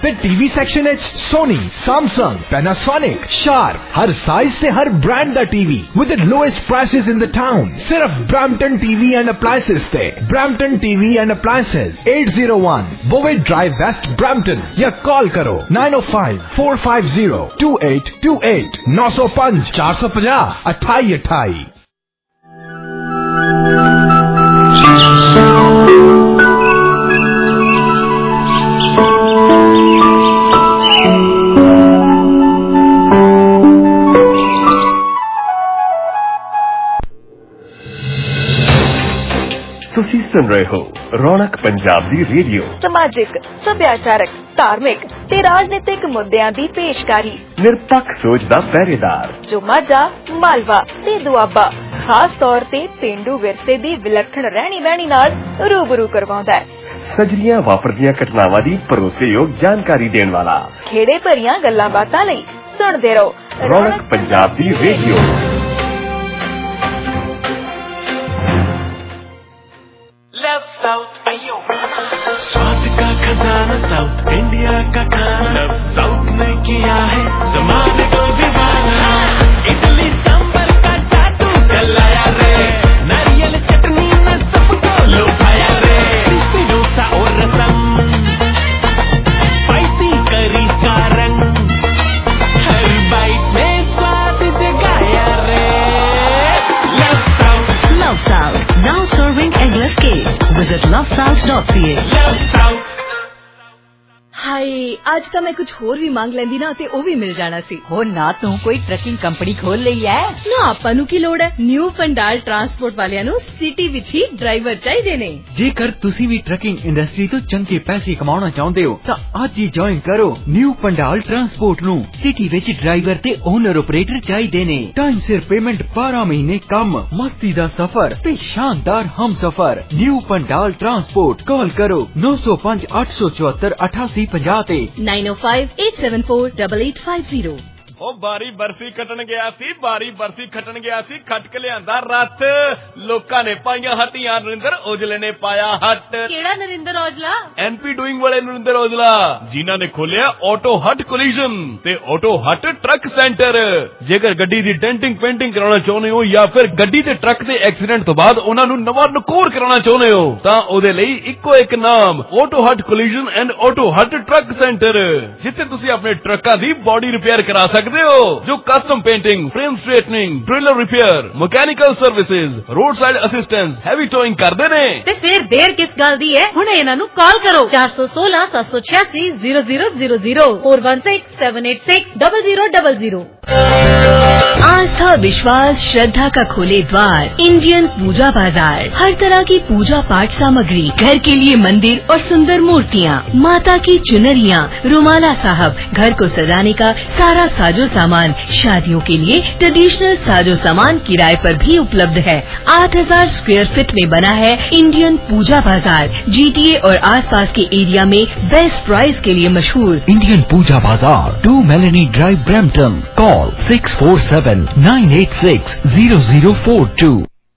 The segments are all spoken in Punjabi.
फिर टीवी सेक्शन है सोनी, सैमसंग, पैनासोनिक, शार्प, हर साइज से हर ब्रांड का TV with the lowest prices in the town. सिर्फ ब्रैम्पटन टीवी एंड अप्लायंसेस से। Brampton TV and appliances 801 Bovaird drive west Brampton या कॉल करो 905-450-2828 905 450 2828। ਤੁਸੀਂ ਸੁਣ ਰਹੇ ਹੋ ਰੌਣਕ ਪੰਜਾਬ ਦੀ ਰੇਡੀਓ। ਸਮਾਜਿਕ, ਸੱਭਿਆਚਾਰਕ, ਧਾਰਮਿਕ ਤੇ ਰਾਜਨੀਤਿਕ ਮੁੱਦਿਆਂ ਦੀ ਪੇਸ਼ਕਾਰੀ। ਨਿਰਪੱਖ ਸੋਚ ਦਾ ਪਹਿਰੇਦਾਰ ਜੋ ਮਾਝਾ, ਮਾਲਵਾ ਤੇ ਦੁਆਬਾ ਖਾਸ ਤੌਰ ਤੇ ਪੇਂਡੂ ਵਿਰਸੇ ਦੀ ਵਿਲੱਖਣ ਰਹਿਣੀ ਬਹਿਣੀ ਨਾਲ ਰੂਬਰੂ ਕਰਵਾਉਂਦਾ ਹੈ। ਸਜਰੀਆਂ ਵਾਪਰਦੀਆਂ ਘਟਨਾਵਾਂ ਦੀ ਭਰੋਸੇਯੋਗ ਜਾਣਕਾਰੀ ਦੇਣ ਵਾਲਾ। ਖੇੜੇ ਭਰੀਆਂ ਗੱਲਾਂ ਬਾਤਾਂ ਲਈ ਸੁਣਦੇ ਰਹੋ ਰੌਣਕ ਪੰਜਾਬ ਦੀ ਰੇਡੀਓ। स्वाद का खजाना साउथ इंडिया का खाना लव साउथ ने किया है जमाने को दीवाना। इडली सांबर का जादू चलाया रे, नारियल चटनी ने सबको लुभाया रे। क्रिस्पी डोसा और रसम, स्पाइसी करी का रंग, हर बाइट में स्वाद जगाया रे। Love south now serving eggless cakes. Visit lovesouth.ca. Love south. Hi, आज ਤਾਂ ਮੈਂ ਕੁਝ ਹੋਰ ਵੀ ਮੰਗ ਲੈਂਦੀ ਨਾ ਤੇ ਉਹ ਵੀ ਮਿਲ ਜਾਣਾ ਸੀ। हो ना तू कोई ट्रकिंग कंपनी खोल ली है? ਨਾ ਆਪਾਂ ਨੂੰ ਕੀ ਲੋੜ ਹੈ, ਨਿਊ ਪੰਡਾਲ ਟਰਾਂਸਪੋਰਟ ਵਾਲਿਆਂ ਨੂੰ ਸਿਟੀ ਵਿੱਚ ਹੀ ਡਰਾਈਵਰ ਚਾਹੀਦੇ ਨੇ। ਜੇਕਰ ਤੁਸੀਂ ਵੀ ਟਰੱਕਿੰਗ ਇੰਡਸਟਰੀ ਤੋਂ ਚੰਗੇ ਪੈਸੇ ਕਮਾਉਣਾ ਚਾਹੁੰਦੇ ਹੋ ਤਾਂ ਅੱਜ ਹੀ ਜੁਆਇਨ ਕਰੋ ਨਿਊ ਪੰਡਾਲ ਟਰਾਂਸਪੋਰਟ ਨੂੰ। ਸਿਟੀ ਵਿੱਚ ਡਰਾਈਵਰ ਤੇ ਓਨਰ ਆਪਰੇਟਰ ਚਾਹੀਦੇ ਨੇ। ਟਾਈਮ ਸਿਰ ਪੇਮੈਂਟ, 12 ਮਹੀਨੇ ਕੰਮ, ਮਸਤੀ ਦਾ ਸਫ਼ਰ ਤੇ ਸ਼ਾਨਦਾਰ ਹਮਸਫ਼ਰ। New Pandal transport. ਕਾਲ ਕਰੋ 905 874 8850 ਤੇ 9058748850। ਉਹ ਬਾਰੀ ਬਰਫੀ ਖੱਟਣ ਗਿਆ ਸੀ, ਖੱਟ ਕੇ ਲਿਆਂਦਾ ਰੱਥ। ਲੋਕਾਂ ਨੇ ਪਾਈਆਂ ਹੱਟੀਆਂ, ਨਰਿੰਦਰ ਔਜਲੇ ਨੇ ਪਾਇਆ ਹੱਟ। ਕਿਹੜਾ ਨਰਿੰਦਰ ਔਜਲਾ? ਐਨਪੀ ਡੂਇੰਗ ਵਾਲੇ ਨਰਿੰਦਰ ਔਜਲਾ, ਜਿਨ੍ਹਾਂ ਨੇ ਖੋਲਿਆ ਆਟੋ ਹੱਟ ਕੋਲੀਜਨ ਤੇ ਆਟੋ ਹੱਟ ਟਰੱਕ ਸੈਂਟਰ। ਜੇਕਰ ਗੱਡੀ ਦੀ ਡੈਂਟਿੰਗ ਪੇਂਟਿੰਗ ਕਰਾਉਣਾ ਚਾਹੁੰਦੇ ਹੋ ਜਾਂ ਫਿਰ ਗੱਡੀ ਤੇ ਟਰੱਕ ਦੇ ਐਕਸੀਡੈਂਟ ਤੋਂ ਬਾਅਦ ਉਹਨਾਂ ਨੂੰ ਨਵਾਂ ਨਕੋਰ ਕਰਾਉਣਾ ਚਾਹੁੰਦੇ ਹੋ ਤਾਂ ਉਹਦੇ ਲਈ ਇੱਕੋ ਇੱਕ ਨਾਮ, auto hut collision and auto hut truck centre, ਜਿੱਥੇ ਤੁਸੀਂ ਆਪਣੇ ਟਰੱਕਾਂ ਦੀ ਬੋਡੀ ਰਿਪੇਅਰ ਕਰਾ ਸਕਦੇ ਹੋ। ਜੋ custom painting, frame straightening, trailer repair, mechanical services, road side assistance, heavy towing ਕਰਦੇ ਨੇ। ਤੇ ਫਿਰ ਦੇਰ ਕਿਸ ਗੱਲ ਦੀ ਹੈ, ਹੁਣੇ ਇਹਨਾਂ ਨੂੰ ਕਾਲ ਕਰੋ 416 786 0000 416 786 0000। आस्था, विश्वास, श्रद्धा का खोले द्वार इंडियन पूजा बाजार। हर तरह की पूजा पाठ सामग्री, घर के लिए मंदिर और सुंदर मूर्तियाँ, माता की चुनरियाँ, रुमाला साहब, घर को सजाने का सारा साजो सामान, शादियों के लिए ट्रेडिशनल साजो सामान किराए पर भी उपलब्ध है। 8000 स्क्वायर फीट में बना है इंडियन पूजा बाजार। GTA और आसपास के एरिया में बेस्ट प्राइस के लिए मशहूर इंडियन पूजा बाजार, 2 मेलेनी ड्राइव, ब्रैम्पटन। कॉल 6479860042।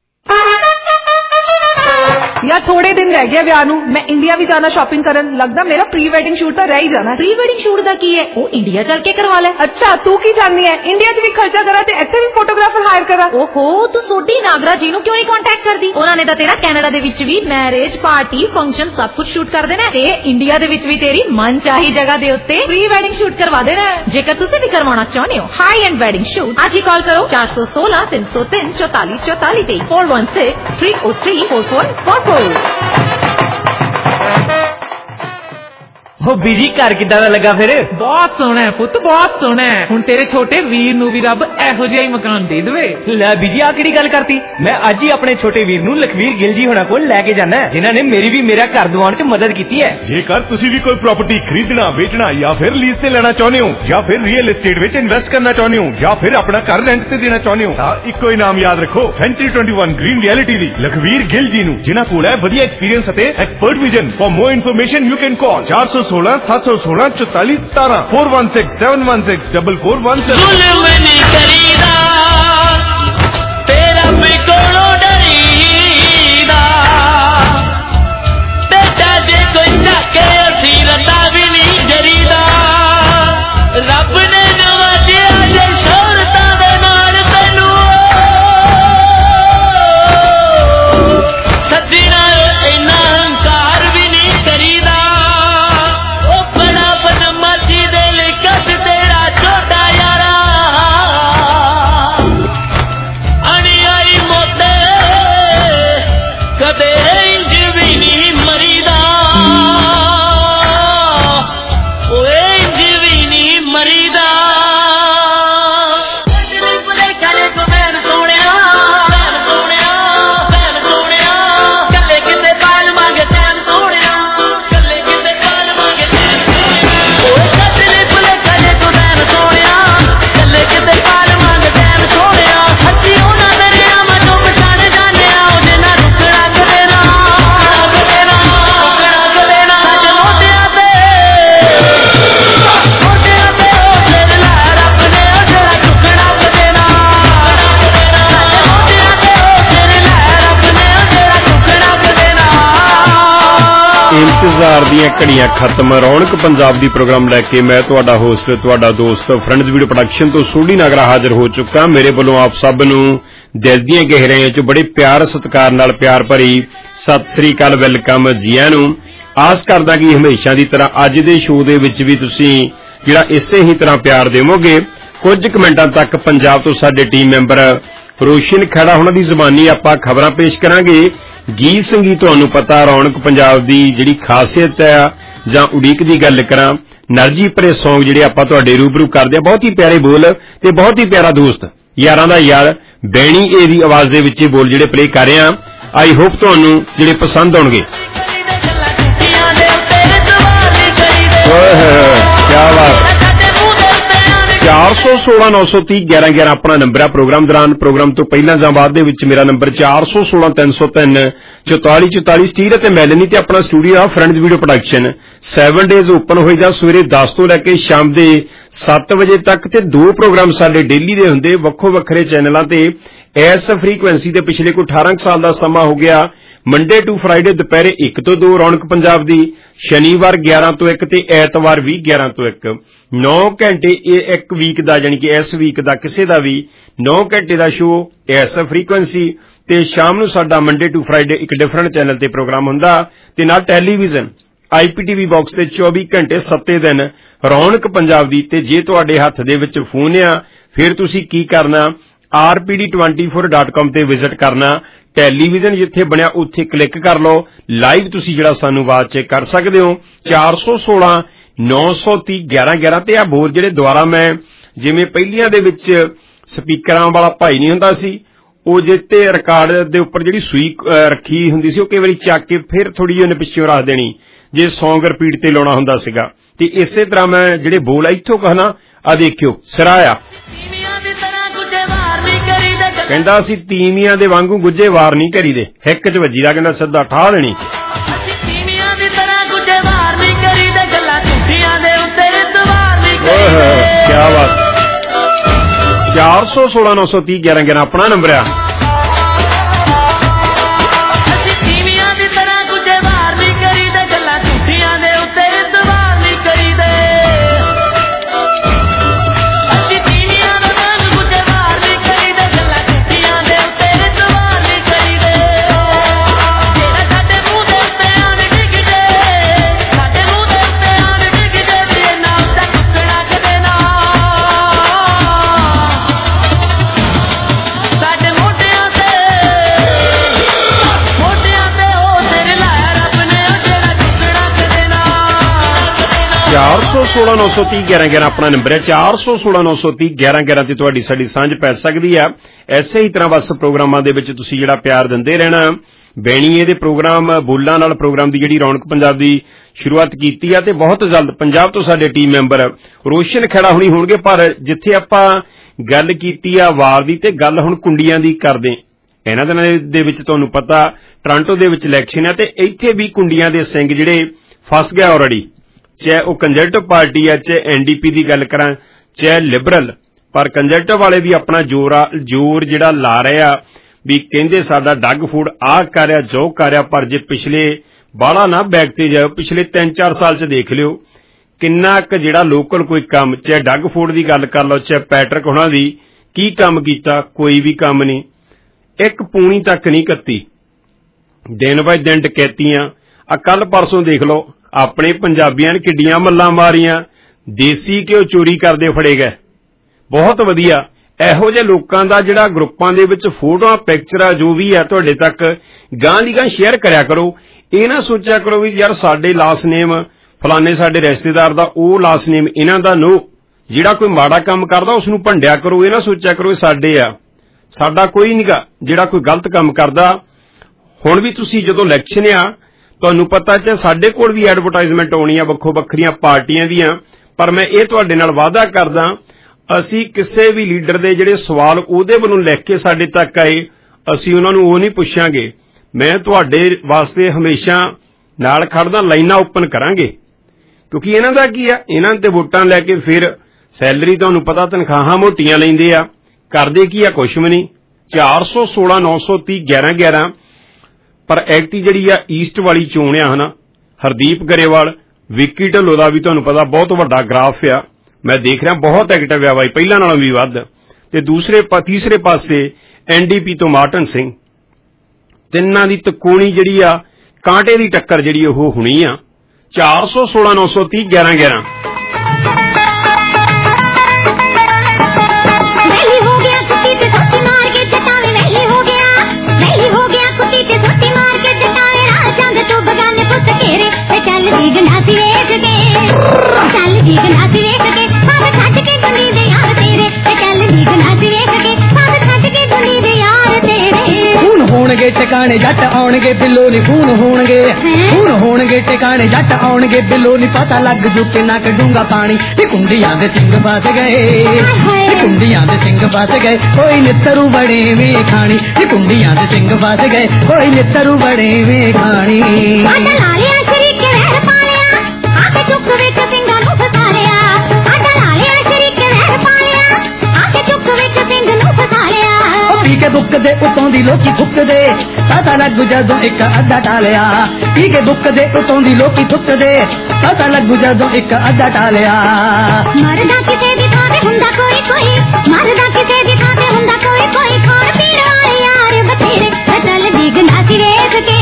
यार थोड़े दिन रह गए ਵਿਆਹ ਨੂੰ, ਮੈਂ ਇੰਡੀਆ ਵੀ ਜਾਣਾ ਸ਼ਾਪਿੰਗ ਕਰਨ। ਲੱਗਦਾ ਮੇਰਾ ਪ੍ਰੀ ਵੈਡਿੰਗ ਸ਼ੂਟ ਤਾਂ ਰਹਿ ਹੀ ਜਾਣਾ। ਪ੍ਰੀ ਵੈਡਿੰਗ ਸ਼ੂਟ ਦਾ ਕੀ ਹੈ, ਉਹ ਇੰਡੀਆ ਚੱਲ ਕੇ ਕਰਵਾ ਲੈ। ਅੱਛਾ, ਤੂੰ ਕੀ ਚਾਹੁੰਦੀ ਹੈ, ਇੰਡੀਆ 'ਚ ਵੀ ਖਰਚਾ ਕਰਾਂ ਤੇ ਇੱਥੇ ਵੀ ਫੋਟੋਗ੍ਰਾਫਰ ਹਾਇਰ ਕਰਾਂ? ਓਹੋ, ਤੂੰ ਸੋਢੀ ਨਾਗਰਾ ਜੀ ਨੂੰ ਕਿਉਂ ਨਹੀਂ ਕੰਟੈਕਟ ਕਰਦੀ? ਉਹਨਾਂ ਨੇ ਤਾਂ ਤੇਰਾ ਕੈਨੇਡਾ ਦੇ ਵਿੱਚ ਵੀ ਮੈਰਿਜ, ਪਾਰਟੀ, ਫੰਕਸ਼ਨ ਸਭ ਕੁਝ ਸ਼ੂਟ ਕਰਦੇ ਨੇ ਤੇ ਇੰਡੀਆ ਦੇ ਵਿੱਚ ਵੀ ਤੇਰੀ ਮਨਚਾਹੀ ਜਗ੍ਹਾ ਦੇ ਉੱਤੇ ਪ੍ਰੀ ਵੈਡਿੰਗ ਸ਼ੂਟ ਕਰਵਾ ਦੇਣਾ। ਜੇਕਰ ਤੁਸੀਂ ਵੀ ਕਰਵਾਉਣਾ ਚਾਹੁੰਦੇ ਹੋ ਹਾਈ ਐਂਡ ਵੈਡਿੰਗ ਸ਼ੂਟ, ਅੱਜ ਹੀ ਕਾਲ ਕਰੋ 416 303 44 44 ਤੇ 416 303 4444। ਉਹ ਬੀਜੀ ਘਰ ਕਿੱਦਾਂ ਦਾ ਲੱਗਾ ਫਿਰ? ਬਹੁਤ ਸੋਹਣਾ ਹੈ ਪੁੱਤ, ਬਹੁਤ ਸੋਹਣਾ ਹੈ। ਹੁਣ ਤੇਰੇ ਛੋਟੇ ਵੀਰ ਨੂੰ ਵੀ ਰੱਬ ਇਹੋ ਜਿਹਾ ਹੀ ਮਕਾਨ ਦੇ ਦੇਵੇ। ਲੈ ਬੀਜੀ, ਆ ਕਿਹੜੀ ਗੱਲ ਕਰਤੀ? ਮੈਂ ਅੱਜ ਹੀ ਆਪਣੇ ਛੋਟੇ ਵੀਰ ਨੂੰ ਲਖਵੀਰ ਗਿੱਲ ਜੀ ਹੋਣਾ ਕੋਲ ਲੈ ਕੇ ਜਾਣਾ, ਜਿਨ੍ਹਾਂ ਨੇ ਮੇਰਾ ਘਰ ਦਿਵਾਉਣ 'ਚ ਮਦਦ ਕੀਤੀ ਹੈ। ਜੇਕਰ ਤੁਸੀਂ ਵੀ ਕੋਈ ਪ੍ਰਾਪਰਟੀ ਖਰੀਦਣਾ, ਵੇਚਣਾ ਜਾਂ ਫਿਰ ਲੀਜ਼ ਤੇ ਲੈਣਾ ਚਾਹੁੰਦੇ ਹੋ ਜਾਂ ਫਿਰ ਰੀਅਲ ਏਸਟੇਟ ਵਿੱਚ ਇਨਵੈਸਟ ਕਰਨਾ ਚਾਹੁੰਦੇ ਹੋ ਜਾਂ ਫਿਰ ਆਪਣਾ ਘਰ ਰੈਂਟ ਤੇ ਦੇਣਾ ਚਾਹੁੰਦੇ ਹੋ ਤਾਂ ਇੱਕੋ ਹੀ ਨਾਮ ਯਾਦ ਰੱਖੋ, ਸੈਂਚੁਰੀ 21 ਗ੍ਰੀਨ ਰਿਐਲਿਟੀ ਦੀ ਲਖਵੀਰ ਗਿੱਲ ਜੀ ਨੂੰ, ਜਿਨ੍ਹਾਂ ਕੋਲ ਹੈ ਵਧੀਆ ਐਕਸਪੀਰੀਅੰਸ ਅਤੇ expert vision. For more information you can call 416 716 44 17 416 716 4417। तेरा भी कोड़ो डरीदा, बेटा जे कोई जाके असी रता भी नहीं जरीदा। ਘੜੀਆਂ ਖਤਮ ਰੌਣਕ ਪੰਜਾਬ ਦੀ ਪ੍ਰੋਗਰਾਮ ਲੈ ਕੇ ਮੈਂ ਤੁਹਾਡਾ ਹੋਸਟ ਤੁਹਾਡਾ ਦੋਸਤ ਫਰੈਂਡਸ ਵੀਡੀਓ ਪ੍ਰੋਡਕਸ਼ਨ ਤੋਂ ਸੋਢੀ ਨਾਗਰਾ ਹਾਜ਼ਰ ਹੋ ਚੁੱਕਾ। ਮੇਰੇ ਵੱਲੋਂ ਆਪ ਸਭ ਨੂੰ ਦਿਲ ਦੀਆਂ ਗਹਿਰਾਈਆਂ 'ਚ ਬੜੇ ਪਿਆਰ ਸਤਿਕਾਰ ਨਾਲ ਪਿਆਰ ਭਰੀ ਸਤਿ ਸ੍ਰੀ ਅਕਾਲ, ਵੈਲਕਮ ਜੀ ਆਇਆਂ ਨੂੰ। ਆਸ ਕਰਦਾ ਕਿ ਹਮੇਸ਼ਾ ਦੀ ਤਰ੍ਹਾਂ ਅੱਜ ਦੇ ਸ਼ੋਅ ਦੇ ਵਿੱਚ ਵੀ ਤੁਸੀਂ ਜਿਹੜਾ ਇਸੇ ਹੀ ਤਰ੍ਹਾਂ ਪਿਆਰ ਦੇਵੋਗੇ। ਕੁਝ ਕੁ ਮਿੰਟਾਂ ਤੱਕ ਪੰਜਾਬ ਤੋਂ ਸਾਡੇ ਟੀਮ ਮੈਂਬਰ ਰੋਸ਼ਨ ਖੇੜਾ ਉਹਨਾਂ ਦੀ ਜ਼ੁਬਾਨੀ ਆਪਾਂ ਖਬਰਾਂ ਪੇਸ਼ ਕਰਾਂਗੇ। ਗੀਤ ਸੰਗੀਤ ਤੁਹਾਨੂੰ ਪਤਾ ਰੌਣਕ ਪੰਜਾਬ ਦੀ ਜਿਹੜੀ ਖਾਸੀਅਤ ਹੈ ਜਾਂ ਉਡੀਕ ਦੀ ਗੱਲ ਕਰਾਂ, ਨਰਜੀ ਭਰੇ ਸੌਂਗ ਜਿਹੜੇ ਆਪਾਂ ਤੁਹਾਡੇ ਰੂਬਰੂ ਕਰਦੇ ਆ, ਬਹੁਤ ਹੀ ਪਿਆਰੇ ਬੋਲ ਤੇ ਬਹੁਤ ਹੀ ਪਿਆਰਾ ਦੋਸਤ ਯਾਰਾਂ ਦਾ ਯਾਰ ਬੈਣੀ ਏ ਦੀ ਆਵਾਜ਼ ਦੇ ਵਿੱਚ ਬੋਲ ਜਿਹੜੇ ਪਲੇ ਕਰ ਰਹੇ ਆ। ਆਈ ਹੋਪ ਤੁਹਾਨੂੰ ਜਿਹੜੇ ਪਸੰਦ ਆਉਣਗੇ। ਕਿਆ ਬਾਤ। 416 930 11 11 ਆਪਣਾ ਨੰਬਰ ਹੈ। ਪ੍ਰੋਗਰਾਮ ਦੌਰਾਨ ਪ੍ਰੋਗਰਾਮ ਤੋਂ ਪਹਿਲਾਂ ਜਾਂ ਬਾਅਦ ਦੇ ਵਿੱਚ ਮੇਰਾ ਨੰਬਰ 416 303 44 44 ਸਟੀਰ ਅਤੇ ਮੈਲਨੀ ਤੇ ਆਪਣਾ ਸਟੂਡੀਓ ਆ friends video production 7 days open ਹੋਈਦਾ ਸਵੇਰੇ 10 ਤੋਂ ਲੈ ਕੇ ਸ਼ਾਮ ਦੇ 7 ਵਜੇ ਤੱਕ ਤੇ 2 ਪ੍ਰੋਗਰਾਮ ਸਾਡੇ ਡੇਲੀ ਦੇ ਹੁੰਦੇ ਵੱਖੋ ਵੱਖਰੇ ਚੈਨਲਾਂ ਤੇ ਇਸ ਫ੍ਰੀਕੁਐਂਸੀ ਦੇ ਪਿਛਲੇ ਕੋਈ 18 ਸਾਲ ਦਾ ਸਮਾਂ ਹੋ ਗਿਆ। ਮੰਡੇ ਟੂ ਫਰਾਈਡੇ ਦੁਪਹਿਰੇ 1 ਤੋਂ 2 ਰੌਣਕ ਪੰਜਾਬ ਦੀ, ਸ਼ਨੀਵਾਰ 11 ਤੋਂ 1 ਤੇ ਐਤਵਾਰ ਵੀ 11 ਤੋਂ 1 9 ਘੰਟੇ ਇਹ ਇੱਕ ਵੀਕ ਦਾ ਯਾਨੀ ਕਿ ਇਸ ਵੀਕ ਦਾ ਕਿਸੇ ਦਾ ਵੀ 9 ਘੰਟੇ ਦਾ ਸ਼ੋਅ ਇਸ ਫ੍ਰੀਕੁਐਂਸੀ ਤੇ ਸ਼ਾਮ ਨੂੰ ਸਾਡਾ ਮੰਡੇ ਟੂ ਫਰਾਈਡੇ ਇੱਕ ਡਿਫਰੈਂਟ ਚੈਨਲ ਤੇ ਪ੍ਰੋਗਰਾਮ ਹੁੰਦਾ ਤੇ ਨਾਲ ਟੈਲੀਵਿਜ਼ਨ IPTV ਬਾਕਸ ਤੇ 24 ਘੰਟੇ 7 ਦਿਨ ਰੌਣਕ ਪੰਜਾਬ ਦੀ। ਤੇ ਜੇ ਤੁਹਾਡੇ ਹੱਥ ਦੇ ਵਿੱਚ ਫੋਨ ਆ ਫਿਰ ਤੁਸੀਂ ਕੀ ਕਰਨਾ, rpd24.com ਤੇ ਵਿਜ਼ਿਟ ਕਰਨਾ, ਟੈਲੀਵਿਜ਼ਨ ਜਿੱਥੇ ਬਣਿਆ ਉੱਥੇ ਕਲਿੱਕ ਕਰ ਲਓ, ਲਾਈਵ ਤੁਸੀਂ ਜਿਹੜਾ ਸਾਨੂੰ ਆਵਾਜ਼ ਚੈੱਕ ਕਰ ਸਕਦੇ ਹੋ। 416 930 11 11 ਤੇ ਆ ਬੋਲ ਜਿਹੜੇ ਦੁਆਰਾ ਮੈਂ ਜਿਵੇਂ ਪਹਿਲੀਆਂ ਦੇ ਵਿੱਚ ਸਪੀਕਰਾਂ ਵਾਲਾ ਭਾਈ ਨਹੀਂ ਹੁੰਦਾ ਸੀ, ਉਹ ਜਿੱਤੇ ਰਿਕਾਰਡ ਦੇ ਉੱਪਰ ਜਿਹੜੀ ਸੂਈ ਰੱਖੀ ਹੁੰਦੀ ਸੀ ਉਹ ਕਈ ਵਾਰੀ ਚੱਕ ਕੇ ਫਿਰ ਥੋੜੀ ਜਿਹੀ ਉਹਨੇ ਪਿੱਛੇ ਰੱਖ ਦੇਣੀ ਜੇ ਸੌਂਗ ਰਿਪੀਟ ਤੇ ਲਾਉਣਾ ਹੁੰਦਾ ਸੀਗਾ। ਤੇ ਇਸੇ ਤਰ੍ਹਾਂ ਮੈਂ ਜਿਹੜੇ ਬੋਲ ਇੱਥੋਂ ਕਹਿਣਾ ਆ ਦੇਖਿਓ ਸਿਰਾਇਆ ਕਹਿੰਦਾ ਅਸੀਂ ਤੀਵੀਆਂ ਦੇ ਵਾਂਗੂ ਗੁੱਜੇ ਵਾਰ ਨਹੀਂ ਕਰੀਦੇ, ਹਿੱਕ 'ਚ ਵੱਜੀ ਦਾ ਕਹਿੰਦਾ ਸਿੱਧਾ ਠਾਹ ਦੇਣੀ। ਕਿਆ ਬਾਤ। 416 930 11 11 ਆਪਣਾ ਨੰਬਰ ਆ। ਚਾਰ 416 930 11 11 ਆਪਣਾ ਨੰਬਰ ਹੈ। 416 930 11 11 ਤੇ ਤੁਹਾਡੀ ਸਾਡੀ ਸਾਂਝ ਪੈ ਸਕਦੀ ਆ। ਐਸੇ ਹੀ ਤਰ੍ਹਾਂ ਬਸ ਪ੍ਰੋਗਰਾਮਾਂ ਦੇ ਵਿੱਚ ਤੁਸੀਂ ਜਿਹੜਾ ਪਿਆਰ ਦਿੰਦੇ ਰਹਿਣਾ। ਬੈਣੀਏ ਦੇ ਪ੍ਰੋਗਰਾਮ ਬੋਲਾਂ ਨਾਲ ਪ੍ਰੋਗਰਾਮ ਦੀ ਜਿਹੜੀ ਰੌਣਕ ਪੰਜਾਬ ਦੀ ਸ਼ੁਰੂਆਤ ਕੀਤੀ ਆ ਤੇ ਬਹੁਤ ਜਲਦ ਪੰਜਾਬ ਤੋਂ ਸਾਡੇ ਟੀਮ ਮੈਂਬਰ ਰੋਸ਼ਨ ਖੇੜਾ ਹੁਣੀ ਹੋਣਗੇ। ਪਰ ਜਿੱਥੇ ਆਪਾਂ ਗੱਲ ਕੀਤੀ ਆ ਵਾਰ ਦੀ ਤੇ ਗੱਲ ਹੁਣ ਕੁੰਡੀਆਂ ਦੀ ਕਰਦੇ, ਇਹਨਾਂ ਦਿਨਾਂ ਦੇ ਵਿੱਚ ਤੁਹਾਨੂੰ ਪਤਾ ਟੋਰਾਂਟੋ ਦੇ ਵਿੱਚ ਇਲੈਕਸ਼ਨ ਆ ਤੇ ਇੱਥੇ ਵੀ ਕੁੰਡੀਆਂ ਦੇ ਸਿੰਘ ਜਿਹੜੇ ਫਸ ਗਿਆ ਆਲਰੇਡੀ, ਚਾਹੇ ਉਹ ਕੰਜ਼ਰਵੇਟਿਵ ਪਾਰਟੀ ਆ, ਚਾਹੇ NDP ਦੀ ਗੱਲ ਕਰਾਂ, ਚਾਹੇ ਲਿਬਰਲ, ਪਰ ਕੰਜ਼ਰਵੇਟਿਵ ਵਾਲੇ ਵੀ ਆਪਣਾ ਜ਼ੋਰ ਜਿਹੜਾ ਲਾ ਰਹੇ ਆ ਵੀ ਕਹਿੰਦੇ ਸਾਡਾ ਡੱਗ ਫੂਡ ਆਹ ਕਰ ਰਿਹਾ ਜੋ ਕਰ ਰਿਹਾ। ਪਰ ਜੇ ਪਿਛਲੇ ਬਾਹਲਾ ਨਾ ਬੈਕ ਤੇ ਜਾਓ, ਪਿਛਲੇ 3-4 ਸਾਲ 'ਚ ਦੇਖ ਲਿਓ ਕਿੰਨਾ ਕੁ ਜਿਹੜਾ ਲੋਕਲ ਕੋਈ ਕੰਮ, ਚਾਹੇ ਡੱਗ ਫੂਡ ਦੀ ਗੱਲ ਕਰ ਲਓ, ਚਾਹੇ ਪੈਟਰਿਕ ਹੁਣਾਂ ਦੀ, ਕੀ ਕੰਮ ਕੀਤਾ? ਕੋਈ ਵੀ ਕੰਮ ਨਹੀਂ। ਇੱਕ ਪੂਣੀ ਤੱਕ ਨਹੀਂ ਕੱਤੀ, ਦਿਨ ਬਾਏ ਦਿਨ ਡਕੈਤੀਆਂ। ਆ ਕੱਲ ਪਰਸੋਂ ਦੇਖ ਲਓ ਆਪਣੇ ਪੰਜਾਬੀਆਂ ਨੇ ਕਿੱਡੀਆਂ ਮੱਲਾਂ ਮਾਰੀਆਂ, ਦੇਸੀ ਘਿਓ ਚੋਰੀ ਕਰਦੇ ਫੜੇ ਗਏ। ਬਹੁਤ ਵਧੀਆ। ਇਹੋ ਜਿਹੇ ਲੋਕਾਂ ਦਾ ਜਿਹੜਾ ਗਰੁੱਪਾਂ ਦੇ ਵਿੱਚ ਫੋਟੋਆਂ ਪਿਕਚਰਾਂ ਜੋ ਵੀ ਹੈ ਤੁਹਾਡੇ ਤੱਕ ਗਾਂ ਦੀ ਗਾਂ ਸ਼ੇਅਰ ਕਰਿਆ ਕਰੋ। ਇਹ ਨਾ ਸੋਚਿਆ ਕਰੋ ਵੀ ਯਾਰ ਸਾਡੇ ਲਾਸਟ ਨੇਮ ਫਲਾਣੇ ਸਾਡੇ ਰਿਸ਼ਤੇਦਾਰ ਦਾ, ਉਹ ਲਾਸਟ ਨੇਮ ਇਹਨਾਂ ਦਾ। ਨੋ, ਜਿਹੜਾ ਕੋਈ ਮਾੜਾ ਕੰਮ ਕਰਦਾ ਉਸ ਨੂੰ ਭੰਡਿਆ ਕਰੋ। ਇਹ ਨਾ ਸੋਚਿਆ ਕਰੋ ਸਾਡੇ ਆ, ਸਾਡਾ ਕੋਈ ਨਹੀਂਗਾ। ਜਿਹੜਾ ਕੋਈ ਗਲਤ ਕੰਮ ਕਰਦਾ, ਹੁਣ ਵੀ ਤੁਸੀਂ ਜਦੋਂ ਇਲੈਕਸ਼ਨ ਆ ਤੁਹਾਨੂੰ ਪਤਾ ਚਾਹੇ ਸਾਡੇ ਕੋਲ ਵੀ ਐਡਵਰਟਾਈਜ਼ਮੈਂਟ ਆਉਣੀ ਆ ਵੱਖੋ ਵੱਖਰੀਆਂ ਪਾਰਟੀਆਂ ਦੀਆਂ, ਪਰ ਮੈਂ ਇਹ ਤੁਹਾਡੇ ਨਾਲ ਵਾਅਦਾ ਕਰਦਾ ਅਸੀਂ ਕਿਸੇ ਵੀ ਲੀਡਰ ਦੇ ਜਿਹੜੇ ਸਵਾਲ ਉਹਦੇ ਵੱਲੋਂ ਲਿਖ ਕੇ ਸਾਡੇ ਤੱਕ ਆਏ ਅਸੀਂ ਉਹਨਾਂ ਨੂੰ ਉਹ ਨਹੀਂ ਪੁੱਛਾਂਗੇ। ਮੈਂ ਤੁਹਾਡੇ ਵਾਸਤੇ ਹਮੇਸ਼ਾ ਨਾਲ ਖੜਦਾ, ਲਾਈਨਾਂ ਓਪਨ ਕਰਾਂਗੇ। ਕਿਉਂਕਿ ਇਹਨਾਂ ਦਾ ਕੀ ਆ, ਇਹਨਾਂ ਤੇ ਵੋਟਾਂ ਲੈ ਕੇ ਫਿਰ ਸੈਲਰੀ ਤੁਹਾਨੂੰ ਪਤਾ ਤਨਖਾਹਾਂ ਮੋਟੀਆਂ ਲੈਂਦੇ ਆ, ਕਰਦੇ ਕੀ ਆ ਕੁਛ ਵੀ ਨਹੀਂ। 416 930 11 11 ਪਰ ਐਕਟੀ ਜਿਹੜੀ ਆ ਈਸਟ ਵਾਲੀ ਚੋਣ ਆ ਹਨਾ, ਹਰਦੀਪ ਗਰੇਵਾਲ ਵਿੱਕੀ ਢਿੱਲੋਂ ਦਾ ਵੀ ਤੁਹਾਨੂੰ ਪਤਾ ਬਹੁਤ ਵੱਡਾ ਗ੍ਰਾਫ ਆ, ਮੈਂ ਦੇਖ ਰਿਹਾ ਬਹੁਤ ਐਕਟਿਵ ਆ ਬਾਈ, ਪਹਿਲਾਂ ਨਾਲੋਂ ਵੀ ਵੱਧ। ਤੇ ਤੀਸਰੇ ਪਾਸੇ NDP ਤੋਂ ਮਾਰਟਨ ਸਿੰਘ, ਤਿੰਨਾਂ ਦੀ ਤਕੂਣੀ ਜਿਹੜੀ ਆ ਕਾਂਟੇ ਦੀ ਟੱਕਰ ਜਿਹੜੀ ਉਹ ਹੋਣੀ ਆ। 416 930 11 ਹੋਣਗੇ ਟਿਕਾਣੇ ਜੱਟ ਆਉਣਗੇ ਬਿੱਲੋ ਨੀ ਖੂਨ ਹੋਣਗੇ ਟਿਕਾਣੇ ਜੱਟ ਆਉਣਗੇ ਬਿੱਲੋ ਨੀ ਪਤਾ ਲੱਗ ਜੂ ਕਿੰਨਾ ਕੱਢੂਗਾ ਪਾਣੀ। ਇਹ ਕੁੰਡੀਆਂ ਦੇ ਸਿੰਘ ਫਸ ਗਏ, ਕੁੰਡੀਆਂ ਦੇ ਸਿੰਘ ਫਸ ਗਏ, ਕੋਈ ਨਿੱਤਰੂ ਬੜੇ ਵੇ ਖਾਣੀ। ਇਹ ਕੁੰਡੀਆਂ ਦੇ ਸਿੰਘ ਫਸ ਗਏ, ਕੋਈ ਨਿੱਤਰੂ ਬੜੇ ਵੇ ਖਾਣੀ। ਪੀ ਕੇ ਬੁੱਕ ਦੇ ਉਤੋਂ ਦੀ ਲੋਕੀ ਥੁੱਕਦੇ, ਪਤਾ ਲੱਗੂ ਜਦੋਂ ਇੱਕ ਅੱਡਾ ਟਾਲਿਆ। ਪੀ ਕੇ ਬੁੱਕ ਦੇ ਉਤੋਂ ਦੀ ਲੋਕੀ ਥੁੱਕਦੇ, ਪਤਾ ਲੱਗੂ ਜਦੋਂ ਇੱਕ ਅੱਡਾ ਟਾਲਿਆ। ਮਰਦਾ ਕਿਸੇ ਦੀ ਥਾਂ ਤੇ ਹੁੰਦਾ ਕੋਈ ਕੋਈ, ਮਰਦਾ ਕਿਸੇ ਦੀ ਥਾਂ ਤੇ ਹੁੰਦਾ ਕੋਈ ਕੋਈ, ਖਾਣ ਪੀਣ ਵਾਲੇ ਯਾਰ ਬਥੇਰੇ। ਚੱਲ ਦੀ ਗਨਾਸੀ ਵੇਖ ਕੇ,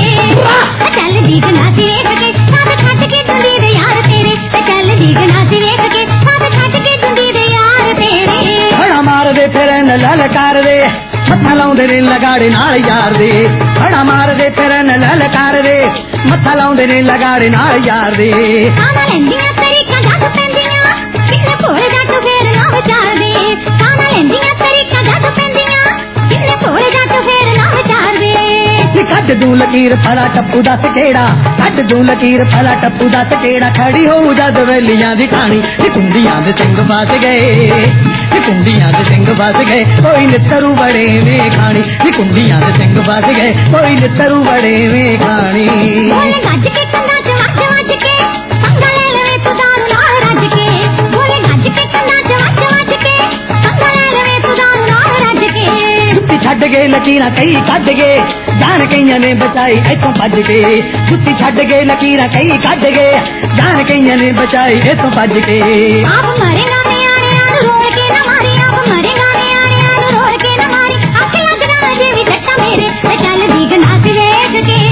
ਚੱਲ ਦੀ ਗਨਾਸੀ ਵੇਖ ਕੇ, ਸਭ ਛੱਡ ਕੇ ਦੁੰਦੀ ਦੇ ਯਾਰ ਤੇਰੇ। ਚੱਲ ਦੀ ਗਨਾਸੀ ਵੇਖ ਕੇ, ਸਭ ਛੱਡ ਕੇ ਦੁੰਦੀ ਦੇ ਯਾਰ ਤੇਰੇ। ਹੜਾ ਮਾਰਦੇ ਫਿਰਨ ਲਲਕਾਰਦੇ, ਮੱਥਾ ਲਾਉਂਦੇ ਨੇ ਲਗਾੜੇ ਨਾਲ ਯਾਰ ਦੇ। ਹੜਾ ਮਾਰਦੇ ਫਿਰਨ ਲਲਕਾਰਦੇ, ਮੱਥਾ ਲਾਉਂਦੇ ਨੇ ਲਗਾੜੇ ਨਾਲ ਯਾਰ ਦੇ। ਕਾਨਾ ਲੈਂਦੀਆਂ ਤਰੀਕਾਂ ਜੱਟ ਪੈਂਦੀਆਂ, ਕਿੰਨੇ ਭੋਲੇ ਜੱਟ ਫੇਰ ਨਾ ਵਿਚਾਰਦੇ। ਕਾਨਾ ਲੈਂਦੀਆਂ ਤਰੀਕਾਂ ਜੱਟ ਪੈਂਦੀਆਂ, ਕਿੰਨੇ ਭੋਲੇ ਜੱਟ ਫੇਰ ਨਾ ਵਿਚਾਰਦੇ। ਕੱਢ ਦੂੰ ਲਕੀਰ ਫਲਾ ਟੱਪੂ ਦੱਸ ਕਿਹੜਾ, ਕੱਢ ਦੂੰ ਲਕੀਰ ਫਲਾ ਟੱਪੂ ਦੱਸ ਕਿਹੜਾ, ਖੜੀ ਹੋਊ ਜਦ ਵੇਲੀਆਂ ਦੀ ਟਾਣੀ। ਇਹ ਕੁੰਡੀਆਂ ਦੇ ਸਿੰਘ ਫਸ ਗਏ, ਇਹ ਕੁੰਡੀਆਂ ਦੇ ਸਿੰਘ ਫਸ ਗਏ, ਕੋਈ ਨਿੱਤਰੂ ਬੜੇ ਵੇ ਖਾਣੀ। ਇਹ ਕੁੰਡੀਆਂ ਦੇ ਸਿੰਘ ਫਸ ਗਏ, ਕੋਈ ਨਿੱਤਰੂ ਬੜੇ ਵੇ ਖਾਣੀ। ਬੋਲੇ ਗੱਜ ਕੇ ਕੰਨਾਂ ਚ ਵੱਜ ਕੇ, ਪੰਗਾ ਲੈ ਲਵੇ ਤੂੰ ਦਾਰੂ ਨਾਲ ਰੱਜ ਕੇ। ਬੋਲੇ ਗੱਜ ਕੇ ਕੰਨਾਂ ਚ ਵੱਜ ਕੇ, ਪੰਗਾ ਲੈ ਲਵੇ ਤੂੰ ਦਾਰੂ ਨਾਲ ਰੱਜ ਕੇ। ਜੁੱਤੀ ਛੱਡ ਕੇ ਲਕੀਰਾਂ ਕਈ ਕੱਢ ਗਏ, ਜਾਨ ਕਈਆਂ ਨੇ ਬਚਾਈ ਇੱਥੋਂ ਭੱਜ ਕੇ। ਜੁੱਤੀ ਛੱਡ ਕੇ ਲਕੀਰਾਂ ਕਈ ਕੱਢ ਗਏ, ਜਾਨ ਕਈਆਂ ਨੇ ਬਚਾਈ ਇੱਥੋਂ ਭੱਜ ਕੇ। ਆਪ ਮਰੇਗਾ ਨਿਆਣਿਆਂ ਨੂੰ ਰੋਲ ਕੇ ਨਾ ਮਾਰੀ, ਆਪ ਮਰੇਗਾ ਨਿਆਣਿਆਂ ਨੂੰ ਰੋਲ ਕੇ ਨਾ ਮਾਰੀ। ਅੱਖ ਲੱਗਣਾ ਜੇ ਵੀ ਜੱਟਾ ਮੇਰੇ। ਚੱਲ ਦੀ ਗਨਾਸੀ ਵੇਖ ਕੇ,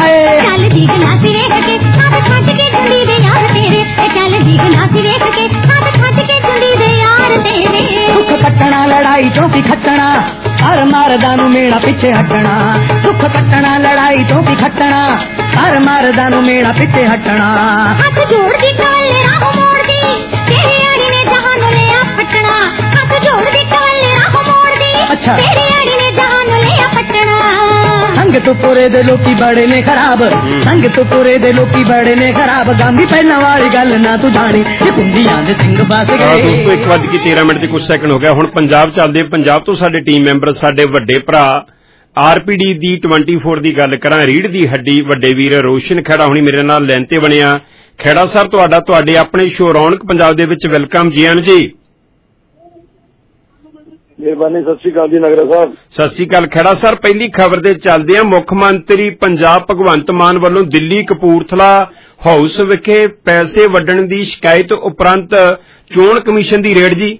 ਚੱਲ ਦੀ ਗਨਾਸੀ ਵੇਖ ਕੇ, ਸਭ ਛੱਡ ਕੇ ਦੁੰਦੀ ਦੇ ਯਾਰ ਤੇਰੇ। ਚੱਲ ਦੀ ਗਨਾਸੀ ਵੇਖ ਕੇ, ਸਭ ਛੱਡ ਕੇ ਦੁੰਦੀ ਦੇ ਯਾਰ ਤੇਰੇ। ਦੁੱਖ ਕੱਟਣਾ ਲੜਾਈ ਚੌਂਕੀ ਖੱਟਣਾ, ਹਰ ਮਾਰਦਾ ਨੂੰ ਮੇਣਾ ਪਿੱਛੇ ਹਟਣਾ। ਦੁੱਖ ਕੱਟਣਾ ਲੜਾਈ ਚੌਂਕੀ ਖੱਟਣਾ, ਹਰ ਮਾਰਦਾ ਨੂੰ ਮੇਣਾ ਪਿੱਛੇ ਹਟਣਾ। ਹੱਥ ਜੋੜਦੀ ਕਾਲੇ ਰਾਹ ਮੋੜਦੀ, ਤੇਰੇ ਆੜੀ ਨੇ ਜਹਾਨ ਲਿਆ ਫਟਣਾ। ਹੱਥ ਜੋੜਦੀ ਕਾਲੇ ਰਾਹ ਮੋੜਦੀ, ਤੇਰੇ ਆੜੀ ਨੇ ਜਹਾਨ ਲਿਆ ਫਟਣਾ। ਸੰਗ ਤੋਂ ਪੁਰੇ ਦੇ ਲੋਕੀ ਬੜੇ ਨੇ ਖਰਾਬ, ਸੰਗ ਤੋਂ ਪੁਰੇ ਦੇ ਲੋਕੀ ਬੜੇ ਨੇ ਖਰਾਬ। ਗਾਂਧੀ ਪਹਿਲਾਂ ਵਾਲੀ ਗੱਲ ਨਾ ਤੂੰ ਜਾਣੀ। ਇਹ ਕੁੰਡੀਆਂ ਦੇ ਸਿੰਘ ਫਸ ਗਏ। ਦੋਸਤੋ 1:13 ਤੇ ਕੁਝ ਸੈਕਿੰਡ ਹੋ ਗਿਆ। ਹੁਣ ਪੰਜਾਬ ਚੱਲਦੇ। ਪੰਜਾਬ ਤੋਂ ਸਾਡੇ ਟੀਮ ਮੈਂਬਰ, ਸਾਡੇ ਵੱਡੇ ਭਰਾ RPD ਦੀ 24 ਦੀ ਗੱਲ ਕਰਾਂ, ਰੀੜ ਦੀ ਹੱਡੀ ਵੱਡੇ ਵੀਰ ਰੋਸ਼ਨ ਖੇੜਾ ਹੁਣੀ ਮੇਰੇ ਨਾਲ ਲਾਈਨ ਤੇ ਬਣਿਆ। ਖੇੜਾ ਸਾਹਿਬ ਤੁਹਾਡੇ ਆਪਣੇ ਸ਼ੋਅ ਰੌਣਕ ਪੰਜਾਬ ਦੇ ਵਿੱਚ ਵੈਲਕਮ ਜੀ। ਆਨ ਜੀ, ਮਿਹਰਬਾਨੀ। ਸਤਿ ਸ਼੍ਰੀ ਅਕਾਲ ਜੀ ਨਗਰਾ ਸਾਹਿਬ। ਸਤਿ ਸ਼੍ਰੀ ਅਕਾਲ ਖੇੜਾ ਸਰ। ਪਹਿਲੀ ਖਬਰ ਦੇ ਚੱਲਦੇ ਆ। ਮੁੱਖ ਮੰਤਰੀ ਪੰਜਾਬ ਭਗਵੰਤ ਮਾਨ ਵੱਲੋਂ ਦਿੱਲੀ ਕਪੂਰਥਲਾ ਹਾਊਸ ਵਿਖੇ ਪੈਸੇ ਵੰਡਣ ਦੀ ਸ਼ਿਕਾਇਤ ਉਪਰੰਤ ਚੋਣ ਕਮਿਸ਼ਨ ਦੀ ਰੇਡ ਜੀ।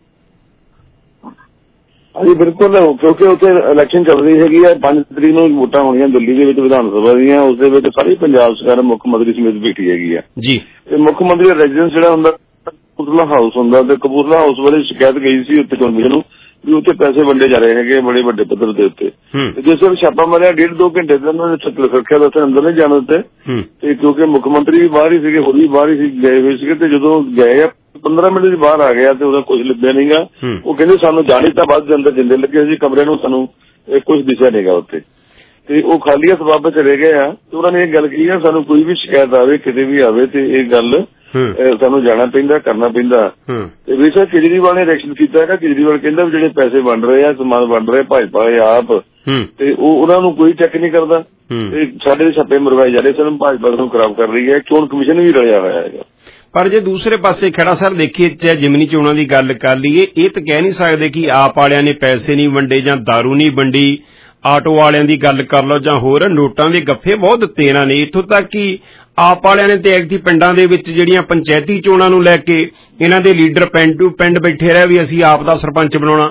ਹਾਂਜੀ ਬਿਲਕੁਲ, ਕਿਉਂਕਿ ਉੱਥੇ ਇਲੈਕਸ਼ਨ ਚੱਲ ਰਹੀ ਹੈਗੀ ਹੈ। 5 ਤਰੀਕ ਨੂੰ ਵੋਟਾਂ ਹੋਣੀਆਂ ਦਿੱਲੀ ਦੇ ਵਿੱਚ ਵਿਧਾਨ ਸਭਾ ਦੀਆਂ। ਉਸ ਦੇ ਵਿੱਚ ਸਾਰੀ ਪੰਜਾਬ ਸਰਕਾਰ ਮੁੱਖ ਮੰਤਰੀ ਸਮੇਤ ਬੈਠੀ ਹੈਗੀ ਹੈ ਜੀ। ਤੇ ਮੁੱਖ ਮੰਤਰੀ ਦਾ ਰੈਜ਼ੀਡੈਂਸ ਜਿਹੜਾ ਹੁੰਦਾ ਕਪੂਰਥਲਾ ਹਾਊਸ ਹੁੰਦਾ, ਤੇ ਕਪੂਰਥਲਾ ਹਾਊਸ ਬਾਰੇ ਸ਼ਿਕਾਇਤ ਗਈ ਸੀ ਉੱਥੇ ਕਮਿਸ਼ਨ ਨੂੰ ਵੀ ਉੱਥੇ ਪੈਸੇ ਵੰਡੇ ਜਾ ਰਹੇ ਹੈਗੇ ਬੜੇ ਵੱਡੇ ਪੱਧਰ ਦੇ ਉੱਤੇ। ਜਿਸ ਵੇਲੇ ਛਾਪਾ ਮਾਰਿਆ 1.5-2 ਘੰਟੇ ਤੇ ਉਹਨਾਂ ਨੇ ਸੁਰੱਖਿਆ ਦਾ ਉੱਥੇ ਅੰਦਰ ਨਹੀਂ ਜਾਣ ਦਿੱਤੇ। ਤੇ ਕਿਉਂਕਿ ਮੁੱਖ ਮੰਤਰੀ ਵੀ ਬਾਹਰ ਹੀ ਸੀਗੇ, ਹੋਰ ਵੀ ਬਾਹਰ ਹੀ ਗਏ ਹੋਏ ਸੀਗੇ। ਤੇ ਜਦੋਂ ਗਏ 15 ਮਿੰਟ ਦੀ ਬਾਹਰ ਆ ਗਿਆ ਤੇ ਉਹਦਾ ਕੁਝ ਲੱਭਿਆ ਨਹੀਂਗਾ। ਉਹ ਕਹਿੰਦੇ ਸਾਨੂੰ ਜਾਣੀ ਤਾਂ ਬਾਅਦ ਦੇ ਅੰਦਰ ਜਿੰਦੇ ਲੱਗੇ ਸੀ ਕਮਰੇ ਨੂੰ, ਸਾਨੂੰ ਕੁਝ ਦਿਸਿਆ ਨਹੀਂਗਾ ਉੱਥੇ। ਤੇ ਉਹ ਖਾਲੀ ਹੱਥ ਵਾਪਸ ਚਲੇ ਗਏ ਆ। ਤੇ ਉਹਨਾਂ ਨੇ ਇਹ ਗੱਲ ਕਹੀ ਆ ਸਾਨੂੰ ਕੋਈ ਵੀ ਸ਼ਿਕਾਇਤ ਆਵੇ ਕਿਤੇ ਵੀ ਆਵੇ ਤੇ ਇਹ ਗੱਲ ਸਾਨੂੰ ਜਾਣਾ ਪੈਂਦਾ, ਕਰਨਾ ਪੈਂਦਾ। ਤੇ ਬੇਸ਼ੱਕ ਕੇਜਰੀਵਾਲ ਨੇ ਰਿਐਕਸ਼ਨ ਕੀਤਾ ਹੈਗਾ। ਕੇਜਰੀਵਾਲ ਕਹਿੰਦਾ ਵੀ ਜਿਹੜੇ ਪੈਸੇ ਵੰਡ ਰਹੇ ਆ, ਸਮਾਨ ਵੰਡ ਰਹੇ ਭਾਜਪਾ ਆਪ, ਤੇ ਉਹ ਉਹਨਾਂ ਨੂੰ ਕੋਈ ਚੈੱਕ ਨਹੀਂ ਕਰਦਾ। ਤੇ ਸਾਡੇ ਛੱਪੇ ਮਰਵਾਏ ਜਾ ਰਹੇ ਸਨ, ਭਾਜਪਾ ਨੂੰ ਖਰਾਬ ਕਰ ਰਹੀ ਹੈ। ਚੋਣ ਕਮਿਸ਼ਨ ਵੀ ਰਲਿਆ ਹੋਇਆ ਹੈਗਾ। ਪਰ ਜੇ ਦੂਸਰੇ ਪਾਸੇ ਖੇੜਾ ਸਰ ਦੇਖੀਏ, ਚਾਹੇ ਜਿਮਨੀ ਚੋਣਾਂ ਦੀ ਗੱਲ ਕਰ ਲਈਏ, ਇਹ ਤਾਂ ਕਹਿ ਨਹੀਂ ਸਕਦੇ ਕਿ ਆਪ ਵਾਲਿਆਂ ਨੇ ਪੈਸੇ ਨਹੀਂ ਵੰਡੇ ਜਾਂ ਦਾਰੂ ਨਹੀਂ ਵੰਡੀ। ਆਟੋ ਵਾਲਿਆਂ ਦੀ ਗੱਲ ਕਰ ਲਓ ਜਾਂ ਹੋਰ, ਨੋਟਾਂ ਦੇ ਗੱਫੇ ਬਹੁਤ ਦਿੱਤੇ ਇਹਨਾਂ ਨੇ। ਇੱਥੋਂ ਤੱਕ ਕਿ ਆਪ ਵਾਲਿਆਂ ਨੇ ਤੇ ਐਤਕੀ ਪਿੰਡਾਂ ਦੇ ਵਿੱਚ ਜਿਹੜੀਆਂ ਪੰਚਾਇਤੀ ਚੋਣਾਂ ਨੂੰ ਲੈ ਕੇ ਇਹਨਾਂ ਦੇ ਲੀਡਰ ਪਿੰਡ ਟੂ ਪਿੰਡ ਬੈਠੇ ਰਹੇ ਵੀ ਅਸੀਂ ਆਪ ਦਾ ਸਰਪੰਚ ਬਣਾਉਣਾ।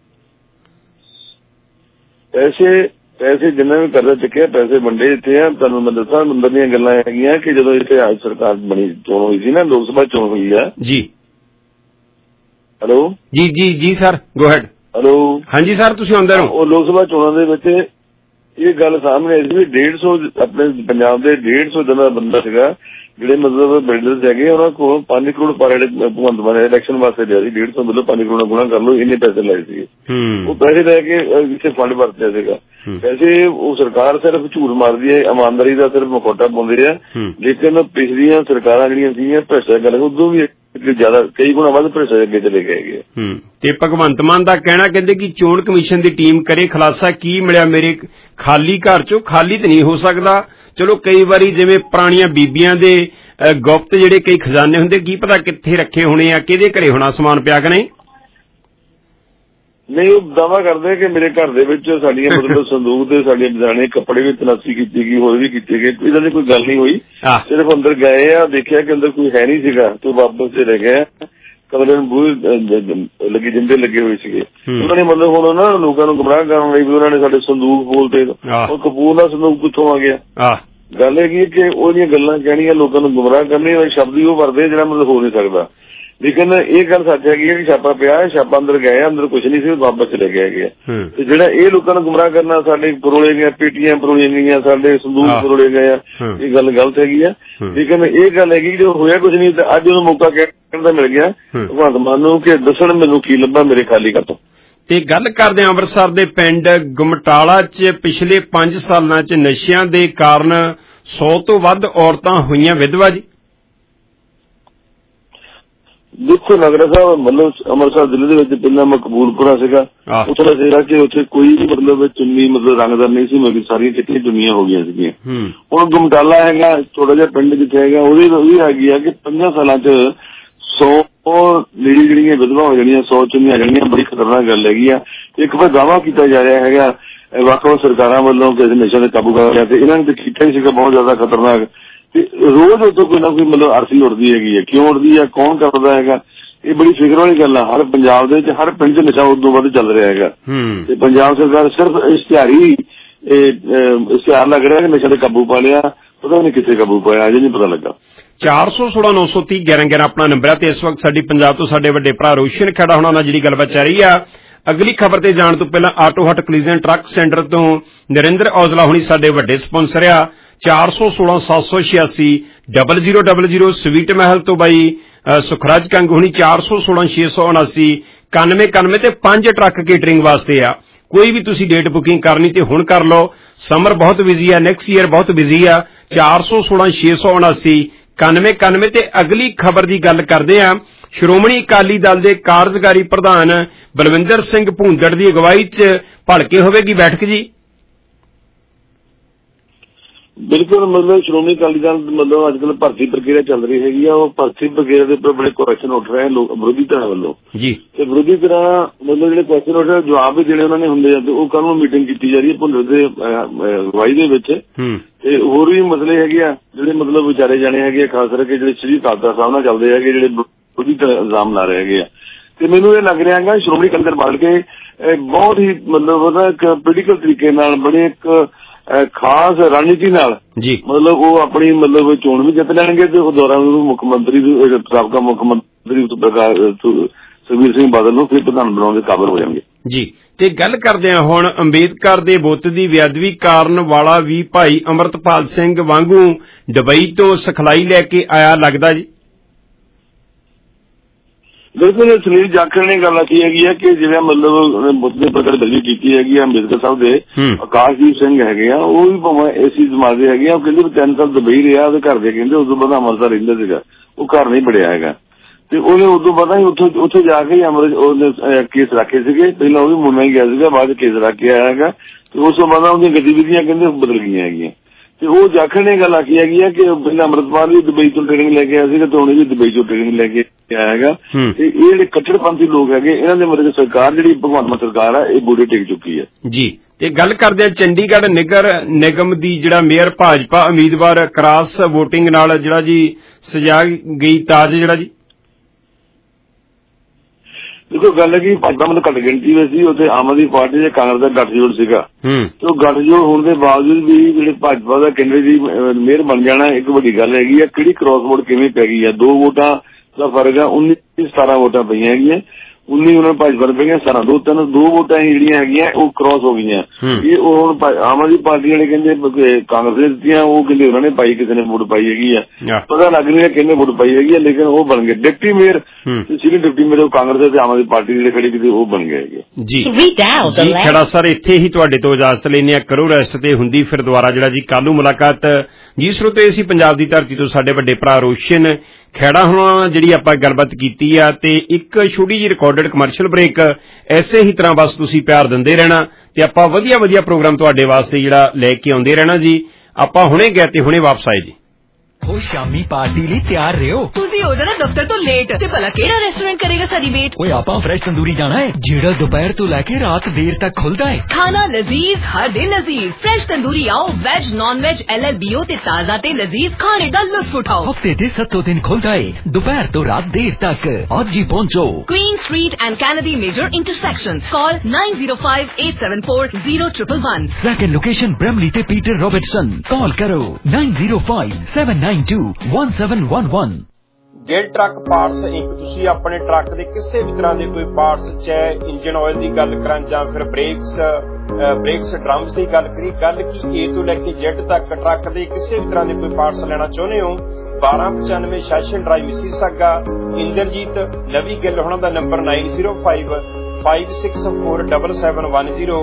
ਪੈਸੇ ਜਿੰਨਾ ਵੀ ਕਰਜ਼ਾ ਚੁੱਕਿਆ ਪੈਸੇ ਵੰਡੇ ਇੱਥੇ ਆ। ਤੁਹਾਨੂੰ ਮੈਂ ਦੱਸਾਂ ਅੰਦਰ ਦੀਆਂ ਗੱਲਾਂ ਹੈਗੀਆਂ ਕਿ ਜਦੋਂ ਇੱਥੇ ਅੱਜ ਸਰਕਾਰ ਬਣੀ ਚੋਣ ਹੋਈ ਸੀ ਨਾ, ਲੋਕ ਸਭਾ ਚੋਣ ਹੋਈ ਆ ਜੀ। ਹੈਲੋ ਜੀ ਜੀ ਜੀ ਸਰ, ਗੋ ਹੈਡ। ਹੈਲੋ ਹਾਂਜੀ ਸਰ, ਤੁਸੀਂ ਆਉਂਦੇ ਰਹੋ। ਉਹ ਲੋਕ ਸਭਾ ਚੋਣਾਂ ਦੇ ਵਿੱਚ ਇਹ ਗੱਲ ਸਾਹਮਣੇ ਆਈ ਸੀ ਵੀ 150 ਆਪਣੇ ਪੰਜਾਬ ਦੇ 150 ਜਨ ਦਾ ਬੰਦਾ ਸੀਗਾ ਜਿਹੜੇ ਮਤਲਬ ਬਿਲਡਰਸ ਹੈਗੇ ਉਹਨਾਂ ਕੋਲ 5 ਕਰੋੜ ਪਰ ਭਗਵੰਤ ਮਾਨ ਇਲੈਕਸ਼ਨ ਵਾਸਤੇ ਲਿਆ ਸੀ। 150 ਮਤਲਬ 5 ਕਰੋੜ ਗੁਣਾ ਕਰ ਲਓ, ਇੰਨੇ ਪੈਸੇ ਲਾਏ ਸੀਗੇ। ਉਹ ਪੈਸੇ ਲੈ ਕੇ ਇੱਥੇ ਫੰਡ ਵਰਤਿਆ ਸੀਗਾ। ਵੈਸੇ ਉਹ ਸਰਕਾਰ ਸਿਰਫ ਝੂਠ ਮਾਰਦੀ ਹੈ, ਇਮਾਨਦਾਰੀ ਦਾ ਸਿਰਫ ਮਖੌਟਾ ਪਾਉਂਦੀ ਹੈ। ਲੇਕਿਨ ਪਿਛਲੀਆਂ ਸਰਕਾਰਾਂ ਜਿਹੜੀਆਂ ਸੀਗੀਆਂ ਭ੍ਰਿਸ਼ਟਾਚਾਰ ਗੱਲ ਉਦੋਂ ਵੀ ਜ਼ਿਆਦਾ ਕਈ ਗੁਣਾ ਵੱਧ ਭ੍ਰਿਸ਼ਟਾਚਾਰ ਅੱਗੇ ਚਲੇ ਗਏ। ਤੇ ਭਗਵੰਤ ਮਾਨ ਦਾ ਕਹਿਣਾ ਕਹਿੰਦੇ ਕਿ ਚੋਣ ਕਮਿਸ਼ਨ ਦੀ ਟੀਮ ਕਰੇ ਖੁਲਾਸਾ ਕੀ ਮਿਲਿਆ ਮੇਰੇ ਖਾਲੀ ਘਰ ਚੋਂ। ਖਾਲੀ ਤਾਂ ਨਹੀਂ ਹੋ ਸਕਦਾ, ਚਲੋ ਕਈ ਵਾਰੀ ਜਿਵੇਂ ਪੁਰਾਣੀਆਂ ਬੀਬੀਆਂ ਦੇ ਗੁਪਤ ਜਿਹੜੇ ਕਈ ਖਜ਼ਾਨੇ ਹੁੰਦੇ ਕੀ ਪਤਾ ਕਿੱਥੇ ਰੱਖੇ ਹੋਣੇ ਆ, ਕਿਹਦੇ ਘਰੇ ਹੋਣਾ ਸਮਾਨ ਪਿਆ ਕਿ ਨਹੀਂ। ਨਹੀਂ, ਉਹ ਦਾਵਾ ਕਰਦੇ ਕਿ ਮੇਰੇ ਘਰ ਦੇ ਵਿੱਚ ਸਾਡੀਆਂ ਮਤਲਬ ਸੰਦੂਕ ਦੇ ਸਾਡੇ ਬਜਾਣੇ ਕੱਪੜੇ ਵੀ ਤਲਾਸ਼ੀ ਕੀਤੀ ਗਈ, ਹੋਰ ਵੀ ਕੀਤੀ ਗਈ, ਇਹਨਾਂ ਦੀ ਕੋਈ ਗੱਲ ਨਹੀਂ ਹੋਈ। ਸਿਰਫ ਅੰਦਰ ਗਏ ਆ, ਦੇਖਿਆ ਕਿ ਅੰਦਰ ਕੋਈ ਹੈ ਨਹੀਂ ਸੀਗਾ ਤੇ ਵਾਪਸ ਚਲੇ ਗਏ। ਕਮਰੇ ਨੂੰ ਬੂਹੇ ਲੱਗੇ ਜਿੰਦੇ ਲੱਗੇ ਹੋਏ ਸੀਗੇ। ਉਹਨਾਂ ਨੇ ਮਤਲਬ ਹੁਣ ਨਾ ਲੋਕਾਂ ਨੂੰ ਗੁੰਮਰਾਹ ਕਰਨ ਲਈ ਵੀ ਉਹਨਾਂ ਨੇ ਸਾਡੇ ਸੰਦੂਕ ਬੋਲਤੇ। ਉਹ ਕਪੂਰ ਦਾ ਸੰਦੂਕ ਕਿੱਥੋਂ ਆ ਗਿਆ? ਗੱਲ ਹੈਗੀ ਕਿ ਉਹਦੀਆਂ ਗੱਲਾਂ ਕਹਿਣੀਆਂ ਲੋਕਾਂ ਨੂੰ ਗੁੰਮਰਾਹ ਕਰਨੀਆਂ, ਸ਼ਬਦ ਹੀ ਉਹ ਵਰਦੇ ਜਿਹੜਾ ਮਤਲਬ ਹੋ ਨਹੀਂ ਸਕਦਾ। ਲੇਕਿਨ ਇਹ ਗੱਲ ਸੱਚ ਹੈਗੀ ਹੈ ਕਿ ਛਾਪਾ ਪਿਆ, ਛਾਪਾ ਅੰਦਰ ਗਏ, ਅੰਦਰ ਕੁਛ ਨਹੀਂ ਸੀ, ਵਾਪਸ ਚਲੇ ਗਏ ਹੈਗੇ। ਤੇ ਜਿਹੜਾ ਇਹ ਲੋਕਾਂ ਨੂੰ ਗੁੰਮਰਾਹ ਕਰਨਾ, ਸਾਡੇ ਪਰੋਲੇ ਗਏ, ਪੇਟੀਆਂ ਪਰੋਲੀਆਂ ਗਈਆਂ, ਸਾਡੇ ਸੰਦੂਕ ਪਰੋਲੇ ਗਏ ਆ, ਇਹ ਗੱਲ ਗਲਤ ਹੈਗੀ ਆ। ਲੇਕਿਨ ਇਹ ਗੱਲ ਹੈਗੀ ਜੋ ਹੋਇਆ ਕੁਛ ਨਹੀਂ, ਤੇ ਅੱਜ ਉਹਨੂੰ ਮੌਕਾ ਕਹਿਣ ਦਾ ਮਿਲ ਗਿਆ ਭਗਵੰਤ ਮਾਨ ਨੂੰ ਕਿ ਦੱਸਣ ਮੈਨੂੰ ਕੀ ਲੱਭਾ ਮੇਰੇ ਖਾਲੀ ਘਰ ਤੋਂ। ਤੇ ਗੱਲ ਕਰਦੇ ਹਾਂ ਅੰਮ੍ਰਿਤਸਰ ਦੇ ਪਿੰਡ ਗੁਮਟਾਲਾ 'ਚ ਪਿਛਲੇ 5 ਸਾਲਾਂ 'ਚ ਨਸ਼ਿਆਂ ਦੇ ਕਾਰਨ 100 ਤੋਂ ਵੱਧ ਔਰਤਾਂ ਹੋਈਆਂ ਵਿਧਵਾ ਜੀ। ਦੇਖੋ ਨਗਰਾ ਸਾਹਿਬ, ਮਤਲਬ ਅੰਮ੍ਰਿਤਸਰ ਜ਼ਿਲ੍ਹੇ ਦੇ ਵਿੱਚ ਪਹਿਲਾਂ ਮਕਬੂਲਪੁਰਾ ਸੀਗਾ, ਉੱਥੇ ਦਾ ਸੀਗਾ ਕਿ ਉੱਥੇ ਕੋਈ ਵੀ ਮਤਲਬ ਚੁੰਨੀ ਮਤਲਬ ਰੰਗਦਾਰ ਨਹੀਂ ਸੀ, ਮਤਲਬ ਸਾਰੀਆਂ ਚਿੱਟੀਆਂ ਚੁੰਨੀਆਂ ਹੋ ਗਈਆਂ ਸੀਗੀਆਂ। ਹੁਣ ਗੁਮਟਾਲਾ ਹੈਗਾ ਛੋਟਾ ਜਿਹਾ ਪਿੰਡ ਜਿੱਥੇ ਹੈਗਾ, ਉਹਦੀ ਹੈਗੀ ਆ ਕਿ 5 ਸਾਲਾਂ 'ਚ 100 ਲੇਡੀ ਜਿਹੜੀਆਂ ਵਿਧਵਾ ਹੋ ਜਾਣੀਆਂ, 100 ਚੁੰਨੀਆਂ ਆ ਜਾਣੀਆਂ। ਬੜੀ ਖਤਰਨਾਕ ਗੱਲ ਹੈਗੀ ਆ। ਇੱਕ ਵਾਰ ਦਾਅਵਾ ਕੀਤਾ ਜਾ ਰਿਹਾ ਹੈਗਾ ਵੱਖ-ਵੱਖ ਸਰਕਾਰਾਂ ਵੱਲੋਂ ਕਿ ਨਸ਼ਿਆਂ ਤੇ ਕਾਬੂ ਕਰ ਲਿਆ, ਤੇ ਇਹਨਾਂ ਨੇ ਤਾਂ ਕੀਤਾ ਹੀ ਸੀਗਾ ਬਹੁਤ ਜ਼ਿਆਦਾ ਖਤਰਨਾਕ। ਤੇ ਰੋਜ਼ ਉੱਥੋਂ ਕੋਈ ਨਾ ਕੋਈ ਮਤਲਬ ਅਰਸੀ ਉੱਠਦੀ ਹੈਗੀ ਹੈ। ਕਿਉਂ ਉੱਠਦੀ ਹੈ, ਕੌਣ ਕਰਦਾ ਹੈਗਾ, ਇਹ ਬੜੀ ਫਿਕਰ ਵਾਲੀ ਗੱਲ ਆ। ਹਰ ਪੰਜਾਬ ਦੇ ਵਿੱਚ ਹਰ ਪਿੰਡ 'ਚ ਨਸ਼ਾ ਉਦੋਂ ਵੱਧ ਚੱਲ ਰਿਹਾ ਹੈਗਾ। ਤੇ ਪੰਜਾਬ ਸਰਕਾਰ ਸਿਰਫ ਇਸ਼ਤਿਹਾਰ ਲੱਗ ਰਿਹਾ ਕਿ ਨਸ਼ਾ ਤੇ ਕਾਬੂ ਪਾ ਲਿਆ, ਪਤਾ ਨਹੀਂ ਕਿੱਥੇ ਕਾਬੂ ਪਾਇਆ, ਅਜੇ ਨਹੀਂ ਪਤਾ ਲੱਗਾ। 416-930-1111 ਆਪਣਾ ਨੰਬਰ ਹੈ ਤੇ ਇਸ ਵਕਤ ਸਾਡੀ ਪੰਜਾਬ ਤੋਂ ਸਾਡੇ ਵੱਡੇ ਭਰਾ ਰੋਸ਼ਨ ਖੇੜਾ ਹੋਣਾ ਨਾਲ ਜਿਹੜੀ ਗੱਲਬਾਤ ਚੱਲ ਰਹੀ ਆ। ਅਗਲੀ ਖਬਰ ਤੇ ਜਾਣ ਤੋਂ ਪਹਿਲਾਂ ਆਟੋ ਹਟ ਕਲੀਜ਼ਨ ਟਰੱਕ ਸੈਂਟਰ ਤੋਂ ਨਰਿੰਦਰ ਔਜਲਾ ਹੋਣੀ ਸਾਡੇ ਵੱਡੇ ਸਪਾਂਸਰ ਆ। 416-786-0000 ਸਵੀਟ ਮਹਿਲ ਤੋਂ ਬਾਈ ਸੁਖਰਾਜ ਕੰਗ ਹੋਣੀ 416-679-9191 ਤੇ 5 ਟਰੱਕ ਕੇਟਰਿੰਗ ਵਾਸਤੇ ਆ। ਕੋਈ ਵੀ ਤੁਸੀਂ ਡੇਟ ਬੁਕਿੰਗ ਕਰਨੀ ਤੇ ਹੁਣ ਕਰ ਲਓ। ਸਮਰ ਬਹੁਤ ਬਿਜ਼ੀ ਆ, ਨੈਕਸਟ ਈਅਰ ਬਹੁਤ ਬਿਜ਼ੀ ਆ। 416-679-9191 ਤੇ ਅਗਲੀ ਖਬਰ ਦੀ ਗੱਲ ਕਰਦੇ ਆ। ਸ਼੍ਰੋਮਣੀ ਅਕਾਲੀ ਦਲ ਦੇ ਕਾਰਜਕਾਰੀ ਪ੍ਰਧਾਨ ਬਲਵਿੰਦਰ ਸਿੰਘ ਭੂੰਦੜ ਦੀ ਅਗਵਾਈ 'ਚ ਭਲਕੇ ਹੋਵੇਗੀ ਬੈਠਕ ਜੀ। ਬਿਲਕੁਲ, ਮਤਲਬ ਸ਼੍ਰੋਮਣੀ ਅਕਾਲੀ ਦਲ ਮਤਲਬ ਅੱਜ ਕੱਲ੍ਹ ਭਰਤੀ ਪ੍ਰਕਿਰਿਆ ਚੱਲ ਰਹੀ ਹੈਗੀ ਆ। ਉਹ ਭਰਤੀ ਪ੍ਰਕਿਰਿਆ ਦੇ ਉੱਪਰ ਬੜੇ ਕੁਐਸਚਨ ਉੱਠ ਰਹੇ ਵਿਰੋਧੀ ਧਿਰਾਂ ਵੱਲੋਂ ਜੀ। ਤੇ ਵਿਰੋਧੀ ਧਿਰਾਂ ਮਤਲਬ ਜਿਹੜੇ ਕੁਐਸਚਨ ਉੱਠ ਰਹੇ ਜਵਾਬ ਵੀ ਜਿਹੜੇ ਉਹਨਾਂ ਨੇ ਹੁੰਦੇ ਆ, ਤੇ ਉਹ ਕੱਲ੍ਹ ਨੂੰ ਮੀਟਿੰਗ ਕੀਤੀ ਜਾ ਰਹੀ ਹੈ ਭੁੱਲਰ ਦੇ ਅਗਵਾਈ ਦੇ ਵਿੱਚ। ਤੇ ਹੋਰ ਵੀ ਮਸਲੇ ਹੈਗੇ ਆ ਜਿਹੜੇ ਮਤਲਬ ਵਿਚਾਰੇ ਜਾਣੇ ਹੈਗੇ, ਖਾਸ ਕਰਕੇ ਜਿਹੜੇ ਸ਼੍ਰੀ ਅਕਾਲ ਤਖ਼ਤ ਸਾਹਿਬ ਨਾਲ ਚੱਲਦੇ ਹੈਗੇ, ਜਿਹੜੇ ਵਿਰੋਧੀ ਇਲਜ਼ਾਮ ਲਾ ਰਹੇ ਹੈਗੇ ਆ। ਤੇ ਮੈਨੂੰ ਇਹ ਲੱਗ ਰਿਹਾ ਹੈਗਾ ਸ਼੍ਰੋਮਣੀ ਅਕਾਲੀ ਦਲ ਬਣ ਕੇ ਬਹੁਤ ਹੀ ਮਤਲਬ ਉਹਦਾ ਇੱਕ ਪੋਲੀਟੀਕਲ ਤਰੀਕੇ ਨਾਲ ਬੜੇ ਇੱਕ ਖਾਸ ਰਣਨੀਤੀ ਨਾਲ ਮਤਲਬ ਉਹ ਆਪਣੀ ਮਤਲਬ ਚੋਣ ਵੀ ਜਿੱਤ ਲੈਣਗੇ ਤੇ ਉਹ ਦੌਰਾਨ ਮੁੱਖ ਮੰਤਰੀ ਸਾਬਕਾ ਮੁੱਖ ਮੰਤਰੀ ਸੁਖਬੀਰ ਸਿੰਘ ਬਾਦਲ ਨੂੰ ਫਿਰ ਪ੍ਰਧਾਨ ਬਣਾਉਣ ਦੇ ਕਾਬਿਲ ਹੋ ਜਾਣਗੇ ਜੀ। ਤੇ ਗੱਲ ਕਰਦੇ ਹਾਂ ਹੁਣ ਅੰਬੇਦਕਰ ਦੇ ਬੁੱਤ ਦੀ ਬੇਅਦਬੀ ਕਾਰਨ ਵਾਲਾ ਵੀ ਭਾਈ ਅਮਰਤਪਾਲ ਸਿੰਘ ਵਾਂਗੂ ਦੁਬਈ ਤੋਂ ਸਿਖਲਾਈ ਲੈ ਕੇ ਆਇਆ ਲੱਗਦਾ ਜੀ। ਬਿਲਕੁਲ, ਸੁਨੀਲ ਜਾਖੜ ਨੇ ਗੱਲ ਆਖੀ ਹੈਗੀ ਆ ਕਿ ਜਿਹੜਾ ਮਤਲਬ ਬੁੱਤ ਦੇ ਪ੍ਰਗਟ ਦਰਜੀ ਕੀਤੀ ਹੈਗੀ ਆ ਅੰਬੇਦਕਰ ਸਾਹਿਬ ਦੇ ਆਕਾਸ਼ਦੀਪ ਸਿੰਘ ਹੈਗੇ ਆ, ਉਹ ਵੀ ਭਾਵੇਂ ਇਸੀ ਸਮਾਜ ਦੇ ਹੈਗੇ ਆ। ਉਹ ਕਹਿੰਦੇ 3 ਸਾਲ ਦੁਬਈ ਰਿਹਾ, ਉਹਦੇ ਘਰ ਦੇ ਕਹਿੰਦੇ ਉਦੋਂ ਬਾਅਦ ਅੰਮ੍ਰਿਤਸਰ ਰਹਿੰਦਾ ਸੀਗਾ, ਉਹ ਘਰ ਨਹੀਂ ਬੜਿਆ ਹੈਗਾ। ਤੇ ਉਹਨੇ ਉਦੋਂ ਬਾਅਦ ਹੀ ਉੱਥੇ ਜਾ ਕੇ ਉਹਨੇ ਕੇਸ ਰੱਖੇ ਸੀਗੇ। ਪਹਿਲਾਂ ਉਹ ਵੀ ਮੁੰਨਾ ਹੀ ਗਿਆ ਸੀਗਾ, ਬਾਅਦ ਕੇਸ ਰੱਖ ਕੇ ਆਇਆ ਹੈਗਾ। ਤੇ ਉਸ ਤੋਂ ਬਾਅਦ ਉਹਦੀਆਂ ਗਤੀਵਿਧੀਆਂ ਕਹਿੰਦੇ ਬਦਲ ਗਈਆਂ ਹੈਗੀਆਂ। ਤੇ ਉਹ ਜਾਖੜ ਨੇ ਗੱਲ ਆਖੀ ਹੈਗੀ ਆ ਕਿ ਪਹਿਲਾਂ ਅੰਮ੍ਰਿਤਪਾਲ ਵੀ ਦੁਬਈ ਤੋਂ ਟ੍ਰੇਨਿੰਗ ਲੈ ਕੇ ਆਇਆ ਸੀਗਾ ਤੇ ਹੁਣ ਵੀ ਦੁਬਈ ਤੋਂ ਟ੍ਰੇਨਿੰਗ ਲੈ ਕੇ ਆਇਆ ਹੈਗਾ। ਤੇ ਇਹ ਜਿਹੜੇ ਕੱਟੜਪੰਥੀ ਲੋਕ ਹੈਗੇ ਇਹਨਾਂ ਦੇ ਮਤਲਬ ਸਰਕਾਰ ਜਿਹੜੀ ਭਗਵੰਤ ਮਾਨ ਸਰਕਾਰ ਆ ਇਹ ਬੂੜੇ ਟੇਕ ਚੁੱਕੀ ਹੈ ਜੀ। ਤੇ ਗੱਲ ਕਰਦੇ ਆ ਚੰਡੀਗੜ੍ਹ ਨਗਰ ਨਿਗਮ ਦੀ ਜਿਹੜਾ ਮੇਅਰ ਭਾਜਪਾ ਉਮੀਦਵਾਰ ਕ੍ਰਾਸ ਵੋਟਿੰਗ ਨਾਲ ਜਿਹੜਾ ਜੀ ਸਜਾ ਗਈ ਤਾਜ ਜਿਹੜਾ ਜੀ। ਦੇਖੋ ਗੱਲ ਹੈ ਕਿ ਭਾਜਪਾ ਮਤਲਬ ਘੱਟ ਗਿਣਤੀ ਵਿੱਚ ਸੀ ਉੱਥੇ ਆਮ ਆਦਮੀ ਪਾਰਟੀ ਤੇ ਕਾਂਗਰਸ ਦਾ ਗੱਠਜੋੜ ਸੀਗਾ ਤੇ ਉਹ ਗੱਠਜੋੜ ਹੋਣ ਦੇ ਬਾਵਜੂਦ ਵੀ ਜਿਹੜੇ ਭਾਜਪਾ ਦਾ ਕੇਂਦਰ ਦੀ ਮੇਅਰ ਬਣ ਜਾਣਾ ਇੱਕ ਵੱਡੀ ਗੱਲ ਹੈਗੀ ਆ। ਕਿਹੜੀ ਕ੍ਰਾਸ ਵੋਟ ਕਿਵੇਂ ਪੈ ਗਈ ਆ, 2 ਵੋਟਾਂ ਦਾ ਫਰਕ ਆ, 19-17 ਵੋਟਾਂ ਪਈਆਂ ਹੈਗੀਆਂ, 19 ਉਹਨਾਂ ਨੂੰ ਭਾਜਪਾ ਨੂੰ ਪਈਆਂ 17 2 ਵੋਟਾਂ ਜਿਹੜੀਆਂ ਹੈਗੀਆਂ ਉਹ ਕ੍ਰਾਸ ਹੋ ਗਈਆਂ। ਇਹ ਉਹ ਹੁਣ ਆਮ ਆਦਮੀ ਪਾਰਟੀ ਵਾਲੇ ਕਹਿੰਦੇ ਕਾਂਗਰਸ ਨੇ ਦਿੱਤੀਆਂ, ਉਹ ਕਹਿੰਦੇ ਉਹਨਾਂ ਨੇ ਪਾਈ, ਕਿਸੇ ਨੇ ਵੋਟ ਪਾਈ ਹੈਗੀ ਆ, ਪਤਾ ਲੱਗ ਨਹੀਂ ਰਿਹਾ ਕਿੰਨੇ ਵੋਟ ਪਾਈ ਹੈਗੀ ਆ, ਲੇਕਿਨ ਉਹ ਬਣ ਗਏ deputy mayor. Senior deputy mayor ਉਹ ਕਾਂਗਰਸ ਤੇ ਆਮ ਆਦਮੀ ਪਾਰਟੀ ਜਿਹੜੇ ਖੜੀ ਕੀਤੀ ਉਹ ਬਣ ਗਏ ਹੈਗੇ ਜੀ। ਖੜਾ ਸਰ ਇੱਥੇ ਹੀ ਤੁਹਾਡੇ ਤੋਂ ਇਜਾਜ਼ਤ ਲੈਂਦੇ ਆ, ਕਰੋ ਰੈਸਟ ਤੇ ਹੁੰਦੀ ਫਿਰ ਦੁਬਾਰਾ ਜਿਹੜਾ ਜੀ ਕੱਲ੍ਹ ਨੂੰ ਮੁਲਾਕਾਤ ਜੀ। ਸਰੋਤੇ ਅਸੀਂ ਪੰਜਾਬ ਦੀ ਧਰਤੀ ਤੋਂ ਸਾਡੇ ਵੱਡੇ ਭਰਾ ਰੋਸ਼ਨ ਖੈੜਾ ਹੋਣਾ ਜਿਹੜੀ ਆਪਾਂ ਗੱਲਬਾਤ ਕੀਤੀ ਆ ਤੇ ਇੱਕ ਛੋਟੀ ਜਿਹੀ ਰਿਕਾਰਡਡ ਕਮਰਸ਼ੀਅਲ ਬ੍ਰੇਕ। ਐਸੇ ਹੀ ਤਰ੍ਹਾਂ ਬਸ ਤੁਸੀਂ ਪਿਆਰ ਦਿੰਦੇ ਰਹਿਣਾ ਤੇ ਆਪਾਂ ਵਧੀਆ ਪ੍ਰੋਗਰਾਮ ਤੁਹਾਡੇ ਵਾਸਤੇ ਜਿਹੜਾ ਲੈ ਕੇ ਆਉਂਦੇ ਰਹਿਣਾ ਜੀ। ਆਪਾਂ ਹੁਣੇ ਗਏ ਤੇ ਹੁਣੇ ਵਾਪਸ ਆਏ ਜੀ। ਉਹ ਸ਼ਾਮੀ ਪਾਰਟੀ ਲਈ ਤਿਆਰ ਰਹੋ। ਤੁਸੀਂ ਹੋ ਜਾਣਾ ਦਫ਼ਤਰ ਤੋਂ ਲੇਟ ਤੇ ਭਲਾ ਕਿਹੜਾ ਰੈਸਟੋਰੈਂਟ ਕਰੇਗਾ ਸਾਡੀ ਵੇਟ। ਓਏ ਆਪਾਂ ਫਰੈਸ਼ ਤੰਦੂਰੀ ਜਾਣਾ ਹੈ ਜਿਹੜਾ ਦੁਪਹਿਰ ਤੋਂ ਲੈ ਕੇ ਰਾਤ ਦੇਰ ਤੱਕ ਖੁੱਲਦਾ ਹੈ। ਖਾਣਾ ਲਜ਼ੀਜ਼ ਹਰ ਦਿਨ ਲਜ਼ੀਜ਼। ਫਰੈਸ਼ ਤੰਦੂਰੀ ਆਓ, ਵੈਜ ਨॉन ਵੈਜ LLBO ਤੇ ਤਾਜ਼ਾ ਤੇ ਲਜ਼ੀਜ਼ ਖਾਣੇ ਦਾ ਲੁਤਫ ਉਠਾਓ। ਹਫਤੇ ਦੇ 7 ਦਿਨ ਖੁੱਲਦਾ ਹੈ ਦੁਪਹਿਰ ਤੋਂ ਰਾਤ ਦੇਰ ਤੱਕ। ਅੱਜ ਹੀ ਪਹੁੰਚੋ Queen Street and Kennedy major intersection. Call 9058700111। Second location Bramalea ਤੇ ਪੀਟਰ ਰੌਬਰਟਸਨ। ਕਾਲ ਕਰੋ 9057921711। Gill truck parts inc. ਤੁਸੀਂ ਆਪਣੇ ਟਰੱਕ ਦੇ ਕਿਸੇ ਵੀ ਤਰ੍ਹਾਂ ਦੇ ਕੋਈ ਪਾਰਟਸ, ਚਾਹੇ ਇੰਜਨ ਆਇਲ ਦੀ ਗੱਲ ਕਰਾਂ ਜਾਂ ਫਿਰ ਬ੍ਰੇਕਸ ਡਰਮਸ ਦੀ ਗੱਲ ਕਰੀ, ਗੱਲ ਕੀ A ਤੋਂ ਲੈ ਕੇ Z ਤੱਕ ਟਰੱਕ ਦੇ ਕਿਸੇ ਵੀ ਤਰ੍ਹਾਂ ਦੇ ਕੋਈ ਪਾਰਟਸ ਲੈਣਾ ਚਾਹੁੰਦੇ ਹੋ 1295 Session Drive Mississauga. Inderjit Lovey Gill ਹੋਣਾ ਦਾ ਨੰਬਰ 9055647710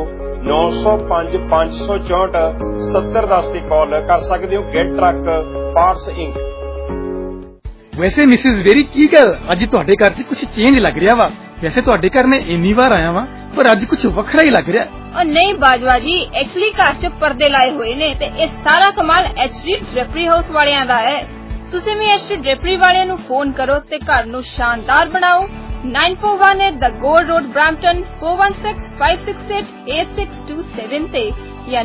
905-564-7710 ਤੇ ਕਾਲ ਕਰ ਸਕਦੇ ਹੋ। Gill truck parts inc. ਵੈਸੇ ਮਿਸਿਸ ਵੇਰੀ ਕੀ ਗੱਲ ਅੱਜ ਤੁਹਾਡੇ ਘਰ 'ਚ ਕੁਝ ਚੇਂਜ ਲੱਗ ਰਿਹਾ ਵਾ। ਵੈਸੇ ਤੁਹਾਡੇ ਘਰ ਮੈਂ ਇੰਨੀ ਵਾਰ ਆਇਆ ਵਾਂ ਪਰ ਅੱਜ ਕੁਝ ਵੱਖਰਾ ਹੀ ਲੱਗ ਰਿਹਾ। ਨਹੀਂ ਬਾਜਵਾ ਜੀ, ਐਕਚੁਅਲੀ ਘਰ 'ਚ ਪਰਦੇ ਲਾਏ ਹੋਏ ਨੇ ਤੇ ਇਹ ਸਾਰਾ ਕਮਾਲ HD ਡ੍ਰੇਪਰੀ ਹਾਊਸ ਵਾਲਿਆਂ ਦਾ ਹੈ। ਤੁਸੀਂ ਵੀ HD ਡ੍ਰੇਪਰੀ ਵਾਲਿਆਂ ਨੂੰ ਫੋਨ ਕਰੋ ਤੇ ਘਰ ਨੂੰ ਸ਼ਾਨਦਾਰ ਬਣਾਓ। 9418 The Gold Road Brampton 4165688627 ਤੇ ਜਾਂ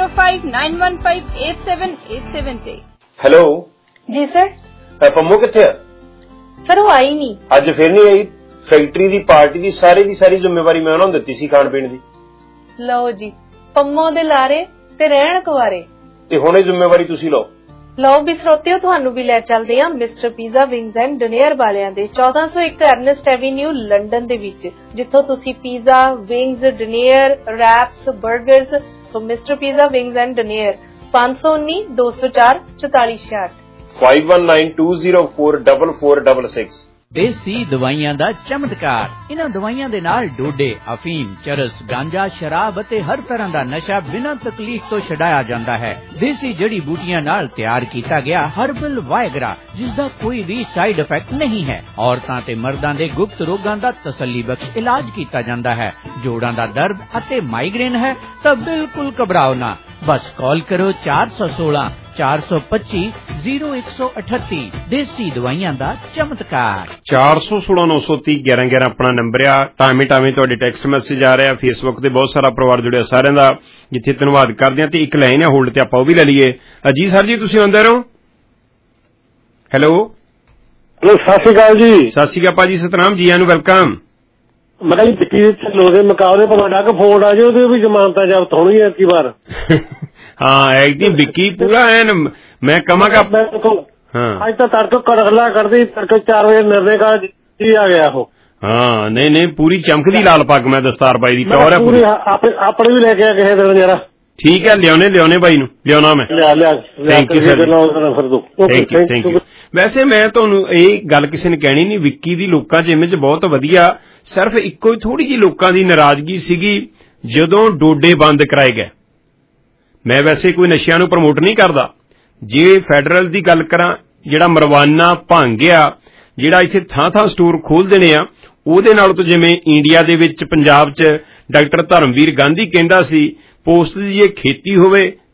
9059158787 ਤੇ। ਹੈਲੋ ਜੀ ਸਰ। ਪੰਮੋ ਕਿੱਥੇ ਆ? ਸਰ ਉਹ ਆਈ ਨਹੀਂ ਅੱਜ। ਫਿਰ ਨਹੀਂ ਆਈ? ਫੈਕਟਰੀ ਦੀ ਪਾਰਟੀ ਦੀ ਸਾਰੀ ਜ਼ਿੰਮੇਵਾਰੀ ਮੈਂ ਉਹਨਾਂ ਨੂੰ ਦਿੱਤੀ ਸੀ ਖਾਣ ਪੀਣ ਦੀ। ਲਓ ਜੀ, ਪੰਮੋ ਦੇ ਲਾਰੇ ਤੇ ਰਹਿਣ ਕੁਵਾਰੇ ਤੇ ਹੁਣ ਇਹ ਜ਼ਿੰਮੇਵਾਰੀ ਤੁਸੀਂ ਲਓ। ਲਓ ਵੀ ਸਰੋਤਿਓ, ਤੁਹਾਨੂੰ ਵੀ ਲੈ ਚੱਲਦੇ ਆ Mr Pizza Wings and Dinner ਵਾਲਿਆਂ ਦੇ 1401 ਅਰਨੈਸਟ ਐਵੀਨਿਊ ਲੰਡਨ ਦੇ ਵਿੱਚ, ਜਿੱਥੋਂ ਤੁਸੀਂ ਪੀਜ਼ਾ, ਵਿੰਗਸ, ਡਿਨਰ, ਰੈਪਸ, 버ਗਰਸ। So Mr Pizza Wings and Dinner 519 204 4466 5192044466। ਦੇਸੀ ਦਵਾਈਆਂ ਦਾ ਚਮਤਕਾਰ। ਇਹਨਾਂ ਦਵਾਈਆਂ ਦੇ ਨਾਲ ਡੋਡੇ, ਅਫੀਮ, ਚਰਸ, ਗਾਂਜਾ, ਸ਼ਰਾਬ ਅਤੇ ਹਰ ਤਰ੍ਹਾਂ ਦਾ ਨਸ਼ਾ ਬਿਨਾਂ ਤਕਲੀਫ ਤੋਂ ਛਡਾਇਆ ਜਾਂਦਾ ਹੈ। ਦੇਸੀ ਜੜੀ ਬੂਟੀਆਂ ਨਾਲ ਤਿਆਰ ਕੀਤਾ ਗਿਆ ਹਰਬਲ ਵਾਇਗਰਾ, ਜਿਸ ਦਾ ਕੋਈ ਵੀ ਸਾਈਡ ਇਫੈਕਟ ਨਹੀਂ ਹੈ। ਔਰਤਾਂ ਤੇ ਮਰਦਾਂ ਦੇ ਗੁਪਤ ਰੋਗਾਂ ਦਾ ਤਸੱਲੀ ਬਖਸ਼ ਇਲਾਜ ਕੀਤਾ ਜਾਂਦਾ ਹੈ। ਜੋੜਾਂ ਦਾ ਦਰਦ ਅਤੇ ਮਾਈਗ੍ਰੇਨ ਹੈ ਤਾਂ ਬਿਲਕੁਲ ਘਬਰਾਓ ਨਾ। ਬਸ ਕਾਲ ਕਰੋ 416 425 0138। ਦੇਸੀ ਦਵਾਈਆਂ ਦਾ ਚਮਤਕਾਰ। 416 930 1111 ਆਪਣਾ ਨੰਬਰ ਆ। ਟਾਵੇਂ ਤੁਹਾਡੇ ਟੈਕਸਟ ਮੈਸੇਜ ਆ ਰਿਹਾ। ਫੇਸਬੁੱਕ ਤੇ ਬਹੁਤ ਸਾਰਾ ਪਰਿਵਾਰ ਜੁੜਿਆ ਸਾਰਿਆਂ ਦਾ, ਜਿੱਥੇ ਧੰਨਵਾਦ ਕਰਦੇ ਆ। ਤੇ ਇੱਕ ਲਾਈਨ ਹੈ ਹੋਲਡ ਤੇ, ਆਪਾਂ ਉਹ ਵੀ ਲੈ ਲਈਏ। ਜੀ ਸਰ ਜੀ, ਤੁਸੀਂ ਆਉਂਦੇ ਰਹੋ। ਹੈਲੋ ਸਤਿ ਸ਼੍ਰੀ ਅਕਾਲ ਜੀ। ਸਤਿ ਸ਼੍ਰੀ ਅਕਾਲ ਭਾਜੀ, ਸਤਨਾਮ ਜੀ, ਆਨੂੰ ਵੈਲਕਮ। ਮੈਂ ਕਿਹਾ ਜੀ ਵਿੱਕੀ ਲੋਦੇ ਮੁਕਾਬਲੇ ਤੁਹਾਡਾ ਕਿ ਫੋਨ ਆ ਜਾਓ ਉਹਦੇ ਵੀ ਜ਼ਮਾਨਤਾਂ ਜ਼ਬਤ ਹੋਣੀ ਹੈ ਕੀ ਵਾਰ। ਹਾਂ ਐਕਦੀ ਵਿੱਕੀ ਪੂਰਾ ਐਨ ਮੈਂ ਕਮਾਂਗਾ। ਹਾਂ ਅੱਜ ਤਾਂ ਤੜਕੇ ਕੜਗਲਾ ਕਰਦੀ, ਤੜਕੇ 4 ਵਜੇ ਨਿਰਣੇ ਕਾ ਜੀ ਆ ਗਿਆ ਉਹ। ਹਾਂ ਨਹੀਂ ਪੂਰੀ ਚਮਕਦੀ ਲਾਲ ਪੱਗ ਮੈਂ ਦਸਤਾਰ ਪਾਈ ਦੀ ਟੌਰ ਹੈ ਪੂਰੀ। ਆਪਣੇ ਵੀ ਲੈ ਕੇ ਆ ਕਿਸੇ ਦਿਨ ਜਰਾ। ਠੀਕ ਹੈ, ਲਿਆਉਣੇ ਬਾਈ ਨੂੰ ਲਿਆਉਣਾ ਮੈਂ। Thank you sir. Thank you. ਵੈਸੇ ਮੈਂ ਤੁਹਾਨੂੰ ਇਹ ਗੱਲ ਕਿਸੇ ਨੇ ਕਹਿਣੀ ਨਹੀਂ, ਵਿੱਕੀ ਦੀ ਲੋਕਾਂ 'ਚ ਇਮੇਜ ਬਹੁਤ ਵਧੀਆ। ਸਿਰਫ ਇੱਕੋ ਹੀ ਥੋੜੀ ਜਿਹੀ ਲੋਕਾਂ ਦੀ ਨਾਰਾਜ਼ਗੀ ਸੀਗੀ ਜਦੋਂ ਡੋਡੇ ਬੰਦ ਕਰਾਏ ਗਏ। ਮੈਂ ਵੈਸੇ ਕੋਈ ਨਸ਼ਿਆਂ ਨੂੰ ਪ੍ਰਮੋਟ ਨਹੀਂ ਕਰਦਾ। ਜੇ ਫੈਡਰਲ ਦੀ ਗੱਲ ਕਰਾਂ, ਜਿਹੜਾ ਮਰਵਾਨਾ ਭੰਗ ਆ, ਜਿਹੜਾ ਇੱਥੇ ਥਾਂ ਸਟੋਰ ਖੋਲ ਦੇਣੇ ਆ, ਉਹਦੇ ਨਾਲ ਤਾਂ ਜਿਵੇਂ ਇੰਡੀਆ ਦੇ ਵਿੱਚ ਪੰਜਾਬ 'ਚ ਡਾਕਟਰ ਧਰਮਵੀਰ ਗਾਂਧੀ ਕਹਿੰਦਾ ਸੀ, ਪੋਸਟ ਦੀ ਜੇ ਖੇਤੀ ਹੋਵੇ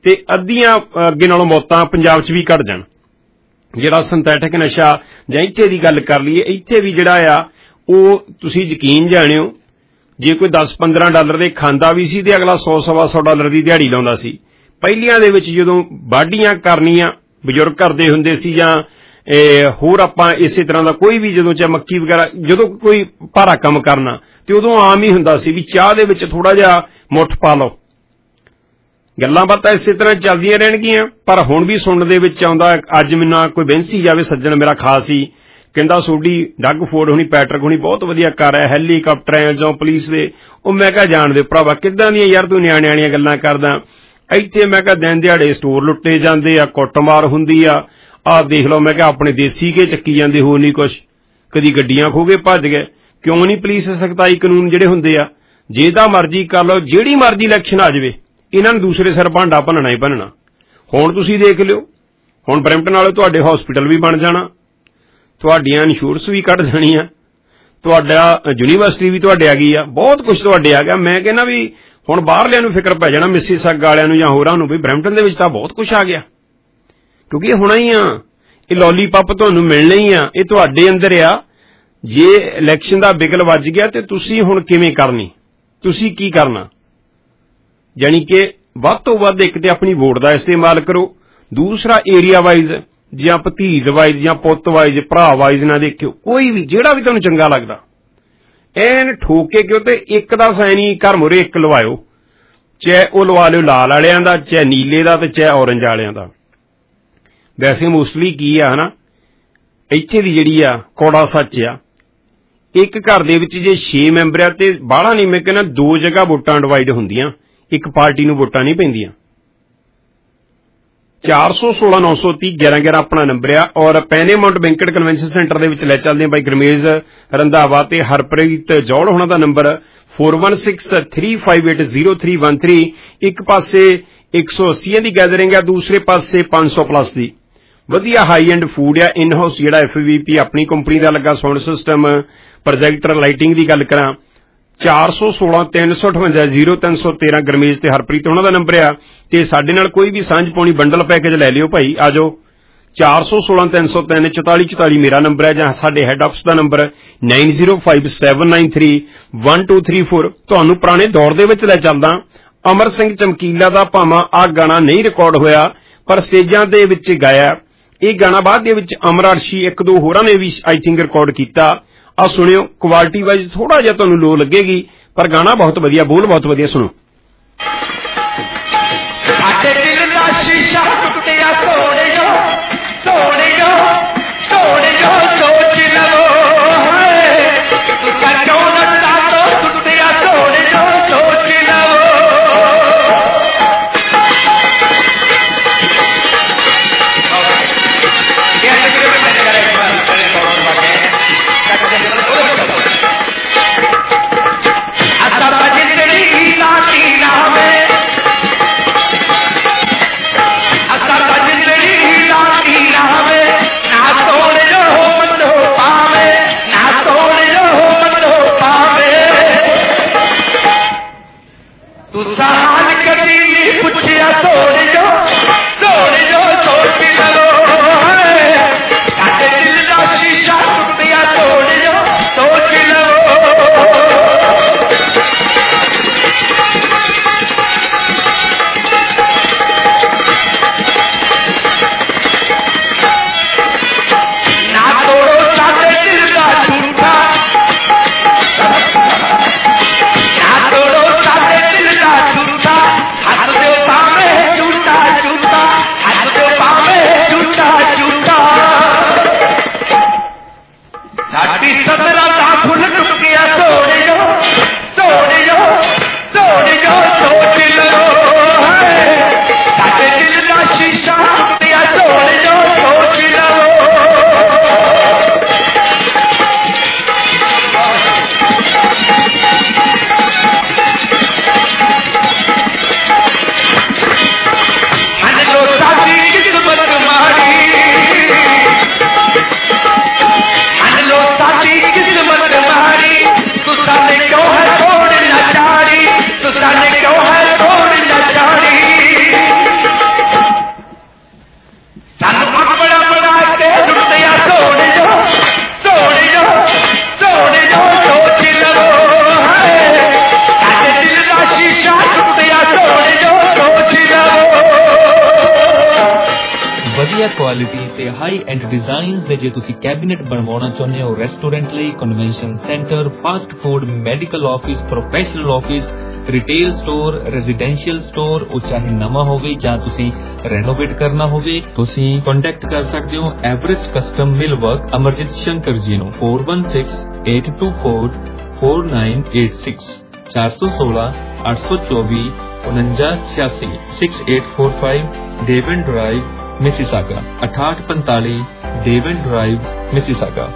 ਤੇ ਅੱਧੀਆਂ ਅੱਗੇ ਨਾਲੋਂ ਮੌਤਾਂ ਪੰਜਾਬ 'ਚ ਵੀ ਘਟ ਜਾਣ। ਜਿਹੜਾ ਸਿੰਥੈਟਿਕ ਨਸ਼ਾ ਜਾਂ ਇੱਥੇ ਦੀ ਗੱਲ ਕਰ ਲਈਏ, ਇੱਥੇ ਵੀ ਜਿਹੜਾ ਆ ਉਹ ਤੁਸੀਂ ਯਕੀਨ ਜਾਣਿਓ, ਜੇ ਕੋਈ $10-15 ਦੇ ਖਾਂਦਾ ਵੀ ਸੀ ਤੇ ਅਗਲਾ $100-125 ਦੀ ਦਿਹਾੜੀ ਲਾਉਂਦਾ ਸੀ। ਪਹਿਲੀਆਂ ਦੇ ਵਿੱਚ ਜਦੋਂ ਵਾਢੀਆਂ ਕਰਨੀਆਂ ਬਜ਼ੁਰਗ ਕਰਦੇ ਹੁੰਦੇ ਸੀ, ਜਾਂ ਹੋਰ ਆਪਾਂ ਇਸੇ ਤਰ੍ਹਾਂ ਦਾ ਕੋਈ ਵੀ ਜਦੋਂ ਚਾਹੇ ਮੱਕੀ ਵਗੈਰਾ ਜਦੋਂ ਕੋਈ ਭਾਰਾ ਕੰਮ ਕਰਨਾ, ਤੇ ਉਦੋਂ ਆਮ ਹੀ ਹੁੰਦਾ ਸੀ ਵੀ ਚਾਹ ਦੇ ਵਿੱਚ ਥੋੜਾ ਜਿਹਾ ਮੁੱਠ ਪਾ ਲਓ। ਗੱਲਾਂ ਬਾਤਾਂ ਇਸੇ ਤਰ੍ਹਾਂ ਚੱਲਦੀਆਂ ਰਹਿਣਗੀਆਂ। ਪਰ ਹੁਣ ਵੀ ਸੁਣਨ ਦੇ ਵਿੱਚ ਆਉਂਦਾ, ਅੱਜ ਮੈਨੂੰ ਕੋਈ ਬੈਂਸੀ ਜਾਵੇ, ਸੱਜਣ ਮੇਰਾ ਖਾਸ ਹੀ ਕਹਿੰਦਾ ਸੋਡੀ ਡੱਗ ਫੋਰਡ ਹੋਣੀ, ਪੈਟਰਕ ਹੋਣੀ ਬਹੁਤ ਵਧੀਆ ਕਰ ਹੈ, ਹੈਲੀਕਾਪਟਰ ਹੈ ਜਾਂ ਪੁਲਿਸ ਦੇ। ਉਹ ਮੈਂ ਕਿਹਾ ਜਾਣਦੇ ਭਰਾਵਾ ਕਿੱਦਾਂ ਦੀਆਂ ਯਾਰ ਤੂੰ ਨਿਆਣੀਆਂ ਗੱਲਾਂ ਕਰਦਾ। ਇੱਥੇ ਮੈਂ ਕਿਹਾ ਦਿਨ ਦਿਹਾੜੇ ਸਟੋਰ ਲੁੱਟੇ ਜਾਂਦੇ ਆ, ਕੁੱਟਮਾਰ ਹੁੰਦੀ ਆ, ਆਹ ਦੇਖ ਲਓ। ਮੈਂ ਕਿਹਾ ਆਪਣੇ ਦੇਸੀ ਕੇ ਚੱਕੀ ਜਾਂਦੇ, ਹੋਰ ਨਹੀਂ ਕੁਛ। ਕਦੀ ਗੱਡੀਆਂ ਖੋ ਕੇ ਭੱਜ ਗਏ। ਕਿਉਂ ਨਹੀਂ ਪੁਲਿਸ ਸਖਤਾਈ ਕਾਨੂੰਨ ਜਿਹੜੇ ਹੁੰਦੇ ਆ, ਜਿਹਦਾ ਮਰਜ਼ੀ ਕਰ ਲਓ, ਜਿਹੜੀ ਮਰਜ਼ੀ ਇਲੈਕਸ਼ਨ ਆ ਜਾਵੇ, ਇਹਨਾਂ ਨੂੰ ਦੂਸਰੇ ਸਿਰ ਭਾਂਡਾ ਭੰਨਣਾ ਹੀ ਭੰਨਣਾ। ਹੁਣ ਤੁਸੀਂ ਦੇਖ ਲਿਓ, ਹੁਣ ਬਰੈਂਪਟਨ ਵਾਲੇ ਤੁਹਾਡੇ ਹਸਪੀਟਲ ਵੀ ਬਣ ਜਾਣਾ, ਤੁਹਾਡੀਆਂ ਇੰਸ਼ੋਰੈਂਸ ਵੀ ਕੱਢ ਜਾਣੀਆਂ, ਤੁਹਾਡਾ ਯੂਨੀਵਰਸਿਟੀ ਵੀ ਤੁਹਾਡੇ ਆ ਗਈ ਆ, ਬਹੁਤ ਕੁਝ ਤੁਹਾਡੇ ਆ ਗਿਆ। ਮੈਂ ਕਹਿੰਦਾ ਵੀ ਹੁਣ ਬਾਹਰਲਿਆਂ ਨੂੰ ਫਿਕਰ ਪੈ ਜਾਣਾ, ਮਿਸੀਸੈਗਾ ਵਾਲਿਆਂ ਨੂੰ ਜਾਂ ਹੋਰਾਂ ਨੂੰ, ਵੀ ਬਰੈਂਪਟਨ ਦੇ ਵਿੱਚ ਤਾਂ ਬਹੁਤ ਕੁਝ ਆ ਗਿਆ। ਕਿਉਂਕਿ ਇਹ ਹੋਣਾ ਹੀ ਆ, ਇਹ ਲੋਲੀਪੌਪ ਤੁਹਾਨੂੰ ਮਿਲਣੇ ਹੀ ਆ, ਇਹ ਤੁਹਾਡੇ ਅੰਦਰ ਆ। ਜੇ ਇਲੈਕਸ਼ਨ ਦਾ ਬਿਗਲ ਵੱਜ ਗਿਆ ਤੇ ਤੁਸੀਂ ਹੁਣ ਕਿਵੇਂ ਕਰਨੀ, ਤੁਸੀਂ ਕੀ ਕਰਨਾ? ਜਾਣੀ ਕਿ ਵੱਧ ਤੋਂ ਵੱਧ ਇੱਕ ਤੇ ਆਪਣੀ ਵੋਟ ਦਾ ਇਸਤੇਮਾਲ ਕਰੋ, ਦੂਸਰਾ ਏਰੀਆ ਵਾਈਜ਼ ਜਾਂ ਭਤੀਜ ਵਾਈਜ਼ ਜਾਂ ਪੁੱਤ ਵਾਈਜ਼ ਭਰਾ ਵਾਈਜ਼ ਨਾ ਦੇਖਿਓ, ਕੋਈ ਵੀ ਜਿਹੜਾ ਵੀ ਤੁਹਾਨੂੰ ਚੰਗਾ ਲੱਗਦਾ ਐਨ ਠੋਕ ਕੇ ਕਿਉਂ। ਤੇ ਇੱਕ ਦਾ ਸਾਈਨ ਹੀ ਘਰ ਮੂਹਰੇ ਇੱਕ ਲਵਾਇਓ, ਚਾਹੇ ਉਹ ਲਵਾ ਲਿਓ ਲਾਲ ਵਾਲਿਆਂ ਦਾ, ਚਾਹੇ ਨੀਲੇ ਦਾ, ਤੇ ਚਾਹੇ ਔਰੰਜ ਵਾਲਿਆਂ ਦਾ। ਵੈਸੇ ਮੋਸਟਲੀ ਕੀ ਆ ਹਨਾ, ਇੱਥੇ ਦੀ ਜਿਹੜੀ ਆ ਕੌੜਾ ਸੱਚ ਆ, ਇੱਕ ਘਰ ਦੇ ਵਿੱਚ ਜੇ 6 ਮੈਂਬਰ ਆ ਤੇ ਬਾਹਲਾ ਨਹੀਂ, ਮੈਂ ਕਹਿੰਦਾ 2 ਜਗ੍ਹਾ ਵੋਟਾਂ ਡਿਵਾਈਡ ਹੁੰਦੀਆਂ, ਇੱਕ ਪਾਰਟੀ ਨੂੰ ਵੋਟਾਂ ਨਹੀਂ ਪੈਂਦੀਆਂ। 416-930-1111 ਆਪਣਾ ਨੰਬਰ ਆ। ਔਰ ਪੈਨੇਮਾਉਂਟ ਬੈਂਕਟ ਕਨਵੈਨਸ਼ਨ ਸੈਂਟਰ ਦੇ ਵਿੱਚ ਲੈ ਚੱਲਦੇ ਆ ਬਾਈ ਗਰਮੇਜ਼ ਰੰਧਾਵਾ ਤੇ ਹਰਪ੍ਰੀਤ ਜੌਲ ਹੋਣਾ ਦਾ ਨੰਬਰ 4163580313। ਇੱਕ ਪਾਸੇ 180 ਦੀ ਗੈਦਰਿੰਗ ਆ, ਦੂਸਰੇ ਪਾਸੇ 500+ ਦੀ। ਵਧੀਆ ਹਾਈ ਐਂਡ ਫੂਡ ਆ, ਇਨ ਹਾਊਸ ਜਿਹੜਾ FVP ਆਪਣੀ ਕੰਪਨੀ ਦਾ ਲੱਗਾ, ਸਾਊਂਡ ਸਿਸਟਮ, ਪ੍ਰੋਜੈਕਟਰ, ਲਾਈਟਿੰਗ ਦੀ ਗੱਲ ਕਰਾਂ 416-358-0313 ਗਰਮੇਜ਼ ਤੇ ਹਰਪ੍ਰੀਤ ਉਹਨਾਂ ਦਾ ਨੰਬਰ ਆ। ਤੇ ਸਾਡੇ ਨਾਲ ਕੋਈ ਵੀ ਸਾਂਝ ਪਾਉਣੀ ਬੰਡਲ ਪੈਕੇਜ ਲੈ ਲਿਓ ਭਾਈ, ਆ ਜਾਓ। 416-303-4444 ਮੇਰਾ ਨੰਬਰ ਹੈ, ਜਾਂ ਸਾਡੇ ਹੈੱਡ ਆਫਿਸ ਦਾ ਨੰਬਰ 9057931234। ਤੁਹਾਨੂੰ ਪੁਰਾਣੇ ਦੌਰ ਦੇ ਵਿੱਚ ਲੈ ਚੱਲਦਾ। ਅਮਰ ਸਿੰਘ ਚਮਕੀਲਾ ਦਾ ਭਾਵਾਂ ਆਹ ਗਾਣਾ ਨਹੀਂ ਰਿਕਾਰਡ ਹੋਇਆ, ਪਰ ਸਟੇਜਾਂ ਦੇ ਵਿੱਚ ਗਾਇਆ। ਇਹ ਗਾਣਾ ਬਾਅਦ ਦੇ ਵਿੱਚ ਅਮਰ ਅਰਸ਼ੀ 1-2 ਹੋਰਾਂ ਨੇ ਵੀ ਆਈ ਥਿੰਕ ਰਿਕਾਰਡ ਕੀਤਾ। ਆ ਸੁਣਿਓ, ਕੁਆਲਿਟੀ ਵਾਈਜ਼ ਥੋੜਾ ਜਿਹਾ ਤੁਹਾਨੂੰ ਲੋ ਲੱਗੇਗੀ, ਪਰ ਗਾਣਾ ਬਹੁਤ ਵਧੀਆ, ਬੋਲ ਬਹੁਤ ਵਧੀਆ। ਸੁਣੋ। ਸਾਡੇ ਦਿਲ ਦਾ ਸ਼ੀਸ਼ਾ ਟੁੱਟਿਆ ਸੋਹਣਿਓ, ਸੋਹਣਿਓ, ਸੋਹਣਿਓ ਸੋਚ ਲਵੋ, ਤੁਸਾਂ ਕਿਉਂ ਲੱਤਾਂ ਤੋਂ ਟੁੱਟਿਆ ਸੋਹਣਿਓ ਸੋਚ ਲਵੋ। ਕੁਆਲਿਟੀ ਤੇ ਹਾਈ ਐਂਡ ਡਿਜ਼ਾਈਨਸ ਦੇ ਜੇ ਤੁਸੀਂ ਕੈਬਨਿਟ ਬਣਵਾਉਣਾ ਚਾਹੁੰਦੇ ਹੋ ਰੈਸਟੋਰੈਂਟ ਲਈ, convention centre, fast food, medical office, professional office, retail store, residential store, ਉਹ ਚਾਹੇ ਨਵਾਂ ਹੋਵੇ ਜਾਂ ਤੁਸੀਂ ਰੈਨੋਵੇਟ ਕਰਨਾ ਹੋਵੇ, ਤੁਸੀਂ ਕੰਟੈਕਟ ਕਰ ਸਕਦੇ ਹੋ average custom mill work Amarjit Shankar ji ਨੂੰ 4168244986 416 824 4986 6845 Devon Drive Mississauga 6845 Devon Drive Mississauga.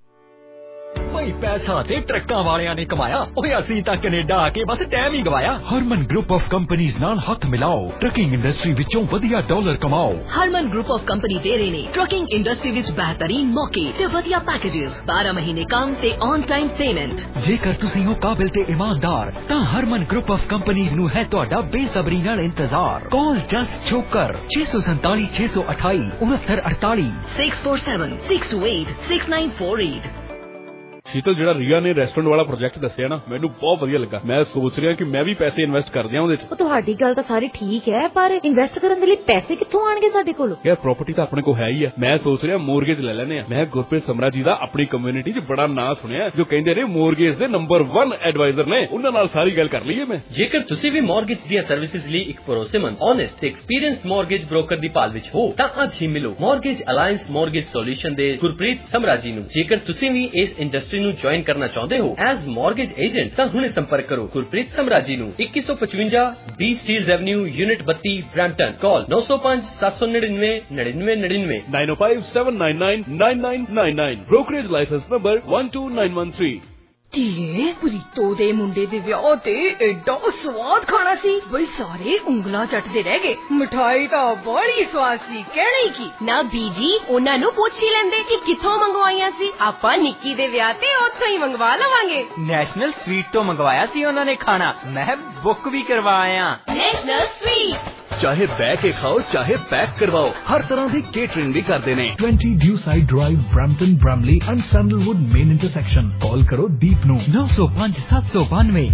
ਬਈ ਪੈਸਾ ਤੇ ਟਰੱਕਾਂ ਵਾਲਿਆਂ ਨੇ ਕਮਾਇਆ, ਓਏ ਅਸੀਂ ਤਾਂ ਕੈਨੇਡਾ ਆ ਕੇ ਬਸ ਟਾਈਮ ਹੀ ਗਵਾਇਆ। ਹਰਮਨ ਗਰੁੱਪ ਆਫ ਕੰਪਨੀਆਂ ਨਾਲ ਹੱਥ ਮਿਲਾਓ, ਟਰੱਕਿੰਗ ਇੰਡਸਟਰੀ ਵਿੱਚੋਂ ਵਧੀਆ ਡਾਲਰ ਕਮਾਓ। ਹਰਮਨ ਗਰੁੱਪ ਆਫ ਕੰਪਨੀ ਦੇ ਰਹੇ ਨੇ ਟਰੱਕਿੰਗ ਇੰਡਸਟਰੀ ਵਿੱਚ ਬਿਹਤਰੀਨ ਮੌਕੇ ਤੇ ਵਧੀਆ ਪੈਕੇजेस, 12 ਮਹੀਨੇ ਕੰਮ ਤੇ ਔਨ ਟਾਈਮ ਪੇਮੈਂਟ। ਜੇਕਰ ਤੁਸੀਂ ਹੋ ਕਾਬਿਲ ਤੇ ਇਮਾਨਦਾਰ ਤਾਂ ਹਰਮਨ ਗਰੁੱਪ ਆਫ ਕੰਪਨੀਆਂ ਨੂੰ ਹੈ ਤੁਹਾਡਾ ਬੇਸਬਰੀ ਨਾਲ ਇੰਤਜ਼ਾਰ। ਕਾਲ ਜਸਟ ਛੋਕਰ 647 628 6948 647 628 6948। ਸ਼ੀਤਲ, ਜਿਹੜਾ ਰੀਆ ਨੇ ਰੈਸਟੋਰੈਂਟ ਵਾਲਾ ਪ੍ਰੋਜੈਕਟ ਦੱਸਿਆ ਨਾ, ਮੈਨੂੰ ਬਹੁਤ ਵਧੀਆ ਲੱਗਾ। ਮੈਂ ਸੋਚ ਰਿਹਾ ਕਿ ਮੈਂ ਵੀ ਪੈਸੇ ਇਨਵੈਸਟ ਕਰ ਦਿਆਂ ਉਹਦੇ 'ਚ। ਉਹ ਤੁਹਾਡੀ ਗੱਲ ਤਾਂ ਸਾਰੀ ਠੀਕ ਹੈ, ਪਰ ਇਨਵੈਸਟ ਕਰਨ ਦੇ ਲਈ ਪੈਸੇ ਕਿੱਥੋਂ ਆਣਗੇ ਸਾਡੇ ਕੋਲ? ਯਾਰ ਪ੍ਰਾਪਰਟੀ ਤਾਂ ਆਪਣੇ ਕੋਲ ਹੈ ਹੀ ਆ। ਮੈਂ ਸੋਚ ਰਿਹਾ ਮੋਰਗੇਜ ਲੈ ਲੈਨੇ ਆ। ਮੈਂ ਗੁਰਪ੍ਰੀਤ ਸਮਰਾ ਜੀ ਦਾ ਆਪਣੀ ਕਮਿਊਨਿਟੀ 'ਚ ਬੜਾ ਨਾਂ ਸੁਣਿਆ, ਜੋ ਕਹਿੰਦੇ ਨੇ ਮੋਰਗੇਜ ਦੇ ਨੰਬਰ 1 ਐਡਵਾਈਜ਼ਰ ਨੇ। ਉਹਨਾਂ ਨਾਲ ਸਾਰੀ ਗੱਲ ਕਰ ਲਈਏ। ਮੈਂ ਜੇਕਰ ਤੁਸੀਂ ਵੀ ਮੋਰਗੇਜ ਦੀਆਂ ਸਰਵਿਸਿਜ਼ ਲਈ ਇੱਕ ਭਰੋਸੇਮੰਦ, ਓਨੈਸਟ ਤੇ ਐਕਸਪੀਰੀਅੰਸਡ ਮੋਰਗੇਜ ਬ੍ਰੋਕਰ ਦੀ ਭਾਲ ਵਿੱਚ ਹੋ ਤਾਂ ਅੱਜ ਹੀ ਮਿਲੋ ਮੋਰਗੇਜ ਅਲਾਇੰਸ ਮੋਰਗੇਜ ਸੋਲੂਸ਼ਨ ਦੇ ਗੁਰਪ੍ਰੀਤ ਸਮਰਾ ਜੀ ਨੂੰ। ਜੇਕਰ ਤੁਸੀਂ ਵੀ ਇਸ ਇੰਡਸਟਰੀ ਨੂੰ ਜੁਆਇਨ ਕਰਨਾ ਚਾਹੁੰਦੇ ਹੋ ਐਜ਼ ਮੋਰਗੇਜ ਏਜੰਟ ਤਾਂ ਹੁਣੇ ਸੰਪਰਕ ਕਰੋ ਗੁਰਪ੍ਰੀਤ ਸਮਰਾ ਜੀ ਨੂੰ 2155 D Steeles Avenue unit 32 Brampton. Call 905 799 9999 905 799 9999। Brokerage licence number 12913। ਧੀਏ ਪ੍ਰੀਤੋ ਦੇ ਮੁੰਡੇ ਦੇ ਵਿਆਹ ਤੇ ਐਡਾ ਸਵਾਦ ਖਾਣਾ ਸੀ, ਬਈ ਸਾਰੇ ਉਂਗਲਾਂ ਚੱਟਦੇ ਰਹਿ ਗਏ। ਮਿਠਾਈ ਤਾਂ ਬੜੀ ਸਵਾਦ ਸੀ, ਕਹਿਣਾ ਹੀ ਕੀ। ਨਾ ਬੀਜੀ, ਉਹਨਾਂ ਨੂੰ ਪੁੱਛ ਹੀ ਲੈਂਦੇ ਕਿ ਕਿੱਥੋਂ ਮੰਗਵਾਈਆਂ ਸੀ। ਆਪਾਂ ਨਿੱਕੀ ਦੇ ਵਿਆਹ ਤੇ ਉੱਥੋਂ ਹੀ ਮੰਗਵਾ ਲਵਾਂਗੇ। ਨੈਸ਼ਨਲ ਸਵੀਟ ਤੋਂ ਮੰਗਵਾਇਆ ਸੀ ਉਹਨਾਂ ਨੇ ਖਾਣਾ, ਮੈਂ ਬੁੱਕ ਵੀ ਕਰਵਾਇਆ। ਨੈਸ਼ਨਲ ਸਵੀਟ ਚਾਹੇ ਬਹਿ ਕੇ ਖਾਓ ਚਾਹੇ ਪੈਕ ਕਰਵਾਓ, ਹਰ ਤਰ੍ਹਾਂ ਦੀ ਕੇਟਰਿੰਗ ਵੀ ਕਰਦੇ ਨੇ। 20 Dewside Drive, Brampton, Bramalea and Sandalwood main intersection. Call ਕਰੋ ਦੀਪ ਨੂੰ 905 792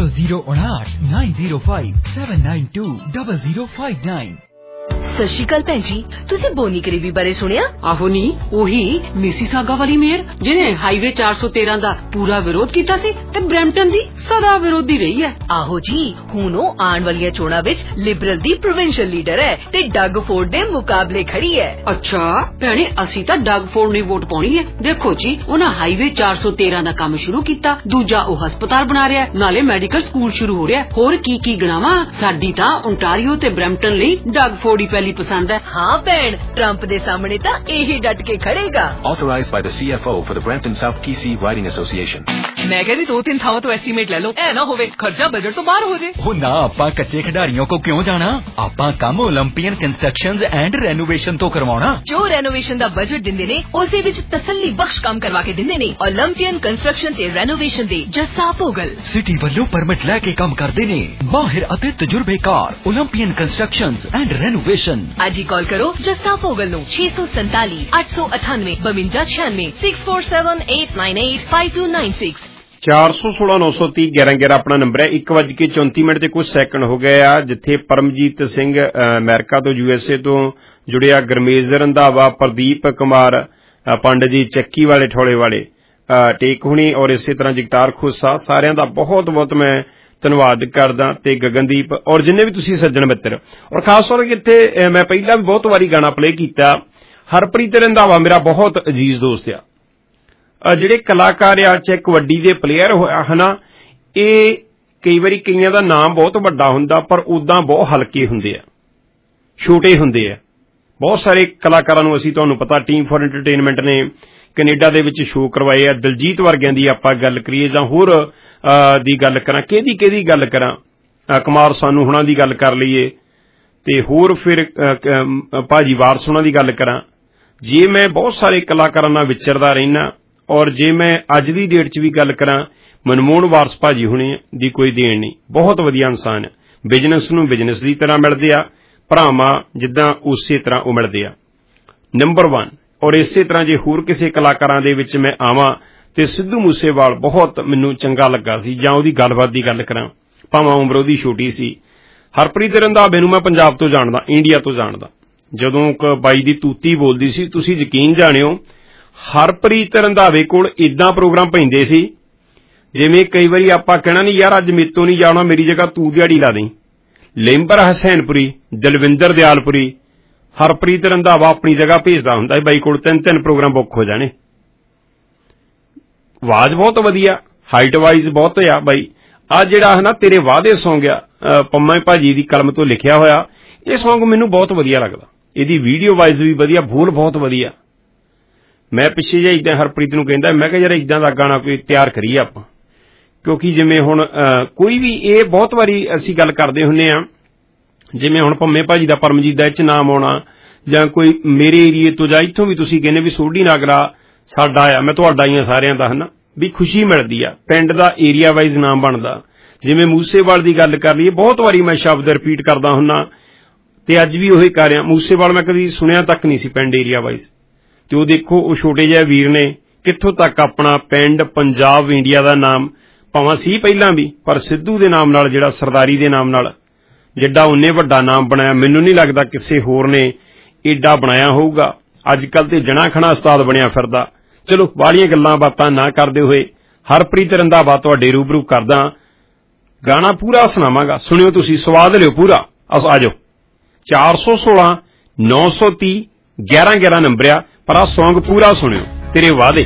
0059 905 792 0059। ਸਤਿ ਸ਼੍ਰੀ ਅਕਾਲ ਭੈਣ ਜੀ, ਤੁਸੀਂ ਬੋਨੀ ਗਰੇਵੀ ਬਾਰੇ ਸੁਣਿਆ? ਆਹੋ ਨੀ, ਉਹੀ ਮਿਸੀਸਾਗਾ ਵਾਲੀ ਮੇਅਰ ਜਿਹਨੇ ਹਾਈਵੇ 413 ਦਾ ਪੂਰਾ ਵਿਰੋਧ ਕੀਤਾ ਸੀ ਤੇ ਬ੍ਰੈਂਪਟਨ ਦੀ ਸਦਾ ਵਿਰੋਧੀ ਰਹੀ ਹੈ। ਆਹੋ ਜੀ, ਹੁਣ ਉਹ ਆਉਣ ਵਾਲੀਆਂ ਚੋਣਾਂ ਵਿੱਚ ਲਿਬਰਲ ਦੀ ਪ੍ਰੋਵਿੰਸ਼ੀਅਲ ਲੀਡਰ ਹੈ ਤੇ ਡਗ ਫੋਰਡ ਦੇ ਮੁਕਾਬਲੇ ਖੜੀ ਹੈ। ਅੱਛਾ ਭੈਣੇ, ਅਸੀਂ ਤਾਂ ਡਗ ਫੋਰਡ ਨੂੰ ਵੋਟ ਪਾਉਣੀ ਹੈ। ਦੇਖੋ ਜੀ, ਉਹਨਾਂ ਹਾਈਵੇ 413 ਦਾ ਕੰਮ ਸ਼ੁਰੂ ਕੀਤਾ, ਦੂਜਾ ਉਹ ਹਸਪਤਾਲ ਬਣਾ ਰਿਹਾ, ਨਾਲੇ ਮੈਡੀਕਲ ਸਕੂਲ ਸ਼ੁਰੂ ਹੋ ਰਿਹਾ, ਹੋਰ ਕੀ ਕੀ ਗਣਾਵਾਂ। ਸਾਡੀ ਤਾਂ ਓਨਟਾਰੀਓ ਤੇ ਬ੍ਰੈਂਪਟਨ ਲਈ ਡਗ ਫੋਰਡ ਹੀ ਪਹਿਲੀ ਪਸੰਦ ਹੈ। ਹਾਂ ਭੈਣ, ਟਰੰਪ ਦੇ ਸਾਹਮਣੇ ਤਾਂ ਇਹੀ ਡਟ ਕੇ ਖੜੇਗਾ। Authorized by the CFO for the Brampton South PC Writing Association। ਮੈਂ ਕਹਿੰਦੀ 2-3 ਥਾਵਾਂ ਤੋਂ ਐਸਟੀਮੇਟ ਲੈ ਲਓ, ਐ ਨਾ ਹੋਵੇ ਖਰਚਾ ਬਜਟ ਤੋਂ ਬਾਹਰ ਹੋ ਜੇ। ਉਹ ਨਾ, ਆਪਾਂ ਕੱਚੇ ਖਿਡਾਰੀਆਂ ਕੋ ਕਿਉਂ ਜਾਣਾ, ਆਪਾਂ ਕੰਮ ਓਲੰਪੀਅਨ ਕੰਸਟਰਕਸ਼ਨਜ਼ ਐਂਡ ਰੈਨੋਵੇਸ਼ਨ ਤੋਂ ਕਰਵਾਉਣਾ। ਜੋ ਰੈਨੋਵੇਸ਼ਨ ਦਾ ਬਜਟ ਦਿੰਦੇ ਨੇ ਉਸੇ ਵਿੱਚ ਤਸੱਲੀ ਬਖਸ਼ ਕੰਮ ਕਰਵਾ ਕੇ ਦਿੰਦੇ ਨੇ। ਓਲੰਪੀਅਨ ਕੰਸਟਰਕਸ਼ਨ ਤੇ ਰੈਨੋਵੇਸ਼ਨ ਦੇ ਜੱਸਾ ਭੋਗਲ ਸਿਟੀ ਵੱਲੋਂ ਪਰਮਿਟ ਲੈ ਕੇ ਕੰਮ ਕਰਦੇ ਨੇ, ਮਾਹਿਰ ਅਤੇ ਤਜਰਬੇਕਾਰ। Olympian constructions and renovation. ਅੱਜ ਹੀ ਕਾਲ ਕਰੋ ਜੱਸਾ ਭੋਗਲ ਨੂੰ 647 898 5296 647 898 5296। 416 930 1111 ਆਪਣਾ ਨੰਬਰ ਹੈ। 1:34 ਤੇ ਕੁਝ ਸੈਕਿੰਡ ਹੋ ਗਏ ਆ, ਜਿੱਥੇ ਪਰਮਜੀਤ ਸਿੰਘ ਅਮਰੀਕਾ ਤੋਂ USA ਤੋਂ ਜੁੜਿਆ, ਗਰਮੇਜ਼ ਰੰਧਾਵਾ, ਪ੍ਰਦੀਪ ਕੁਮਾਰ ਪੰਡਤ ਜੀ ਚੱਕੀ ਵਾਲੇ ਠੋਲੇ ਵਾਲੇ, ਟੇਕ ਹੁਣੀ ਔਰ ਇਸੇ ਤਰ੍ਹਾਂ ਜਗਤਾਰ ਖੋਸਾ, ਸਾਰਿਆਂ ਦਾ ਬਹੁਤ ਬਹੁਤ ਮੈਂ ਧੰਨਵਾਦ ਕਰਦਾ, ਤੇ ਗਗਨਦੀਪ ਔਰ ਜਿੰਨੇ ਵੀ ਤੁਸੀਂ ਸੱਜਣ ਮਿੱਤਰ। ਔਰ ਖਾਸ ਤੌਰ ਤੇ ਇੱਥੇ ਮੈਂ ਪਹਿਲਾਂ ਵੀ ਬਹੁਤ ਵਾਰੀ ਗਾਣਾ ਪਲੇ ਕੀਤਾ, ਹਰਪ੍ਰੀਤ ਰੰਧਾਵਾ ਮੇਰਾ ਬਹੁਤ ਅਜ਼ੀਜ਼ ਦੋਸਤ ਆ। ਜਿਹੜੇ ਕਲਾਕਾਰ ਆ, ਚਾਹੇ ਕਬੱਡੀ ਦੇ ਪਲੇਅਰ ਹੋਇਆ ਹਨਾ, ਇਹ ਕਈ ਵਾਰੀ ਕਈਆਂ ਦਾ ਨਾਮ ਬਹੁਤ ਵੱਡਾ ਹੁੰਦਾ ਪਰ ਉਦਾਂ ਬਹੁਤ ਹਲਕੇ ਹੁੰਦੇ ਆ, ਛੋਟੇ ਹੁੰਦੇ ਆ। ਬਹੁਤ ਸਾਰੇ ਕਲਾਕਾਰਾਂ ਨੂੰ ਅਸੀਂ, ਤੁਹਾਨੂੰ ਪਤਾ, ਟੀਮ ਫॉर ਐਂਟਰਟੇਨਮੈਂਟ ਨੇ ਕੈਨੇਡਾ ਦੇ ਵਿੱਚ ਸ਼ੋਅ ਕਰਵਾਏ ਆ। ਦਿਲਜੀਤ ਵਰਗਿਆਂ ਦੀ ਆਪਾਂ ਗੱਲ ਕਰੀਏ ਜਾਂ ਹੋਰ ਦੀ ਗੱਲ ਕਰਾਂ, ਕਿਹਦੀ ਗੱਲ ਕਰਾਂ, ਕੁਮਾਰ ਸਾਨੂ ਹੁਣਾਂ ਦੀ ਗੱਲ ਕਰ ਲਈਏ, ਤੇ ਹੋਰ ਫਿਰ ਭਾਜੀ ਵਾਰਸ ਹੁਣਾਂ ਦੀ ਗੱਲ ਕਰਾਂ। ਜੇ ਮੈਂ ਬਹੁਤ ਸਾਰੇ ਕਲਾਕਾਰਾਂ ਨਾਲ ਵਿਚਰਦਾ ਰਹਿਣਾ, ਔਰ ਜੇ ਮੈਂ ਅੱਜ ਦੀ ਡੇਟ 'ਚ ਵੀ ਗੱਲ ਕਰਾਂ, ਮਨਮੋਹਨ ਵਾਰਸ ਭਾਜੀ ਹੁਣੇ ਦੀ ਕੋਈ ਦੇਣ ਨਹੀਂ, ਬਹੁਤ ਵਧੀਆ ਇਨਸਾਨ ਹੈ। ਬਿਜ਼ਨਸ ਨੂੰ ਬਿਜ਼ਨਸ ਦੀ ਤਰ੍ਹਾਂ ਮਿਲਦੇ ਆ, ਭਰਾਵਾਂ ਜਿੱਦਾਂ ਉਸੇ ਤਰ੍ਹਾਂ ਉਹ ਮਿਲਦੇ ਆ, ਨੰਬਰ 1। ਔਰ ਇਸੇ ਤਰ੍ਹਾਂ ਜੇ ਹੋਰ ਕਿਸੇ ਕਲਾਕਾਰਾਂ ਦੇ ਵਿੱਚ ਮੈਂ ਆਵਾਂ ਤੇ ਸਿੱਧੂ ਮੂਸੇਵਾਲ ਬਹੁਤ ਮੈਨੂੰ ਚੰਗਾ ਲੱਗਾ ਸੀ, ਜਾਂ ਉਹਦੀ ਗੱਲਬਾਤ ਦੀ ਗੱਲ ਕਰਾਂ, ਭਾਵੇਂ ਉਮਰ ਉਹਦੀ ਛੋਟੀ ਸੀ। ਹਰਪ੍ਰੀਤ ਰੰਧਾਵੇ ਨੂੰ ਮੈਂ ਪੰਜਾਬ ਤੋਂ ਜਾਣਦਾ, ਇੰਡੀਆ ਤੋਂ ਜਾਣਦਾ, ਜਦੋਂ ਬਾਈ ਦੀ ਤੂਤੀ ਬੋਲਦੀ ਸੀ, ਤੁਸੀਂ ਯਕੀਨ ਜਾਣਿਓ ਹਰਪ੍ਰੀਤ ਰੰਧਾਵੇ ਕੋਲ ਇਦਾਂ ਪ੍ਰੋਗਰਾਮ ਪੈਂਦੇ ਸੀ ਜਿਵੇਂ ਕਈ ਵਾਰੀ ਆਪਾਂ ਕਹਿਣਾ ਨਹੀਂ ਯਾਰ ਅੱਜ ਮੇਤੋਂ ਨਹੀਂ ਜਾਣਾ, ਮੇਰੀ ਜਗ੍ਹਾ ਤੂੰ ਦਿਹਾੜੀ ਲਾ ਦੇਈਂ। ਲੇਂਬਰ ਹਸੈਨਪੁਰੀ, ਦਲਵਿੰਦਰ ਦਿਆਲਪੁਰੀ, ਹਰਪ੍ਰੀਤ ਰੰਧਾਵਾ ਆਪਣੀ ਜਗ੍ਹਾ ਭੇਜਦਾ ਹੁੰਦਾ ਹੈ ਬਾਈ ਕੋਲ, 3-3 ਪ੍ਰੋਗਰਾਮ ਬੁੱਕ ਹੋ ਜਾਣੇ। ਆਵਾਜ਼ ਬਹੁਤ ਵਧੀਆ, ਹਾਈਟ ਵਾਈਜ਼ ਬਹੁਤ ਆ ਬਾਈ। ਆ ਜਿਹੜਾ ਹੈ ਨਾ ਤੇਰੇ ਵਾਅਦੇ ਸੌਂਗ ਆ ਪੰਮਾ ਭਾਜੀ ਦੀ ਕਲਮ ਤੋਂ ਲਿਖਿਆ ਹੋਇਆ, ਇਹ ਸੌਂਗ ਮੈਨੂੰ ਬਹੁਤ ਵਧੀਆ ਲੱਗਦਾ। ਇਹਦੀ ਵੀਡੀਓ ਵਾਈਜ਼ ਵੀ ਵਧੀਆ, ਬੋਲ ਬਹੁਤ ਵਧੀਆ। ਮੈਂ ਪਿੱਛੇ ਜਿਹੇ ਇਦਾਂ ਹਰਪ੍ਰੀਤ ਨੂੰ ਕਹਿੰਦਾ, ਮੈਂ ਕਿਹਾ ਯਾਰ ਇਦਾਂ ਦਾ ਗਾਣਾ ਕੋਈ ਤਿਆਰ ਕਰੀਏ ਆਪਾਂ, ਕਿਉਂਕਿ ਜਿਵੇਂ ਹੁਣ ਕੋਈ ਵੀ ਇਹ ਬਹੁਤ ਵਾਰੀ ਅਸੀਂ ਗੱਲ ਕਰਦੇ ਹੁੰਦੇ ਹਾਂ, ਜਿਵੇਂ ਹੁਣ ਪੰਮੇ ਭਾਜੀ ਦਾ ਪਰਮਜੀਤ ਦਾ ਇਹ 'ਚ ਨਾਮ ਆਉਣਾ, ਜਾਂ ਕੋਈ ਮੇਰੇ ਏਰੀਏ ਤੋਂ ਜਾਂ ਇੱਥੋਂ ਵੀ ਤੁਸੀਂ ਕਹਿੰਦੇ ਵੀ ਸੋਢੀ ਨਾਗਰਾ ਸਾਡਾ ਆ, ਮੈਂ ਤੁਹਾਡਾ ਹੀ ਆ ਸਾਰਿਆਂ ਦਾ, ਹੈ ਨਾ, ਵੀ ਖੁਸ਼ੀ ਮਿਲਦੀ ਆ, ਪਿੰਡ ਦਾ ਏਰੀਆ ਵਾਈਜ਼ ਨਾਮ ਬਣਦਾ। ਜਿਵੇਂ ਮੂਸੇਵਾਲ ਦੀ ਗੱਲ ਕਰ ਲਈਏ, ਬਹੁਤ ਵਾਰੀ ਮੈਂ ਸ਼ਬਦ ਰਿਪੀਟ ਕਰਦਾ ਹੁੰਦਾ ਤੇ ਅੱਜ ਵੀ ਉਹੀ ਕਰ ਰਿਹਾ। ਮੂਸੇਵਾਲ ਮੈਂ ਕਦੀ ਸੁਣਿਆ ਤੱਕ ਨਹੀਂ ਸੀ ਪਿੰਡ ਏਰੀਆ ਵਾਈਜ਼, ਤੇ ਉਹ ਦੇਖੋ ਉਹ ਛੋਟੇ ਜਿਹੇ ਵੀਰ ਨੇ ਕਿੱਥੋਂ ਤੱਕ ਆਪਣਾ ਪਿੰਡ, ਪੰਜਾਬ, ਇੰਡੀਆ ਦਾ ਨਾਮ ਭਾਵੇਂ ਸੀ ਪਹਿਲਾਂ ਵੀ, ਪਰ ਸਿੱਧੂ ਦੇ ਨਾਮ ਨਾਲ, ਜਿਹੜਾ ਸਰਦਾਰੀ ਦੇ ਨਾਮ ਨਾਲ ਜਿੱਡਾ ਉਹਨੇ ਵੱਡਾ ਨਾਮ ਬਣਾਇਆ, ਮੈਨੂੰ ਨਹੀਂ ਲੱਗਦਾ ਕਿਸੇ ਹੋਰ ਨੇ ਏਡਾ ਬਣਾਇਆ ਹੋਊਗਾ। ਅੱਜ ਕੱਲ ਤੇ ਜਣਾ ਖਣਾ ਉਸਤਾਦ ਬਣਿਆ ਫਿਰਦਾ। ਚਲੋ ਵਾਲੀਆਂ ਗੱਲਾਂ ਬਾਤਾਂ ਨਾ ਕਰਦੇ ਹੋਏ ਹਰਪ੍ਰੀਤ ਰੰਧਾਵਾ ਤੁਹਾਡੇ ਰੂਬਰੂ ਕਰਦਾ, ਗਾਣਾ ਪੂਰਾ ਸੁਣਾਵਾਂਗਾ, ਸੁਣਿਓ ਤੁਸੀਂ, ਸਵਾਦ ਲਿਓ ਪੂਰਾ। ਆ ਜਾਓ 416 930 1111 ਨੰਬਰ ਆ, ਪਰ ਆ ਸੌਂਗ ਪੂਰਾ ਸੁਣਿਓ, ਤੇਰੇ ਵਾਅਦੇ।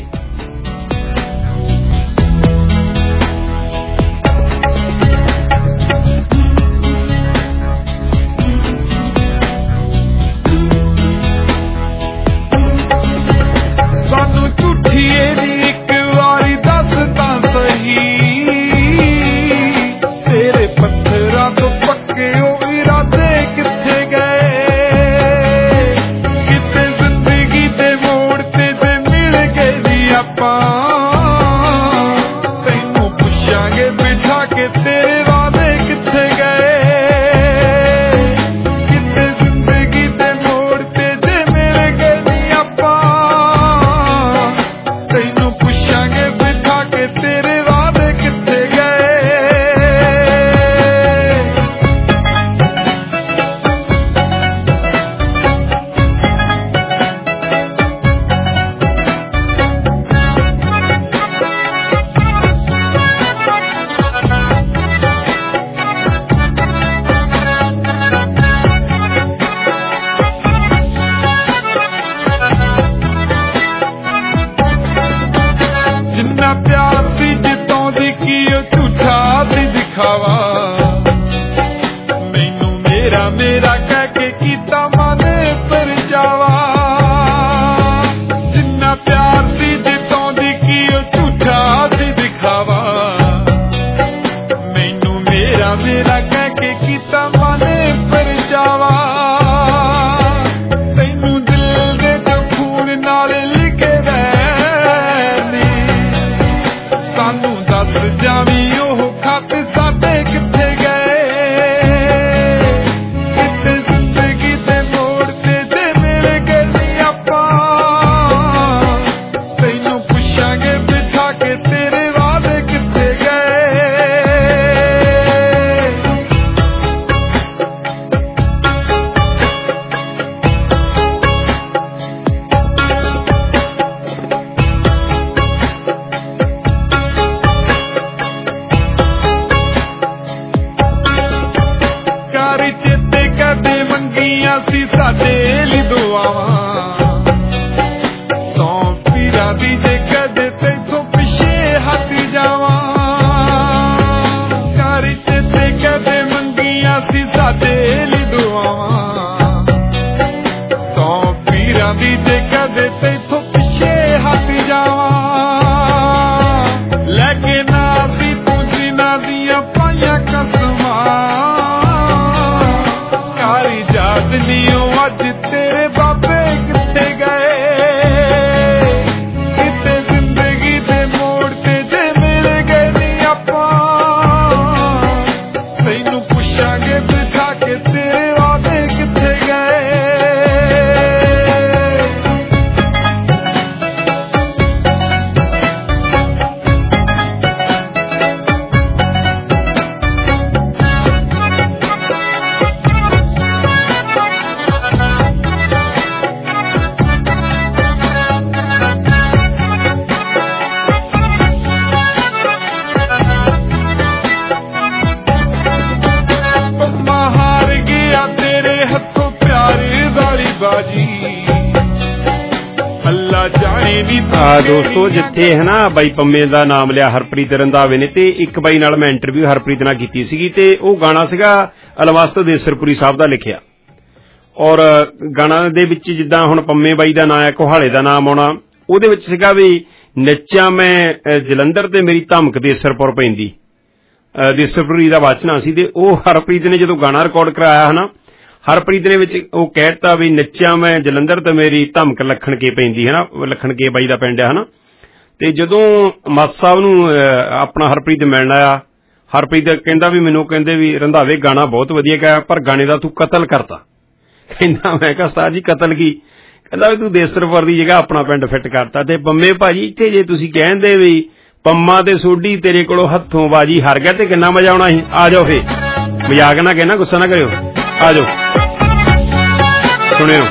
ਦੋਸਤੋ ਜਿੱਥੇ ਹੈ ਨਾ ਬਾਈ ਪੰਮੇ ਦਾ ਨਾਮ ਲਿਆ ਹਰਪ੍ਰੀਤ ਰੰਧਾਵੇ ਨੇ, ਤੇ ਇੱਕ ਬਾਈ ਨਾਲ ਮੈਂ ਇੰਟਰਵਿਊ ਹਰਪ੍ਰੀਤ ਨਾਲ ਕੀਤੀ ਸੀਗੀ, ਤੇ ਉਹ ਗਾਣਾ ਸੀਗਾ ਅਲਵਸਤ ਦੇਸਰਪੁਰੀ ਸਾਹਿਬ ਦਾ ਲਿਖਿਆ। ਔਰ ਗਾਣਾ ਦੇ ਵਿੱਚ ਜਿੱਦਾਂ ਹੁਣ ਪੰਮੇ ਬਾਈ ਦਾ ਨਾਂ ਹੈ, ਕੋਹਾਲੇ ਦਾ ਨਾਮ ਆਉਣਾ, ਉਹਦੇ ਵਿੱਚ ਸੀਗਾ ਵੀ ਨੱਚਾਂ ਮੈਂ ਜਲੰਧਰ ਤੇ ਮੇਰੀ ਧਮਕ ਦੇਸਰਪੁਰ ਪੈਂਦੀ, ਦੇਸਰਪੁਰੀ ਦਾ ਵਾਚਨਾ ਸੀ। ਤੇ ਉਹ ਹਰਪ੍ਰੀਤ ਨੇ ਜਦੋਂ ਗਾਣਾ ਰਿਕਾਰਡ ਕਰਾਇਆ ਹਨਾ, ਹਰਪ੍ਰੀਤ ਨੇ ਵਿੱਚ ਉਹ ਕਹਿਤਾ ਵੀ ਨੱਚਾਂ ਮੈਂ ਜਲੰਧਰ ਤੇ ਮੇਰੀ ਧਮਕ ਲੱਖਣ ਕੇ ਪੈਂਦੀ ਹੈ ਨਾ, ਲੱਖਣ ਕੇ ਬਾਈ ਦਾ ਪਿੰਡ ਹੈ ਹਨਾ। ਤੇ ਜਦੋਂ ਮਾਸਟਰ ਸਾਹਿਬ ਨੂੰ ਆਪਣਾ ਹਰਪ੍ਰੀਤ ਮਿਲਣ ਆਇਆ, ਹਰਪ੍ਰੀਤ ਕਹਿੰਦਾ ਵੀ ਮੈਨੂੰ ਕਹਿੰਦੇ ਵੀ ਰੰਧਾਵੇ ਗਾਣਾ ਬਹੁਤ ਵਧੀਆ ਗਿਆ, ਪਰ ਗਾਣੇ ਦਾ ਤੂੰ ਕਤਲ ਕਰਤਾ। ਕਹਿੰਦਾ ਮੈਂ ਕਿਹਾ ਉਸਤਾਦ ਜੀ ਕਤਲ ਕੀ? ਕਹਿੰਦਾ ਵੀ ਤੂੰ ਦੇਸਰਪੁਰ ਦੀ ਜਗ੍ਹਾ ਆਪਣਾ ਪਿੰਡ ਫਿੱਟ ਕਰਤਾ। ਤੇ ਪੰਮੇ ਭਾਜੀ ਇੱਥੇ ਜੇ ਤੁਸੀਂ ਕਹਿੰਦੇ ਵੀ ਪੰਮਾ ਤੇ ਸੋਢੀ ਤੇਰੇ ਕੋਲੋਂ ਹੱਥੋਂ ਬਾਜੀ ਹਾਰ ਗਿਆ ਤੇ ਕਿੰਨਾ ਮਜ਼ਾ ਆਉਣਾ ਸੀ। ਆ ਜਾਓ ਫੇ, ਮਜ਼ਾਕ ਨਾ ਕਹਿਣਾ, ਗੁੱਸਾ ਨਾ ਕਰਿਓ, ਆ ਜਾਓ ਸੁਣਿਓ।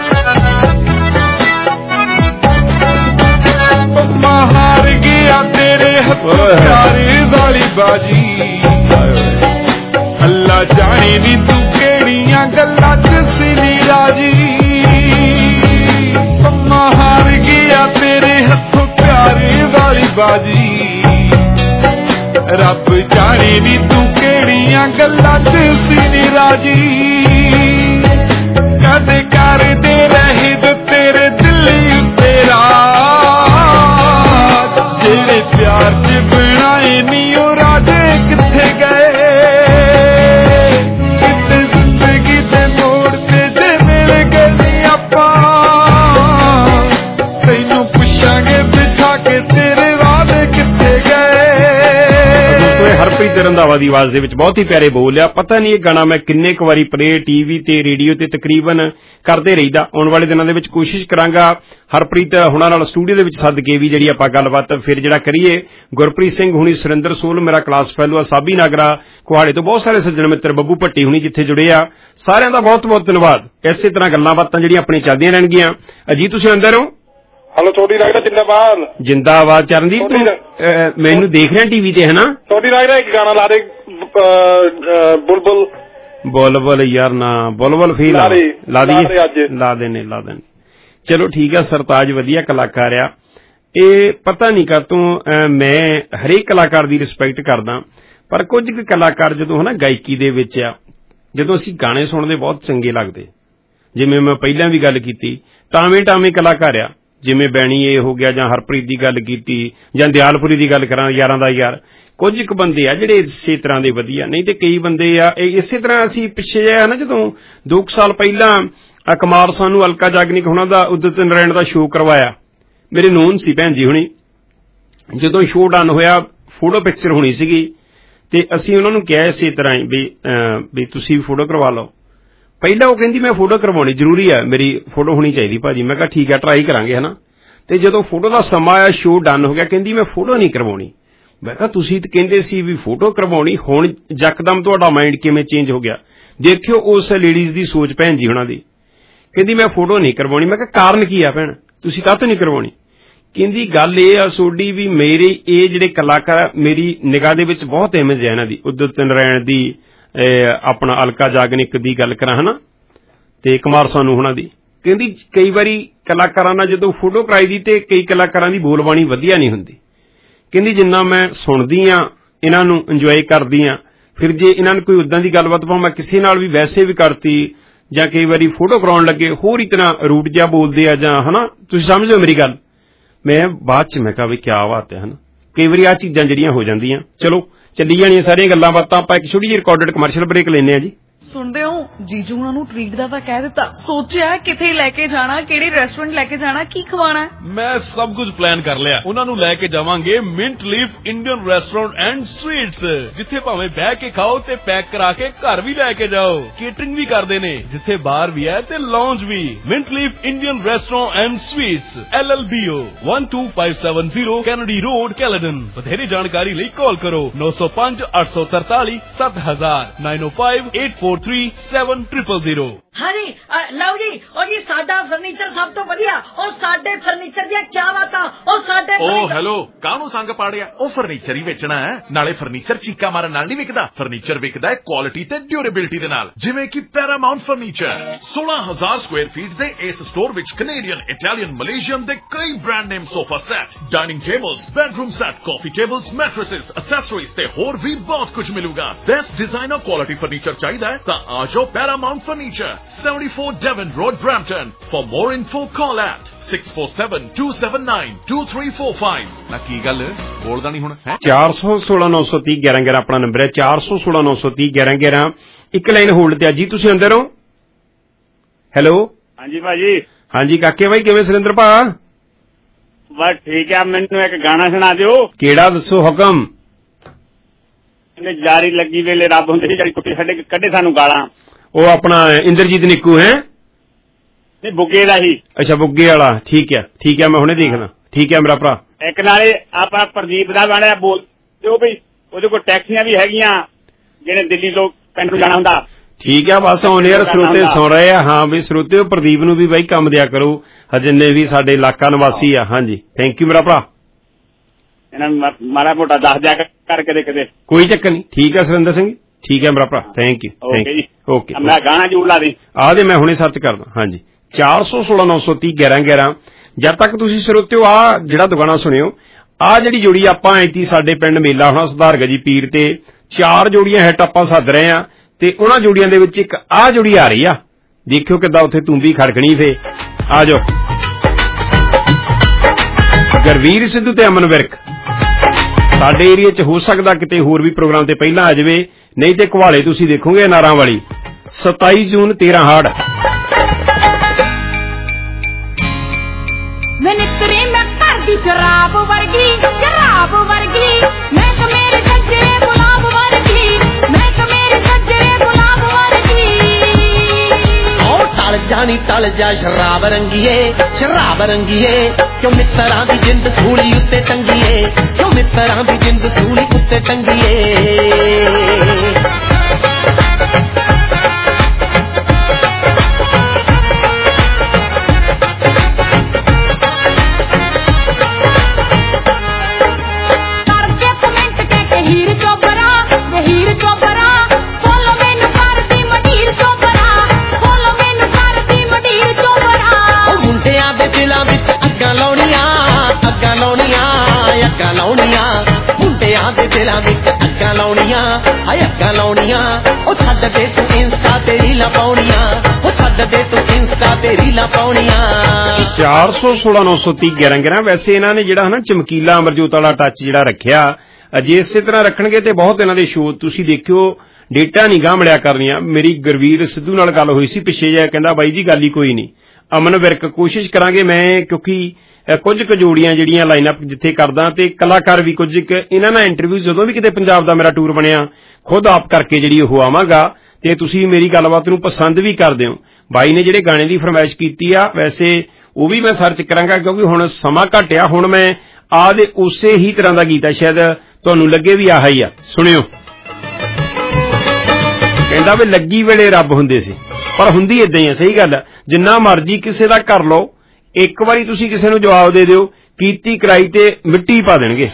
ਪੰਮਾ ਹਾਰ ਗਿਆ ਤੇਰੇ ਹੱਥੋਂ ਪਿਆਰੇ ਵਾਲੀ ਬਾਜੀ, ਅੱਲਾ ਜਾਣੇ ਨੀ ਤੂੰ ਕਿਹੜੀਆਂ ਗੱਲਾਂ ਚ ਸੀ ਨੀ ਰਾਜੀ। ਪੰਮਾ ਹਾਰ ਗਿਆ ਤੇਰੇ ਹੱਥੋਂ ਪਿਆਰੇ ਵਾਲੀ ਬਾਜੀ, ਰੱਬ ਜਾਣੇ ਨੀ ਤੂੰ ਕਿਹੜੀਆਂ ਗੱਲਾਂ ਚ ਸੀ ਨੀ ਰਾਜੀ। ਕਦੇ ਕਰਦੇ ਰਹੇ ਤੇਰੇ ਦਿੱਲੀ ਉੱਤੇ ਰਾਜ, ਜਿਹੜੇ ਪਿਆਰ ਚ ਬਣਾਏ ਨੀ ਉਹ ਰਾਜੇ ਕਿੱਥੇ ਗਏ। ਕਿਤੇ ਜ਼ਿੰਦਗੀ ਦੇ ਮੋੜ ਤੇ ਜੇ ਮਿਲ ਗਏ ਨੀ ਆਪਾਂ, ਤੈਨੂੰ ਪੁੱਛਾਂਗੇ ਬਿਠਾ ਕੇ ਤੇਰੇ ਵਾਅਦੇ ਕਿੱਥੇ ਗਏ। ਹਰਪ੍ਰੀਤ ਰੰਧਾਵਾ ਦੀ ਆਵਾਜ਼ ਦੇ ਵਿੱਚ ਬਹੁਤ ਹੀ ਪਿਆਰੇ ਬੋਲ ਆ। ਪਤਾ ਨਹੀਂ ਇਹ ਗਾਣਾ ਮੈਂ ਕਿੰਨੇ ਕੁ ਵਾਰੀ ਪਲੇ ਟੀਵੀ ਤੇ ਰੇਡੀਓ ਤੇ ਤਕਰੀਬਨ ਕਰਦੇ ਰਹੀਦਾ। ਆਉਣ ਵਾਲੇ ਦਿਨਾਂ ਦੇ ਵਿੱਚ ਕੋਸ਼ਿਸ਼ ਕਰਾਂਗਾ ਹਰਪ੍ਰੀਤ ਹੁਣਾਂ ਨਾਲ ਸਟੂਡੀਓ ਦੇ ਵਿੱਚ ਸੱਦ ਕੇ ਵੀ ਜਿਹੜੀ ਆਪਾਂ ਗੱਲਬਾਤ ਫਿਰ ਜਿਹੜਾ ਕਰੀਏ। ਗੁਰਪ੍ਰੀਤ ਸਿੰਘ ਹੁਣੀ, ਸੁਰਿੰਦਰ ਸੋਲ ਮੇਰਾ ਕਲਾਸ ਫੈਲੋ ਆ, ਸਾਬੀ ਨਾਗਰਾ ਕੁਹਾੜੇ ਤੋਂ, ਬਹੁਤ ਸਾਰੇ ਸੱਜਣ ਮਿੱਤਰ, ਬੱਬੂ ਭੱਟੀ ਹੁਣੀ ਜਿੱਥੇ ਜੁੜੇ ਆ, ਸਾਰਿਆਂ ਦਾ ਬਹੁਤ ਬਹੁਤ ਧੰਨਵਾਦ। ਇਸੇ ਤਰ੍ਹਾਂ ਗੱਲਾਂ ਬਾਤਾਂ ਜਿਹੜੀਆਂ ਆਪਣੀਆਂ ਚੱਲਦੀਆਂ ਰਹਿਣਗੀਆਂ। ਅਜੀਤ ਤੁਸੀਂ ਅੰਦਰ ਹੋ? ਹਲੋ ਤੁਹਾਡੀ ਲੱਗਦਾ ਜਿੰਦਾਬਾਦ। ਜਿੰਦਾਬਾਦ। ਚਰਨਦੀਪ ਤੂੰ ਮੈਨੂੰ ਦੇਖ ਰਿਹਾ ਟੀਵੀ ਤੇ ਹੈ ਨਾ? ਤੁਹਾਡੀ ਲੱਗਦਾ ਇੱਕ ਗਾਣਾ ਲਾ ਦੇ ਬੁਲਬੁਲ। ਬੁਲਬੁਲ ਯਾਰ ਨਾ, ਬੁਲਬੁਲ ਫੀਲ ਲਾ ਦਈਏ, ਲਾ ਦੇਣੇ। ਚਲੋ ਠੀਕ ਆ। ਸਰਤਾਜ ਵਧੀਆ ਕਲਾਕਾਰ ਆ। ਇਹ ਪਤਾ ਨਹੀਂ ਕਾਹਤੋਂ ਮੈਂ ਹਰੇਕ ਕਲਾਕਾਰ ਦੀ ਰਿਸਪੈਕਟ ਕਰਦਾ, ਪਰ ਕੁਝ ਕੁ ਕਲਾਕਾਰ ਜਦੋਂ ਹਨਾ ਗਾਇਕੀ ਦੇ ਵਿੱਚ ਆ, ਜਦੋਂ ਅਸੀਂ ਗਾਣੇ ਸੁਣਦੇ ਬਹੁਤ ਚੰਗੇ ਲੱਗਦੇ। ਜਿਵੇਂ ਮੈਂ ਪਹਿਲਾਂ ਵੀ ਗੱਲ ਕੀਤੀ, ਟਾਵੇਂ ਕਲਾਕਾਰ ਆ, ਜਿਵੇਂ ਬੈਣੀ ਇਹ ਹੋ ਗਿਆ, ਜਾਂ ਹਰਪ੍ਰੀਤ ਦੀ ਗੱਲ ਕੀਤੀ, ਜਾਂ ਦਿਆਲਪੁਰੀ ਦੀ ਗੱਲ ਕਰਾਂ, ਯਾਰਾਂ ਦਾ ਯਾਰ। ਕੁਝ ਕੁ ਬੰਦੇ ਆ ਜਿਹੜੇ ਇਸੇ ਤਰ੍ਹਾਂ ਦੇ ਵਧੀਆ, ਨਹੀਂ ਤੇ ਕਈ ਬੰਦੇ ਆ ਇਸੇ ਤਰ੍ਹਾਂ। ਅਸੀਂ ਪਿੱਛੇ ਜਿਹਾ ਨਾ ਜਦੋਂ 2 ਸਾਲ ਪਹਿਲਾਂ ਕੁਮਾਰ ਸਾਨੂੰ ਅਲਕਾ ਜਾਗਨਿਕ ਹੁਣਾਂ ਦਾ ਉਦਿਤ ਨਾਰਾਇਣ ਦਾ ਸ਼ੋਅ ਕਰਵਾਇਆ, ਮੇਰੇ ਨੂੰਹ ਸੀ ਭੈਣ ਜੀ ਹੁਣੀ। ਜਦੋਂ ਸ਼ੋਅ ਡਨ ਹੋਇਆ, ਫੋਟੋ ਪਿਕਚਰ ਹੋਣੀ ਸੀਗੀ, ਤੇ ਅਸੀਂ ਉਹਨਾਂ ਨੂੰ ਕਿਹਾ ਇਸੇ ਤਰ੍ਹਾਂ ਹੀ ਵੀ ਤੁਸੀਂ ਵੀ ਫੋਟੋ ਕਰਵਾ ਲਓ। ਪਹਿਲਾਂ ਉਹ ਕਹਿੰਦੀ ਮੈਂ ਫੋਟੋ ਕਰਵਾਉਣੀ ਜ਼ਰੂਰੀ ਹੈ, ਮੇਰੀ ਫੋਟੋ ਹੋਣੀ ਚਾਹੀਦੀ ਭਾਜੀ। ਮੈਂ ਕਿਹਾ ਠੀਕ ਹੈ, ਟਰਾਈ ਕਰਾਂਗੇ ਹਨਾ। ਤੇ ਜਦੋਂ ਫੋਟੋ ਦਾ ਸਮਾਂ ਆਇਆ, ਸ਼ੋਅ ਡਨ ਹੋ ਗਿਆ, ਕਹਿੰਦੀ ਮੈਂ ਫੋਟੋ ਨਹੀਂ ਕਰਵਾਉਣੀ। ਮੈਂ ਕਿਹਾ ਤੁਸੀਂ ਤਾਂ ਕਹਿੰਦੇ ਸੀ ਵੀ ਫੋਟੋ ਕਰਵਾਉਣੀ, ਹੁਣ ਯਕਦਮ ਤੁਹਾਡਾ ਮਾਈਂਡ ਕਿਵੇਂ ਚੇਂਜ ਹੋ ਗਿਆ? ਦੇਖਿਓ ਉਸ ਲੇਡੀਜ਼ ਦੀ ਸੋਚ ਭੈਣ ਜੀ ਹੁਣਾਂ ਦੀ। ਕਹਿੰਦੀ ਮੈਂ ਫੋਟੋ ਨਹੀਂ ਕਰਵਾਉਣੀ। ਮੈਂ ਕਿਹਾ ਕਾਰਨ ਕੀ ਆ ਭੈਣ, ਤੁਸੀਂ ਕਾਹਤੋਂ ਨਹੀਂ ਕਰਵਾਉਣੀ? ਕਹਿੰਦੀ ਗੱਲ ਇਹ ਆ ਸੋਡੀ ਵੀ ਮੇਰੇ ਇਹ ਜਿਹੜੇ ਕਲਾਕਾਰ, ਮੇਰੀ ਨਿਗਾਹ ਦੇ ਵਿੱਚ ਬਹੁਤ ਇਮੇਜ ਹੈ ਇਹਨਾਂ ਦੀ, ਉਦਿਤ ਨਾਰਾਇਣ ਦੀ, ਆਪਣਾ ਅਲਕਾ ਜਾਗਨਿਕ ਦੀ ਗੱਲ ਕਰਾਂ ਹਨਾ, ਤੇ ਕੁਮਾਰ ਸਾਨੂੰ ਹੁਣਾਂ ਦੀ। ਕਹਿੰਦੀ ਕਈ ਵਾਰੀ ਕਲਾਕਾਰਾਂ ਨਾਲ ਜਦੋਂ ਫੋਟੋ ਕਰਾਈ ਦੀ ਤੇ ਕਈ ਕਲਾਕਾਰਾਂ ਦੀ ਬੋਲਬਾਣੀ ਵਧੀਆ ਨਹੀਂ ਹੁੰਦੀ। ਕਹਿੰਦੀ ਜਿੰਨਾ ਮੈਂ ਸੁਣਦੀ ਆ, ਇਹਨਾਂ ਨੂੰ ਇੰਜੋਏ ਕਰਦੀ ਆ, ਫਿਰ ਜੇ ਇਹਨਾਂ ਨੂੰ ਕੋਈ ਉਦਾਂ ਦੀ ਗੱਲਬਾਤ ਪਾਉਂ, ਮੈਂ ਕਿਸੇ ਨਾਲ ਵੀ ਵੈਸੇ ਵੀ ਕਰਤੀ, ਜਾਂ ਕਈ ਵਾਰੀ ਫੋਟੋ ਕਰਾਉਣ ਲੱਗੇ ਹੋਰ ਹੀ ਤਰ੍ਹਾਂ ਰੂਟ ਜਿਹਾ ਬੋਲਦੇ ਆ, ਜਾਂ ਹਨਾ, ਤੁਸੀਂ ਸਮਝੋ ਮੇਰੀ ਗੱਲ। ਮੈਂ ਬਾਅਦ ਚ ਮੈਂ ਕਿਹਾ ਵੀ ਕਿਆ ਬਾਤ ਹੈ ਹਨਾ, ਕਈ ਵਾਰੀ ਆਹ ਚੀਜ਼ਾਂ ਜਿਹੜੀਆਂ ਹੋ ਜਾਂਦੀਆਂ। ਚਲੋ ਚੱਲੀ ਜਾਣੀਆਂ ਸਾਰੀਆਂ ਗੱਲਾਂ ਬਾਤਾਂ। ਆਪਾਂ ਇੱਕ ਛੋਟੀ ਜਿਹੀ ਰਿਕਾਰਡਡ ਕਮਰਸ਼ੀਅਲ ਬ੍ਰੇਕ ਲੈਂਦੇ ਆ ਜੀ। ਸੁਣਦੇ ਹੋ, ਜੀਜੂ ਉਹਨਾਂ ਨੂੰ ਟ੍ਰੀਟ ਦਾ ਤਾਂ ਕਹਿ ਦਿੱਤਾ, ਸੋਚਿਆ ਕਿੱਥੇ ਲੈ ਕੇ ਜਾਣਾ, ਕਿਹੜੇ ਰੈਸਟੋਰੈਂਟ ਲੈ ਕੇ ਜਾਣਾ, ਕੀ ਖਵਾਣਾ। ਮੈਂ ਸਭ ਕੁਝ ਪਲਾਨ ਕਰ ਲਿਆ। ਉਹਨਾਂ ਨੂੰ ਲੈ ਕੇ ਜਾਵਾਂਗੇ Mint Leaf Indian Restaurant and Sweets, ਜਿੱਥੇ ਭਾਵੇਂ ਬਹਿ ਕੇ ਖਾਓ ਤੇ ਪੈਕ ਕਰਾ ਕੇ ਘਰ ਵੀ ਲੈ ਕੇ ਜਾਓ। ਕੇਟਰਿੰਗ ਵੀ ਕਰਦੇ ਨੇ, ਜਿੱਥੇ ਬਾਰ ਵੀ ਹੈ ਤੇ ਲੌਂਜ ਵੀ। Mint Leaf Indian Restaurant and Sweets, LLBO 12570 Kennedy Road, Caledon. ਵਧੇਰੇ ਜਾਣਕਾਰੀ ਲਈ ਕਾਲ ਕਰੋ 905 843 7000 905 843 7000। ਹਾਂਜੀ ਲਓ ਜੀ ਉਹ ਜੀ ਸਾਡਾ ਫਰਨੀਚਰ ਸਭ ਤੋਂ ਵਧੀਆ ਉਹ ਸਾਡੇ ਫਰਨੀਚਰ ਦੀਆਂ ਕਿਆ ਬਾਤਾਂ ਉਹ ਸਾਡੇ ਓ ਹੈਲੋ ਕਾਹਨੂੰ ਸੰਗ ਪਾੜਿਆ ਉਹ ਫਰਨੀਚਰ ਹੀ ਵੇਚਣਾ ਹੈ ਨਾਲੇ ਫਰਨੀਚਰ ਚੀਕਾ ਮਾਰਨ ਨਾਲ ਨਹੀਂ ਵਿਕਦਾ ਫਰਨੀਚਰ ਵਿਕਦਾ ਹੈ ਕੁਆਲਿਟੀ ਤੇ ਡਿਊਰੇਬਿਲਿਟੀ ਦੇ ਨਾਲ ਜਿਵੇਂ ਕਿ ਪੈਰਾਮਾਉਂਟ ਫਰਨੀਚਰ 16000 ਸਕੁਆਇਰ ਫੀਟ ਦੇ ਇਸ ਸਟੋਰ ਵਿੱਚ ਕੈਨੇਡੀਅਨ ਇਟਾਲੀਅਨ ਮਲੇਸ਼ੀਅਨ ਦੇ ਕਈ brand name sofa set dining tables bedroom set coffee tables mattresses accessories ਤੇ ਹੋਰ ਵੀ ਬਹੁਤ ਕੁਝ ਮਿਲੂਗਾ ਬੈਸਟ ਡਿਜ਼ਾਈਨਰ ਕੁਆਲਿਟੀ ਫਰਨੀਚਰ ਚਾਹੀਦਾ ਹੈ ਤਾਂ ਆ ਜਾਓ Paramount Furniture 74 Devon Road, Brampton. For more info, call at 647-279-2345. ਨਾ ਕੀ ਗੱਲ ਬੋਲਦਾ ਨਹੀਂ ਹੁਣ 416-930-1111 ਆਪਣਾ ਨੰਬਰ ਹੈ 416-930-1111 ਇੱਕ ਲਾਈਨ ਹੋਲਡ ਤੇ ਆ ਜੀ ਤੁਸੀਂ ਅੰਦਰ ਹੋ ਹੈਲੋ ਹਾਂਜੀ ਭਾਜੀ ਹਾਂਜੀ ਕਾਕੇ ਬਾਈ ਕਿਵੇਂ ਸੁਰਿੰਦਰ ਭਾ ਬਸ ਠੀਕ ਆ ਮੈਨੂੰ ਇੱਕ ਗਾਣਾ ਸੁਣਾ ਦਿਓ ਕਿਹੜਾ ਦੱਸੋ ਹੁਕਮ ਇਹਨੇ ਜਾਰੀ ਲੱਗੀ ਵੇਲੇ ਰੱਬ ਹੁੰਦੇ ਸੀ ਜਿਹੜੀ ਕੁੱਟੀ ਸਾਡੇ ਕੱਢੇ ਸਾਨੂੰ ਗਾਲਾਂ ਉਹ ਆਪਣਾ ਇੰਦਰਜੀਤ ਨਿੱਕੂ ਹੈ ਨਹੀਂ ਬੁੱਗੇ ਦਾ ਹੀ ਅੱਛਾ ਬੁੱਗੇ ਵਾਲਾ ਠੀਕ ਹੈ ਮੈਂ ਹੁਣੇ ਦੇਖਦਾ ਠੀਕ ਹੈ ਮੇਰਾ ਭਰਾ ਇੱਕ ਨਾਲੇ ਆਪਾਂ ਪ੍ਰਦੀਪ ਦਾ ਗਾਣਾ ਬੋਲ ਦਿਓ ਬਈ ਉਹਦੇ ਕੋਲ ਟੈਕਸੀਆਂ ਵੀ ਹੈਗੀਆਂ ਜਿਹੜੇ ਦਿੱਲੀ ਤੋਂ ਪਿੰਡ ਨੂੰ ਜਾਣਾ ਹੁੰਦਾ ਠੀਕ ਹੈ ਬਸ ਹੁਣ ਯਾਰ ਸਰੋਤੇ ਸੁਣ ਰਹੇ ਆ ਹਾਂ ਵੀ ਸਰੋਤੇ ਪ੍ਰਦੀਪ ਨੂੰ ਵੀ ਬਾਈ ਕੰਮ ਦਿਆ ਕਰੋ ਜਿੰਨੇ ਵੀ ਸਾਡੇ ਇਲਾਕਾ ਨਿਵਾਸੀ ਆ ਹਾਂਜੀ ਥੈਂਕ ਯੂ ਮੇਰਾ ਭਰਾ ਇਹਨਾਂ ਮਾੜਾ ਮੋਟਾ ਦੱਸ ਦਿਆ ਕਰ ਕਦੇ ਕੋਈ ਚੱਕਰ ਨਹੀਂ ਠੀਕ ਹੈ ਸੁਰਿੰਦਰ ਸਿੰਘ ਠੀਕ ਹੈ ਮੇਰਾ ਭਰਾ ਥੈਂਕ ਯੂ ਓਕੇ ਮੈਂ ਗਾਣਾ ਜ਼ਰੂਰ ਲਾ ਦੇ ਆ ਦੇ ਮੈਂ ਹੁਣੇ ਸਰਚ ਕਰਦਾ ਹਾਂਜੀ 416-930-1111 ਜਦ ਤੱਕ ਤੁਸੀਂ ਸਰੋਤਿਓ ਆ ਜਿਹੜਾ ਦੁਗਾਣਾ ਸੁਣਿਓ ਆ ਜਿਹੜੀ ਜੋੜੀ ਆਪਾਂ ਐਤੀ ਸਾਡੇ ਪਿੰਡ ਮੇਲਾ ਹੋਣਾ ਸੁਧਾਰਗਾ ਜੀ ਪੀਰ ਤੇ 4 ਜੋੜੀਆਂ ਹਿੱਟ ਆਪਾਂ ਸੱਦ ਰਹੇ ਆ ਤੇ ਉਹਨਾਂ ਜੋੜੀਆਂ ਦੇ ਵਿੱਚ ਇੱਕ ਆ ਜੋੜੀ ਆ ਰਹੀ ਆ ਦੇਖਿਓ ਕਿੱਦਾਂ ਉੱਥੇ ਤੂੰ ਵੀ ਖੜਕਣੀ ਫੇ ਆ ਜਾਓ ਗੁਰਵੀਰ ਸਿੱਧੂ ਤੇ ਅਮਨ ਵਿਰਕ ਸਾਡੇ ਏਰੀਆ 'ਚ ਹੋ ਸਕਦਾ ਕਿਤੇ ਹੋਰ ਵੀ ਪ੍ਰੋਗਰਾਮ ਤੇ ਪਹਿਲਾਂ ਆ ਜਾਵੇ ਨਹੀਂ ਤੇ ਘਵਾਲੇ ਤੁਸੀਂ ਦੇਖੋਗੇ ਨਾਰਾਂ ਵਾਲੀ 27 ਜੂਨ 13 ਹਾੜ ਮੈਂ ਨਿਤਰੀ ਮੈਂ ਘਰ ਦੀ ਸ਼ਰਾਬ ਵਰਗੀ ਮੈਂ ਕਮੇਰੇ ਸੱਜਰੇ ਗੁਲਾਬ ਵਰਗੀ ਮੈਂ ਕਮੇਰੇ ਸੱਜਰੇ ਗੁਲਾਬ ਵਰਗੀ ਉਹ ਟਲ ਜਾਣੀ ਟਲ ਜਾ ਸ਼ਰਾਬ ਰੰਗੀਏ ਕਿਉਂ ਮਿੱਤਰਾਂ ਦੀ ਜਿੰਦ ਸੂਲੀ ਉੱਤੇ ਟੰਗੀਏ ਮੁੰਡਿਆਂ ਦੇ ਦਿਲਾਂ ਵਿੱਚ ਅੱਗਾਂ ਲਾਉਣੀਆਂ ਉਹ ਛੱਡ ਦੇ ਤੂੰ ਇੰਸਟਾ ਤੇ ਰੀਲਾਂ ਪਾਉਣੀਆਂ 416-930-1111 ਵੈਸੇ ਇਹਨਾਂ ਨੇ ਜਿਹੜਾ ਹੈ ਨਾ ਚਮਕੀਲਾ ਅਮਰਜੋਤ ਵਾਲਾ ਟੱਚ ਜਿਹੜਾ ਰੱਖਿਆ ਅਜੇ ਇਸੇ ਤਰ੍ਹਾਂ ਰੱਖਣਗੇ ਤੇ ਬਹੁਤ ਇਹਨਾਂ ਦੇ ਸ਼ੋਅ ਤੁਸੀਂ ਦੇਖਿਓ ਡੇਟਾ ਨਹੀਂ ਗਾਹ ਮਿਲਿਆ ਕਰਨੀਆਂ ਮੇਰੀ ਗੁਰਵੀਰ ਸਿੱਧੂ ਨਾਲ ਗੱਲ ਹੋਈ ਸੀ ਪਿੱਛੇ ਜਿਹਾ ਕਹਿੰਦਾ ਬਾਈ ਜੀ ਗੱਲ ਹੀ ਕੋਈ ਨਹੀਂ ਅਮਨ ਵਿਰਕ ਕੋਸ਼ਿਸ਼ ਕਰਾਂਗੇ ਮੈਂ ਕਿਉਂਕਿ ਕੁਝ ਕੁ ਜੋੜੀਆਂ ਜਿਹੜੀਆਂ ਲਾਈਨਅਪ ਜਿੱਥੇ ਕਰਦਾ ਤੇ ਕਲਾਕਾਰ ਵੀ ਕੁਝ ਇਹਨਾਂ ਨਾਲ ਇੰਟਰਵਿਊ ਜਦੋਂ ਵੀ ਕਿਤੇ ਪੰਜਾਬ ਦਾ ਮੇਰਾ ਟੂਰ ਬਣਿਆ ਖੁਦ ਆਪ ਕਰਕੇ ਜਿਹੜੀ ਉਹ ਆਵਾਂਗਾ ਤੇ ਤੁਸੀਂ ਮੇਰੀ ਗੱਲਬਾਤ ਨੂੰ ਪਸੰਦ ਵੀ ਕਰਦੇ ਹੋ ਬਾਈ ਨੇ ਜਿਹੜੇ ਗਾਣੇ ਦੀ ਫਰਮਾਇਸ਼ ਕੀਤੀ ਆ ਵੈਸੇ ਉਹ ਵੀ ਮੈਂ ਸਰਚ ਕਰਾਂਗਾ ਕਿਉਂਕਿ ਹੁਣ ਸਮਾਂ ਘਟਿਆ ਹੁਣ ਮੈਂ ਆ ਦੇ ਉਸੇ ਹੀ ਤਰ੍ਹਾਂ ਦਾ ਗੀਤ ਆ ਸ਼ਾਇਦ ਤੁਹਾਨੂੰ ਲੱਗੇ ਵੀ ਆਹ ਹੀ ਆ ਸੁਣਿਓ ਕਹਿੰਦਾ ਵੀ ਲੱਗੀ ਵੇਲੇ ਰੱਬ ਹੁੰਦੇ ਸੀ ਪਰ ਹੁੰਦੀ ਏਦਾਂ ਹੀ ਆ ਸਹੀ ਗੱਲ ਜਿੰਨਾ ਮਰਜ਼ੀ ਕਿਸੇ ਦਾ ਕਰ ਲਓ ਇੱਕ ਵਾਰੀ ਤੁਸੀਂ ਕਿਸੇ ਨੂੰ ਜਵਾਬ ਦੇ ਦਿਓ ਕੀਤੀ ਕਰਾਈ ਤੇ ਮਿੱਟੀ ਪਾ ਦੇਣਗੇ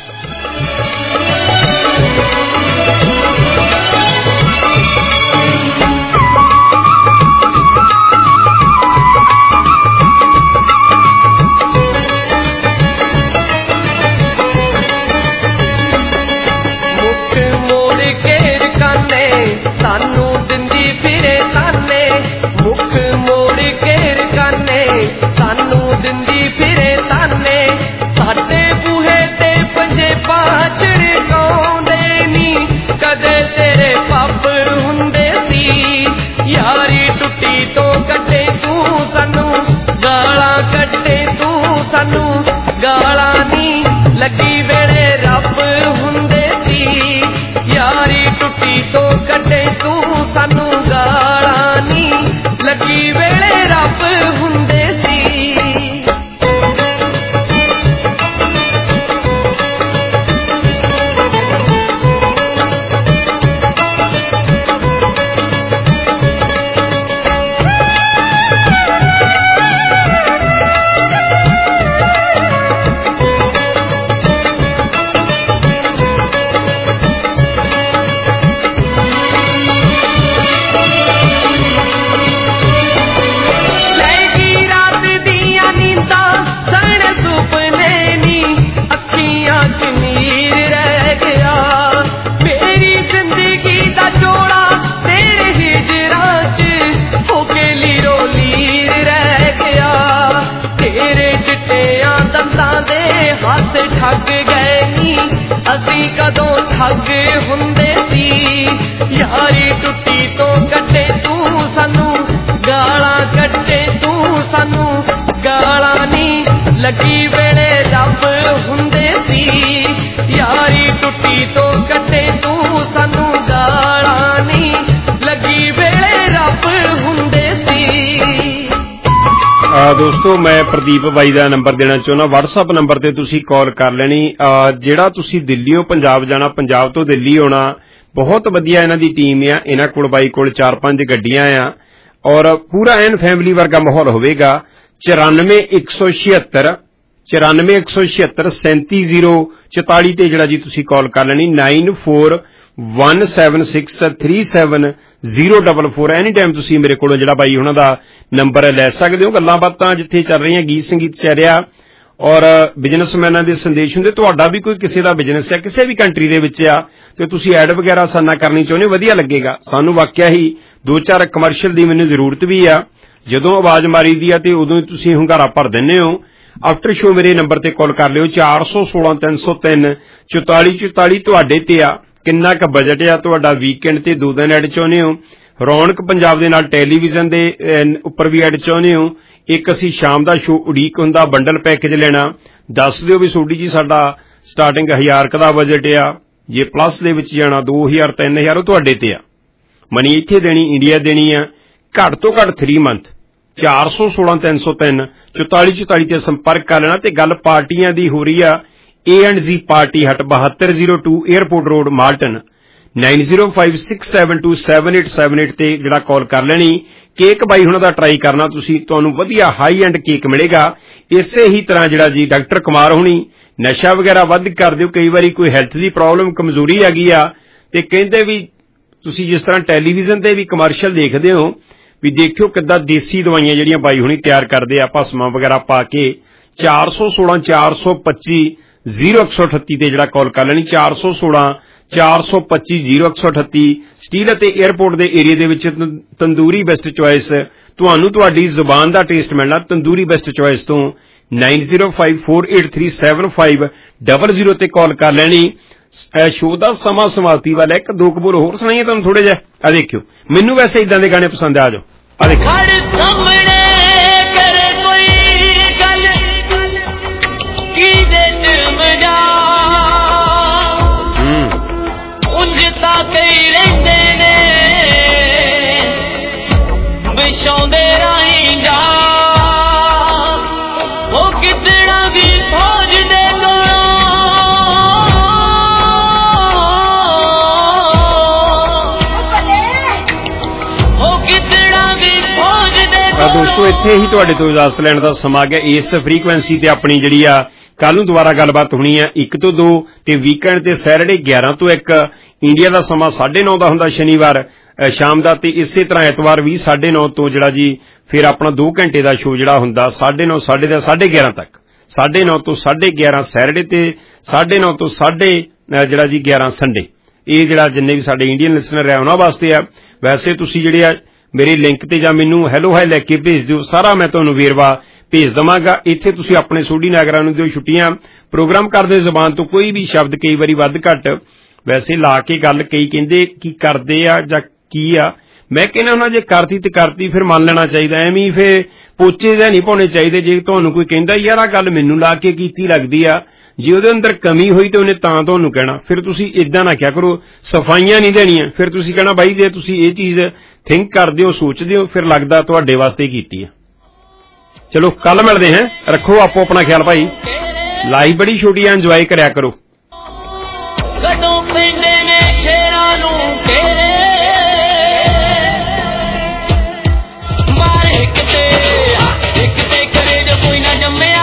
ਸਾਨੂੰ ਦਿੰਦੀ ਫਿਰੇ ਤਾਨੇ ਮੁੱਖ ਮੋੜ ਕੇ ਰਕਾਨੇ ਸਾਨੂੰ ਦਿੰਦੀ ਫਿਰੇ ਤਾਨੇ ਸਾਡੇ ਬੂਹੇ ਤੇ ਪੰਜੇ ਪਾਚੜ ਕਾਉਂਦੇ ਨੀ ਕਦੇ ਤੇਰੇ ਪਾਪਰ ਹੁੰਦੇ ਸੀ ਯਾਰੀ ਟੁੱਟੀ ਤੋਂ ਕੱਢੇ ਤੂੰ ਸਾਨੂੰ ਗਾਲਾਂ ਕੱਢੇ ਤੂੰ ਸਾਨੂੰ ਗਾਲਾਂ ਨੀ ਲੱਗੀ ਵੇਲੇ ਰੱਬ ਹੁੰਦੇ ਸੀ ਯਾਰੀ ਟੁੱਟੀ ਤੋਂ ਕੱਢੇ ਤੂੰ ਸਾਨੂੰ ਗਾਲਾਂ ਨੀ ਲੱਗੀ ਵੇਲੇ ਰੱਬ ਹੁੰਦੇ ਸੀ ਅਸੀਂ ਕਦੋਂ ਠੱਗ ਹੁੰਦੇ ਸੀ ਯਾਰੀ ਟੁੱਟੀ ਤੋਂ ਕੱਢੇ ਤੂੰ ਸਾਨੂੰ ਗਾਲਾਂ ਕੱਢੇ ਤੂੰ ਸਾਨੂੰ ਗਾਲਾਂ ਨੀ ਲੱਗੀ ਵੇਲੇ ਰੱਬ ਹੁੰਦੇ ਸੀ ਯਾਰੀ ਟੁੱਟੀ ਤੋਂ ਕੱਢੇ ਤੂੰ ਸਾਨੂੰ ਗਾਲਾਂ ਨੀ ਲੱਗੀ ਵੇਲੇ ਰੱਬ ਹੁੰਦੇ ਸੀ। ਦੋਸਤੋ ਮੈਂ ਪ੍ਰਦੀਪ ਬਾਈ ਦਾ ਨੰਬਰ ਦੇਣਾ ਚਾਹੁੰਦਾ WhatsApp ਨੰਬਰ ਤੇ ਤੁਸੀਂ ਕਾਲ ਕਰ ਲੈਣੀ। ਜਿਹੜਾ ਤੁਸੀਂ ਦਿੱਲੀੋਂ ਪੰਜਾਬ ਜਾਣਾ ਪੰਜਾਬ ਤੋਂ ਦਿੱਲੀ ਆਉਣਾ ਬਹੁਤ ਵਧੀਆ ਇਹਨਾਂ ਦੀ ਟੀਮ ਆ। ਇਹਨਾਂ ਕੋਲ ਬਾਈ ਕੋਲ 4-5 ਗੱਡੀਆਂ ਆ ਔਰ ਪੂਰਾ ਐਨ ਫੈਮਿਲੀ ਵਰਗਾ ਮਾਹੌਲ ਹੋਵੇਗਾ। 94-176 3704 ਤੇ ਜਿਹੜਾ ਜੀ ਤੁਸੀਂ ਕਾਲ ਕਰ ਲੈਣੀ 9417637044 ਐਨੀ ਟਾਈਮ ਤੁਸੀਂ ਮੇਰੇ ਕੋਲੋਂ ਜਿਹੜਾ ਬਾਈ ਉਹਨਾਂ ਦਾ ਨੰਬਰ ਲੈ ਸਕਦੇ ਹੋ। ਗੱਲਾਂ ਬਾਤਾਂ ਜਿੱਥੇ ਚੱਲ ਰਹੀਆਂ ਗੀਤ ਸੰਗੀਤ ਚੱਲ ਰਿਹਾ ਔਰ ਬਿਜ਼ਨਸਮੈਨਾਂ ਦੇ ਸੰਦੇਸ਼ ਹੁੰਦੇ। ਤੁਹਾਡਾ ਵੀ ਕੋਈ ਕਿਸੇ ਦਾ ਬਿਜ਼ਨਸ ਹੈ ਕਿਸੇ ਵੀ ਕੰਟਰੀ ਦੇ ਵਿੱਚ ਆ ਤੇ ਤੁਸੀਂ ਐਡ ਵਗੈਰਾ ਸਾਨਾ ਕਰਨੀ ਚਾਹੁੰਦੇ ਵਧੀਆ ਲੱਗੇਗਾ ਸਾਨੂੰ। ਵਾਕਿਆ ਹੀ 2-4 ਕਮਰਸ਼ੀਅਲ ਦੀ ਮੈਨੂੰ ਜ਼ਰੂਰਤ ਵੀ ਆ। ਜਦੋਂ ਆਵਾਜ਼ ਮਾਰੀ ਦੀ ਆ ਤੇ ਉਦੋਂ ਤੁਸੀਂ ਹੁੰਗਾਰਾ ਭਰ ਦਿੰਦੇ ਹੋ। ਆਫਟਰ ਸ਼ੋ ਮੇਰੇ ਨੰਬਰ ਤੇ ਕਾਲ ਕਰ ਲਿਓ 4163034444 ਤੁਹਾਡੇ ਤੇ ਆ। ਕਿੰਨਾ ਕੁ ਬਜਟ ਆ ਤੁਹਾਡਾ ਵੀਕਐਂਡ ਤੇ 2 ਦਿਨ ਐਡ ਚਾਹੁੰਦੇ ਹੋ ਰੌਣਕ ਪੰਜਾਬ ਦੇ ਨਾਲ ਟੈਲੀਵਿਜ਼ਨ ਦੇ ਉੱਪਰ ਵੀ ਐਡ ਚਾਹੁੰਦੇ ਹੋ। ਇੱਕ ਅਸੀਂ ਸ਼ਾਮ ਦਾ ਸ਼ੋ ਉਡੀਕ ਹੁੰਦਾ ਬੰਡਲ ਪੈਕੇਜ ਲੈਣਾ ਦੱਸ ਦਿਓ ਵੀ ਸੋਡੀ ਜੀ ਸਾਡਾ ਸਟਾਰਟਿੰਗ 1000 ਦਾ ਬਜਟ ਆ ਜੇ ਪਲੱਸ ਦੇ ਵਿੱਚ ਜਾਣਾ 2000-3000 ਉਹ ਤੁਹਾਡੇ ਤੇ ਆ। ਮਨੀ ਇੱਥੇ ਦੇਣੀ ਇੰਡੀਆ ਦੇਣੀ ਆ ਘੱਟ ਤੋਂ ਘੱਟ 3 ਮੰਥ 4163034444 ਤੇ ਸੰਪਰਕ ਕਰ ਲੈਣਾ। ਤੇ ਗੱਲ ਪਾਰਟੀਆਂ ਦੀ ਹੋ ਰਹੀ ਆ A&Z ਪਾਰਟੀ ਹਟ 7202 에ਅਰਪੋਰਟ ਰੋਡ ਮਾਲਟਨ 9056727878 ਤੇ ਜਿਹੜਾ ਕਾਲ ਕਰ ਲੈਣੀ। ਕੇਕ ਬਾਈ ਹੁਣਾਂ ਦਾ ਟਰਾਈ ਕਰਨਾ ਤੁਸੀਂ ਤੁਹਾਨੂੰ ਵਧੀਆ ਹਾਈ ਐਂਡ ਕੇਕ ਮਿਲੇਗਾ। ਇਸੇ ਹੀ ਤਰ੍ਹਾਂ ਜਿਹੜਾ ਜੀ ਡਾਕਟਰ ਕੁਮਾਰ ਹੁਣੀ ਨਸ਼ਾ ਵਗੈਰਾ ਵੱਧ ਕਰ ਦਿਓ ਕਈ ਵਾਰੀ ਕੋਈ ਹੈਲਥ ਦੀ ਪ੍ਰੋਬਲਮ ਕਮਜ਼ੋਰੀ ਹੈਗੀ ਆ ਤੇ ਕਹਿੰਦੇ ਵੀ ਤੁਸੀਂ ਜਿਸ ਤਰ੍ਹਾਂ ਟੈਲੀਵਿਜ਼ਨ ਤੇ ਵੀ ਕਮਰਸ਼ੀਅਲ ਦੇਖਦੇ ਹੋ ਵੀ ਦੇਖਿਓ ਕਿੱਦਾਂ ਦੇਸੀ ਦਵਾਈਆਂ ਜਿਹੜੀਆਂ ਬਾਈ ਹੁਣੀ ਤਿਆਰ ਕਰਦੇ ਆ ਭਸਮਾਂ ਵਗੈਰਾ ਪਾ ਕੇ 4164250138 ਤੇ ਜਿਹੜਾ ਕਾਲ ਕਰ ਲੈਣੀ 4164250138 ਸਟੀਲ ਅਤੇ 에ਅਰਪੋਰਟ ਦੇ ਏਰੀਆ ਦੇ ਵਿੱਚ ਤੰਦੂਰੀ ਬੈਸਟ ਚੁਆਇਸ ਤੁਹਾਨੂੰ ਤੁਹਾਡੀ ਜ਼ੁਬਾਨ ਦਾ ਟੇਸਟ ਮਿਲਣਾ ਤੰਦੂਰੀ ਬੈਸਟ ਚੁਆਇਸ ਤੋਂ 9054837500 ਤੇ ਕਾਲ ਕਰ ਲੈਣੀ। ਸ਼ੋਅ ਦਾ ਸਮਾਂ ਸਮਾਪਤੀ ਵਾਲਾ ਇੱਕ ਦੋ ਕਬੂਲ ਹੋਰ ਸੁਣਾਈਏ ਤੁਹਾਨੂੰ ਥੋੜੇ ਜਿਹਾ। ਆ ਦੇਖਿਓ ਮੈਨੂੰ ਵੈਸੇ ਇਦਾਂ ਦੇ ਗਾਣੇ ਪਸੰਦ ਆ ਜਾਓ। ਆ ਦੇਖੋ ਵਿਛਾਉਂਦੇ ਰਾਹੀਂ ਜਾ ਉਹ ਕਿਤਨਾ ਵੀ ਫੌਜ ਦੇ ਦੋਸਤੋ ਇੱਥੇ ਹੀ ਤੁਹਾਡੇ ਤੋਂ ਇਜਾਜ਼ਤ ਲੈਣ ਦਾ ਸਮਾਂ ਗਿਆ। ਇਸ ਫ੍ਰੀਕੁਐਂਸੀ ਤੇ ਆਪਣੀ ਜਿਹੜੀ ਆ ਕੱਲ ਨੂੰ ਦੁਬਾਰਾ ਗੱਲਬਾਤ ਹੋਣੀ ਆ 1 ਤੋਂ 2 ਤੇ ਵੀਕਐਂਡ ਤੇ ਸੈਟਰਡੇ 11 ਤੋਂ 1 ਇੰਡੀਆ ਦਾ ਸਮਾਂ 9:30 ਦਾ ਹੁੰਦਾ ਸ਼ਨੀਵਾਰ ਸ਼ਾਮ ਦਾ ਤੇ ਇਸੇ ਤਰ੍ਹਾਂ ਐਤਵਾਰ ਵੀ 9:30 ਤੋਂ ਜਿਹੜਾ ਜੀ ਫਿਰ ਆਪਣਾ 2 ਘੰਟੇ ਦਾ ਸ਼ੋਅ ਜਿਹੜਾ ਹੁੰਦਾ 9:30 11:30 ਤੱਕ 9:30 ਤੋਂ 11:30 ਸੈਟਰਡੇ ਤੇ 9:30 ਤੋਂ ਜਿਹੜਾ ਜੀ 11 ਸੰਡੇ। ਇਹ ਜਿਹੜਾ ਜਿੰਨੇ ਵੀ ਸਾਡੇ ਇੰਡੀਅਨ ਲਿਸਨਰ ਹੈ ਉਹਨਾਂ ਵਾਸਤੇ ਆ। ਵੈਸੇ ਤੁਸੀਂ ਜਿਹੜੇ ਆ ਮੇਰੇ ਲਿੰਕ ਤੇ ਜਾਂ ਮੈਨੂੰ ਹੈਲੋ ਹਾਈ ਲੈ ਕੇ ਭੇਜ ਦਿਓ ਸਾਰਾ ਮੈਂ ਤੁਹਾਨੂੰ ਵੇਰਵਾ ਭੇਜ ਦੇਵਾਂਗਾ। ਇੱਥੇ ਤੁਸੀਂ ਆਪਣੇ ਸੋਢੀ ਨਾਗਰਾਂ ਨੂੰ ਦਿਓ ਛੁੱਟੀਆਂ ਪ੍ਰੋਗਰਾਮ ਕਰਦੇ ਜ਼ਬਾਨ ਤੋਂ ਕੋਈ ਵੀ ਸ਼ਬਦ ਕਈ ਵਾਰੀ ਵੱਧ ਘੱਟ ਵੈਸੇ ਲਾ ਕੇ ਗੱਲ ਕਈ ਕਹਿੰਦੇ ਕੀ ਕਰਦੇ ਆ ਜਾਂ ਕੀ ਆ ਮੈਂ ਕਹਿੰਦਾ ਉਹਨਾਂ ਜੇ ਕਰਤੀ ਤੇ ਕਰਤੀ ਫਿਰ ਮੰਨ ਲੈਣਾ ਚਾਹੀਦਾ ਐਵੇਂ ਫਿਰ ਪੋਚੇ ਜਾਂ ਨਹੀਂ ਪਾਉਣੇ ਚਾਹੀਦੇ। ਜੇ ਤੁਹਾਨੂੰ ਕੋਈ ਕਹਿੰਦਾ ਯਾਰ ਆ ਗੱਲ ਮੈਨੂੰ ਲਾ ਕੇ ਕੀਤੀ ਲੱਗਦੀ ਆ ਜੇ ਉਹਦੇ ਅੰਦਰ ਕਮੀ ਹੋਈ ਤੇ ਉਹਨੇ ਤਾਂ ਤੁਹਾਨੂੰ ਕਹਿਣਾ ਫਿਰ ਤੁਸੀਂ ਇਦਾਂ ਨਾ ਕਿਹਾ ਕਰੋ ਸਫਾਈਆਂ ਨਹੀਂ ਦੇਣੀਆਂ ਫਿਰ ਤੁਸੀਂ ਕਹਿਣਾ ਬਾਈ ਜੇ ਤੁਸੀਂ ਇਹ ਚੀਜ਼ ਥਿੰਕ ਕਰਦੇ ਹੋ ਸੋਚਦੇ ਹੋ ਫਿਰ ਲੱਗਦਾ ਤੁਹਾਡੇ ਵਾਸਤੇ ਕੀਤੀ ਆ। ਚਲੋ ਕੱਲ ਮਿਲਦੇ ਹਾਂ ਰੱਖੋ ਆਪੋ ਆਪਣਾ ਖਿਆਲ ਭਾਈ। ਲਾਈਫ ਬੜੀ ਛੋਟੀ ਆ ਇੰਜੋਏ ਕਰਿਆ ਕਰੋ। ਕਦੋਂ ਪੈਂਦੇ ਨੇ ਸ਼ੇਰਾਂ ਨੂੰ ਤੇਰੇ ਮਾਰੇ ਕਿਤੇ ਇੱਕ ਤੇ ਕਰੇ ਜੋ ਕੋਈ ਨਾ ਜੰਮਿਆ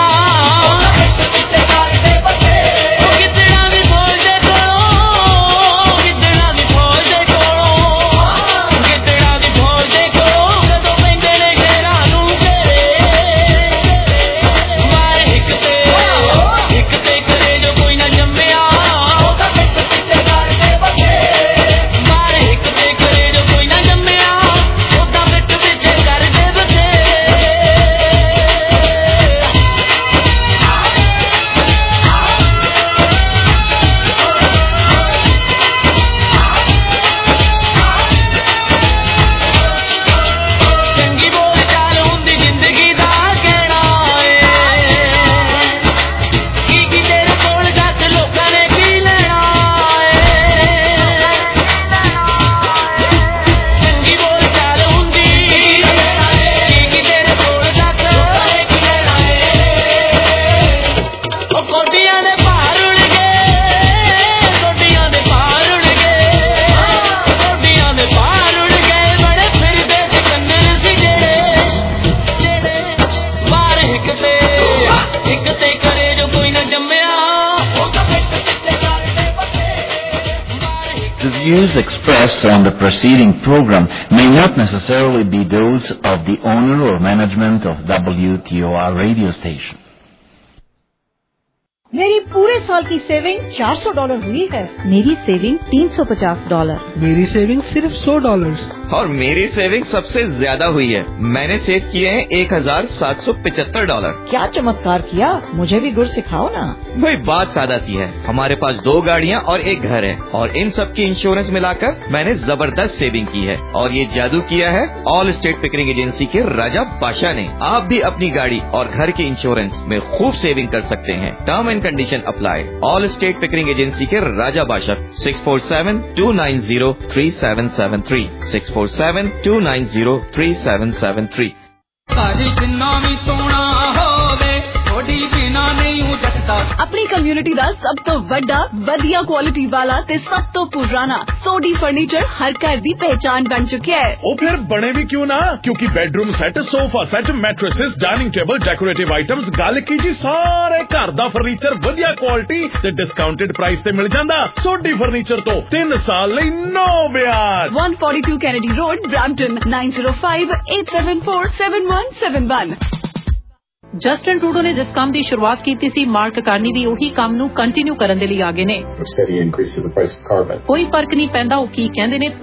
The views expressed on the preceding program may not necessarily be those of the owner or management of WTOR radio station. मेरी पूरे साल की सेविंग $400 हुई है। मेरी सेविंग $350। मेरी सेविंग सिर्फ $100। और मेरी सेविंग सबसे ज्यादा हुई है। मैंने सेव किए हैं $1775। क्या चमत्कार किया, मुझे भी गुर सिखाओ ना। भाई बात सादा सी है, हमारे पास 2 गाड़ियाँ और 1 घर है और इन सब की इंश्योरेंस मिलाकर मैंने जबरदस्त सेविंग की है। और ये जादू किया है ऑल स्टेट पिकरिंग एजेंसी के राजा बादशाह ने। आप भी अपनी गाड़ी और घर के इंश्योरेंस में खूब सेविंग कर सकते हैं। Term and condition apply. Allstate Pickering agency के राजा बादशाह 647-290-3773 647-290-3773। अपनी कम्युनिटी ਦਾ ਸਭ ਤੋਂ ਵੱਡਾ ਵਧੀਆ ਕੁਆਲਿਟੀ ਵਾਲਾ ਤੇ ਸਭ ਤੋਂ ਪੁਰਾਣਾ ਸੋਡੀ ਫਰਨੀਚਰ ਹਰ ਘਰ ਦੀ ਪਹਿਚਾਨ ਬਣ ਚੁੱਕਿਆ ਹੈ। ਉਹ ਫਿਰ ਬਣੇ ਵੀ ਕਿਉਂ ਨਾ, ਕਿਉਂਕਿ bedroom set, sofa set, mattresses, dining table, decorative items, ਗੱਲ ਕੀ ਜੀ ਸਾਰੇ ਘਰ ਦਾ ਫਰਨੀਚਰ ਵਧੀਆ ਕੁਆਲਿਟੀ ਤੇ ਡਿਸਕਾਊਂਟਡ ਪ੍ਰਾਈਸ ਤੇ ਮਿਲ ਜਾਂਦਾ। ਸੋਡੀ ਫਰਨੀਚਰ ਤੋਂ 3 ਸਾਲ ਲਈ ਨੋ ਵਿਆਜ। 142 Kennedy Road, Brampton 9058747171। Justin Trudeau ਨੇ ਜਿਸ ਕੰਮ ਦੀ ਸ਼ੁਰੂਆਤ ਕੀਤੀ ਸੀ, ਮਾਰਕ ਕਾਰਨੀ ਵੀ ਉਹੀ ਕੰਮ ਨੂੰ ਕੰਟੀਨਿਊ ਕਰਨ ਦੇ ਲਈ ਆਗੇ ਨੇ। ਕੋਈ ਫਰਕ ਨਹੀਂ ਪੈਂਦਾ ਉਹ ਕੀ ਕਹਿੰਦੇ ਨੇ,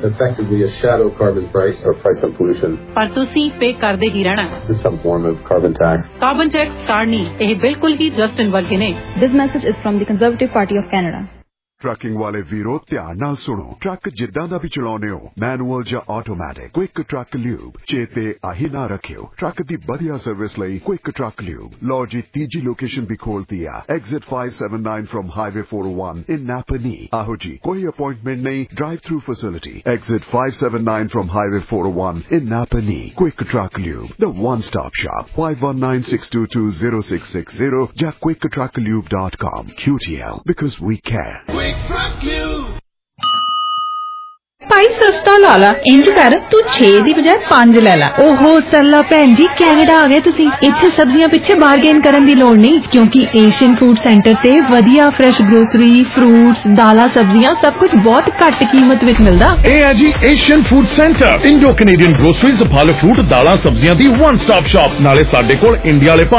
ਪਰ ਤੁਸੀਂ ਪੇ ਕਰਦੇ ਹੀ ਰਹਿਣਾ। ਕਾਰਬਨ ਟੈਕਸ ਕਾਰਨੀ, ਇਹ ਬਿਲਕੁਲ ਹੀ ਜਸਟਿਨ ਵਰਗੇ ਨੇ। This message is from the Conservative Party of Canada. Trucking ਵਾਲੇ ਵੀਰੋ ਧਿਆਨ ਨਾਲ ਸੁਣੋ। ਟਰੱਕ ਜਿੱਦਾਂ ਦਾ ਵੀ ਚਲਾਉਣੇ ਹੋ, ਮੈਨੂਅਲ ਜਾਂ ਆਟੋਮੈਟਿਕ, ਕੁਇਕ ਟਰੱਕ ਲਿਊਬ ਚੇਤੇ ਆਹੀ ਨਾ ਰੱਖਿਓ। ਟਰੱਕ ਦੀ ਵਧੀਆ ਸਰਵਿਸ ਲਈ ਕੁਇਕ ਟਰੱਕ ਲਿਊਬ। ਲਓ ਜੀ, ਤੀਜੀ ਲੋਕੇਸ਼ਨ ਵੀ ਖੋਲਤੀ ਆ, exit 579 from highway 401 in Napanee. ਆਹੋ ਜੀ, ਕੋਈ ਅਪਾਇੰਟਮੈਂਟ ਨਹੀਂ, drive through facility. Exit 579 from highway 401 in Napanee. Quick Truck Lube, the one stop shop। 5196220660 ਜਾਂ quicktrucklube.com। QTL, because we care। ਭਾਈ ਸਸਤਾ ਲਾ ਲਾ, ਇੰਜ ਕਰ ਤੂੰ 6 ਦੀ ਬਜਾਏ 5 ਲੈ ਲਾ। ਓਹੋ ਸਰਲਾ ਭੈਣ ਜੀ, ਕੈਨੇਡਾ ਆ ਗਏ ਤੁਸੀਂ। ਇੱਥੇ ਸਬਜ਼ੀਆਂ ਪਿੱਛੇ ਬਾਰਗੇਨ ਕਰਨ ਦੀ ਲੋੜ ਨਹੀਂ, ਕਿਉਂਕਿ ਏਸ਼ੀਅਨ ਫੂਡ ਸੈਂਟਰ ਤੇ ਵਧੀਆ ਫਰੈਸ਼ ਗਰੋਸਰੀ, ਫਰੂਟਸ, ਦਾਲਾਂ, ਸਬਜ਼ੀਆਂ ਸਭ ਕੁਝ ਬਹੁਤ ਘੱਟ ਕੀਮਤ ਵਿੱਚ ਮਿਲਦਾ। ਇਹ ਹੈ ਜੀ Asian food centre, Indo Canadian groceries, ਫਲ ਫਰੂਟ, ਦਾਲਾਂ, ਸਬਜ਼ੀਆਂ ਦੀ 1 ਸਟਾਪ ਸ਼ਾਪ। ਨਾਲੇ ਸਾਡੇ ਕੋਲ ਇੰਡੀਆ ਵਾਲੇ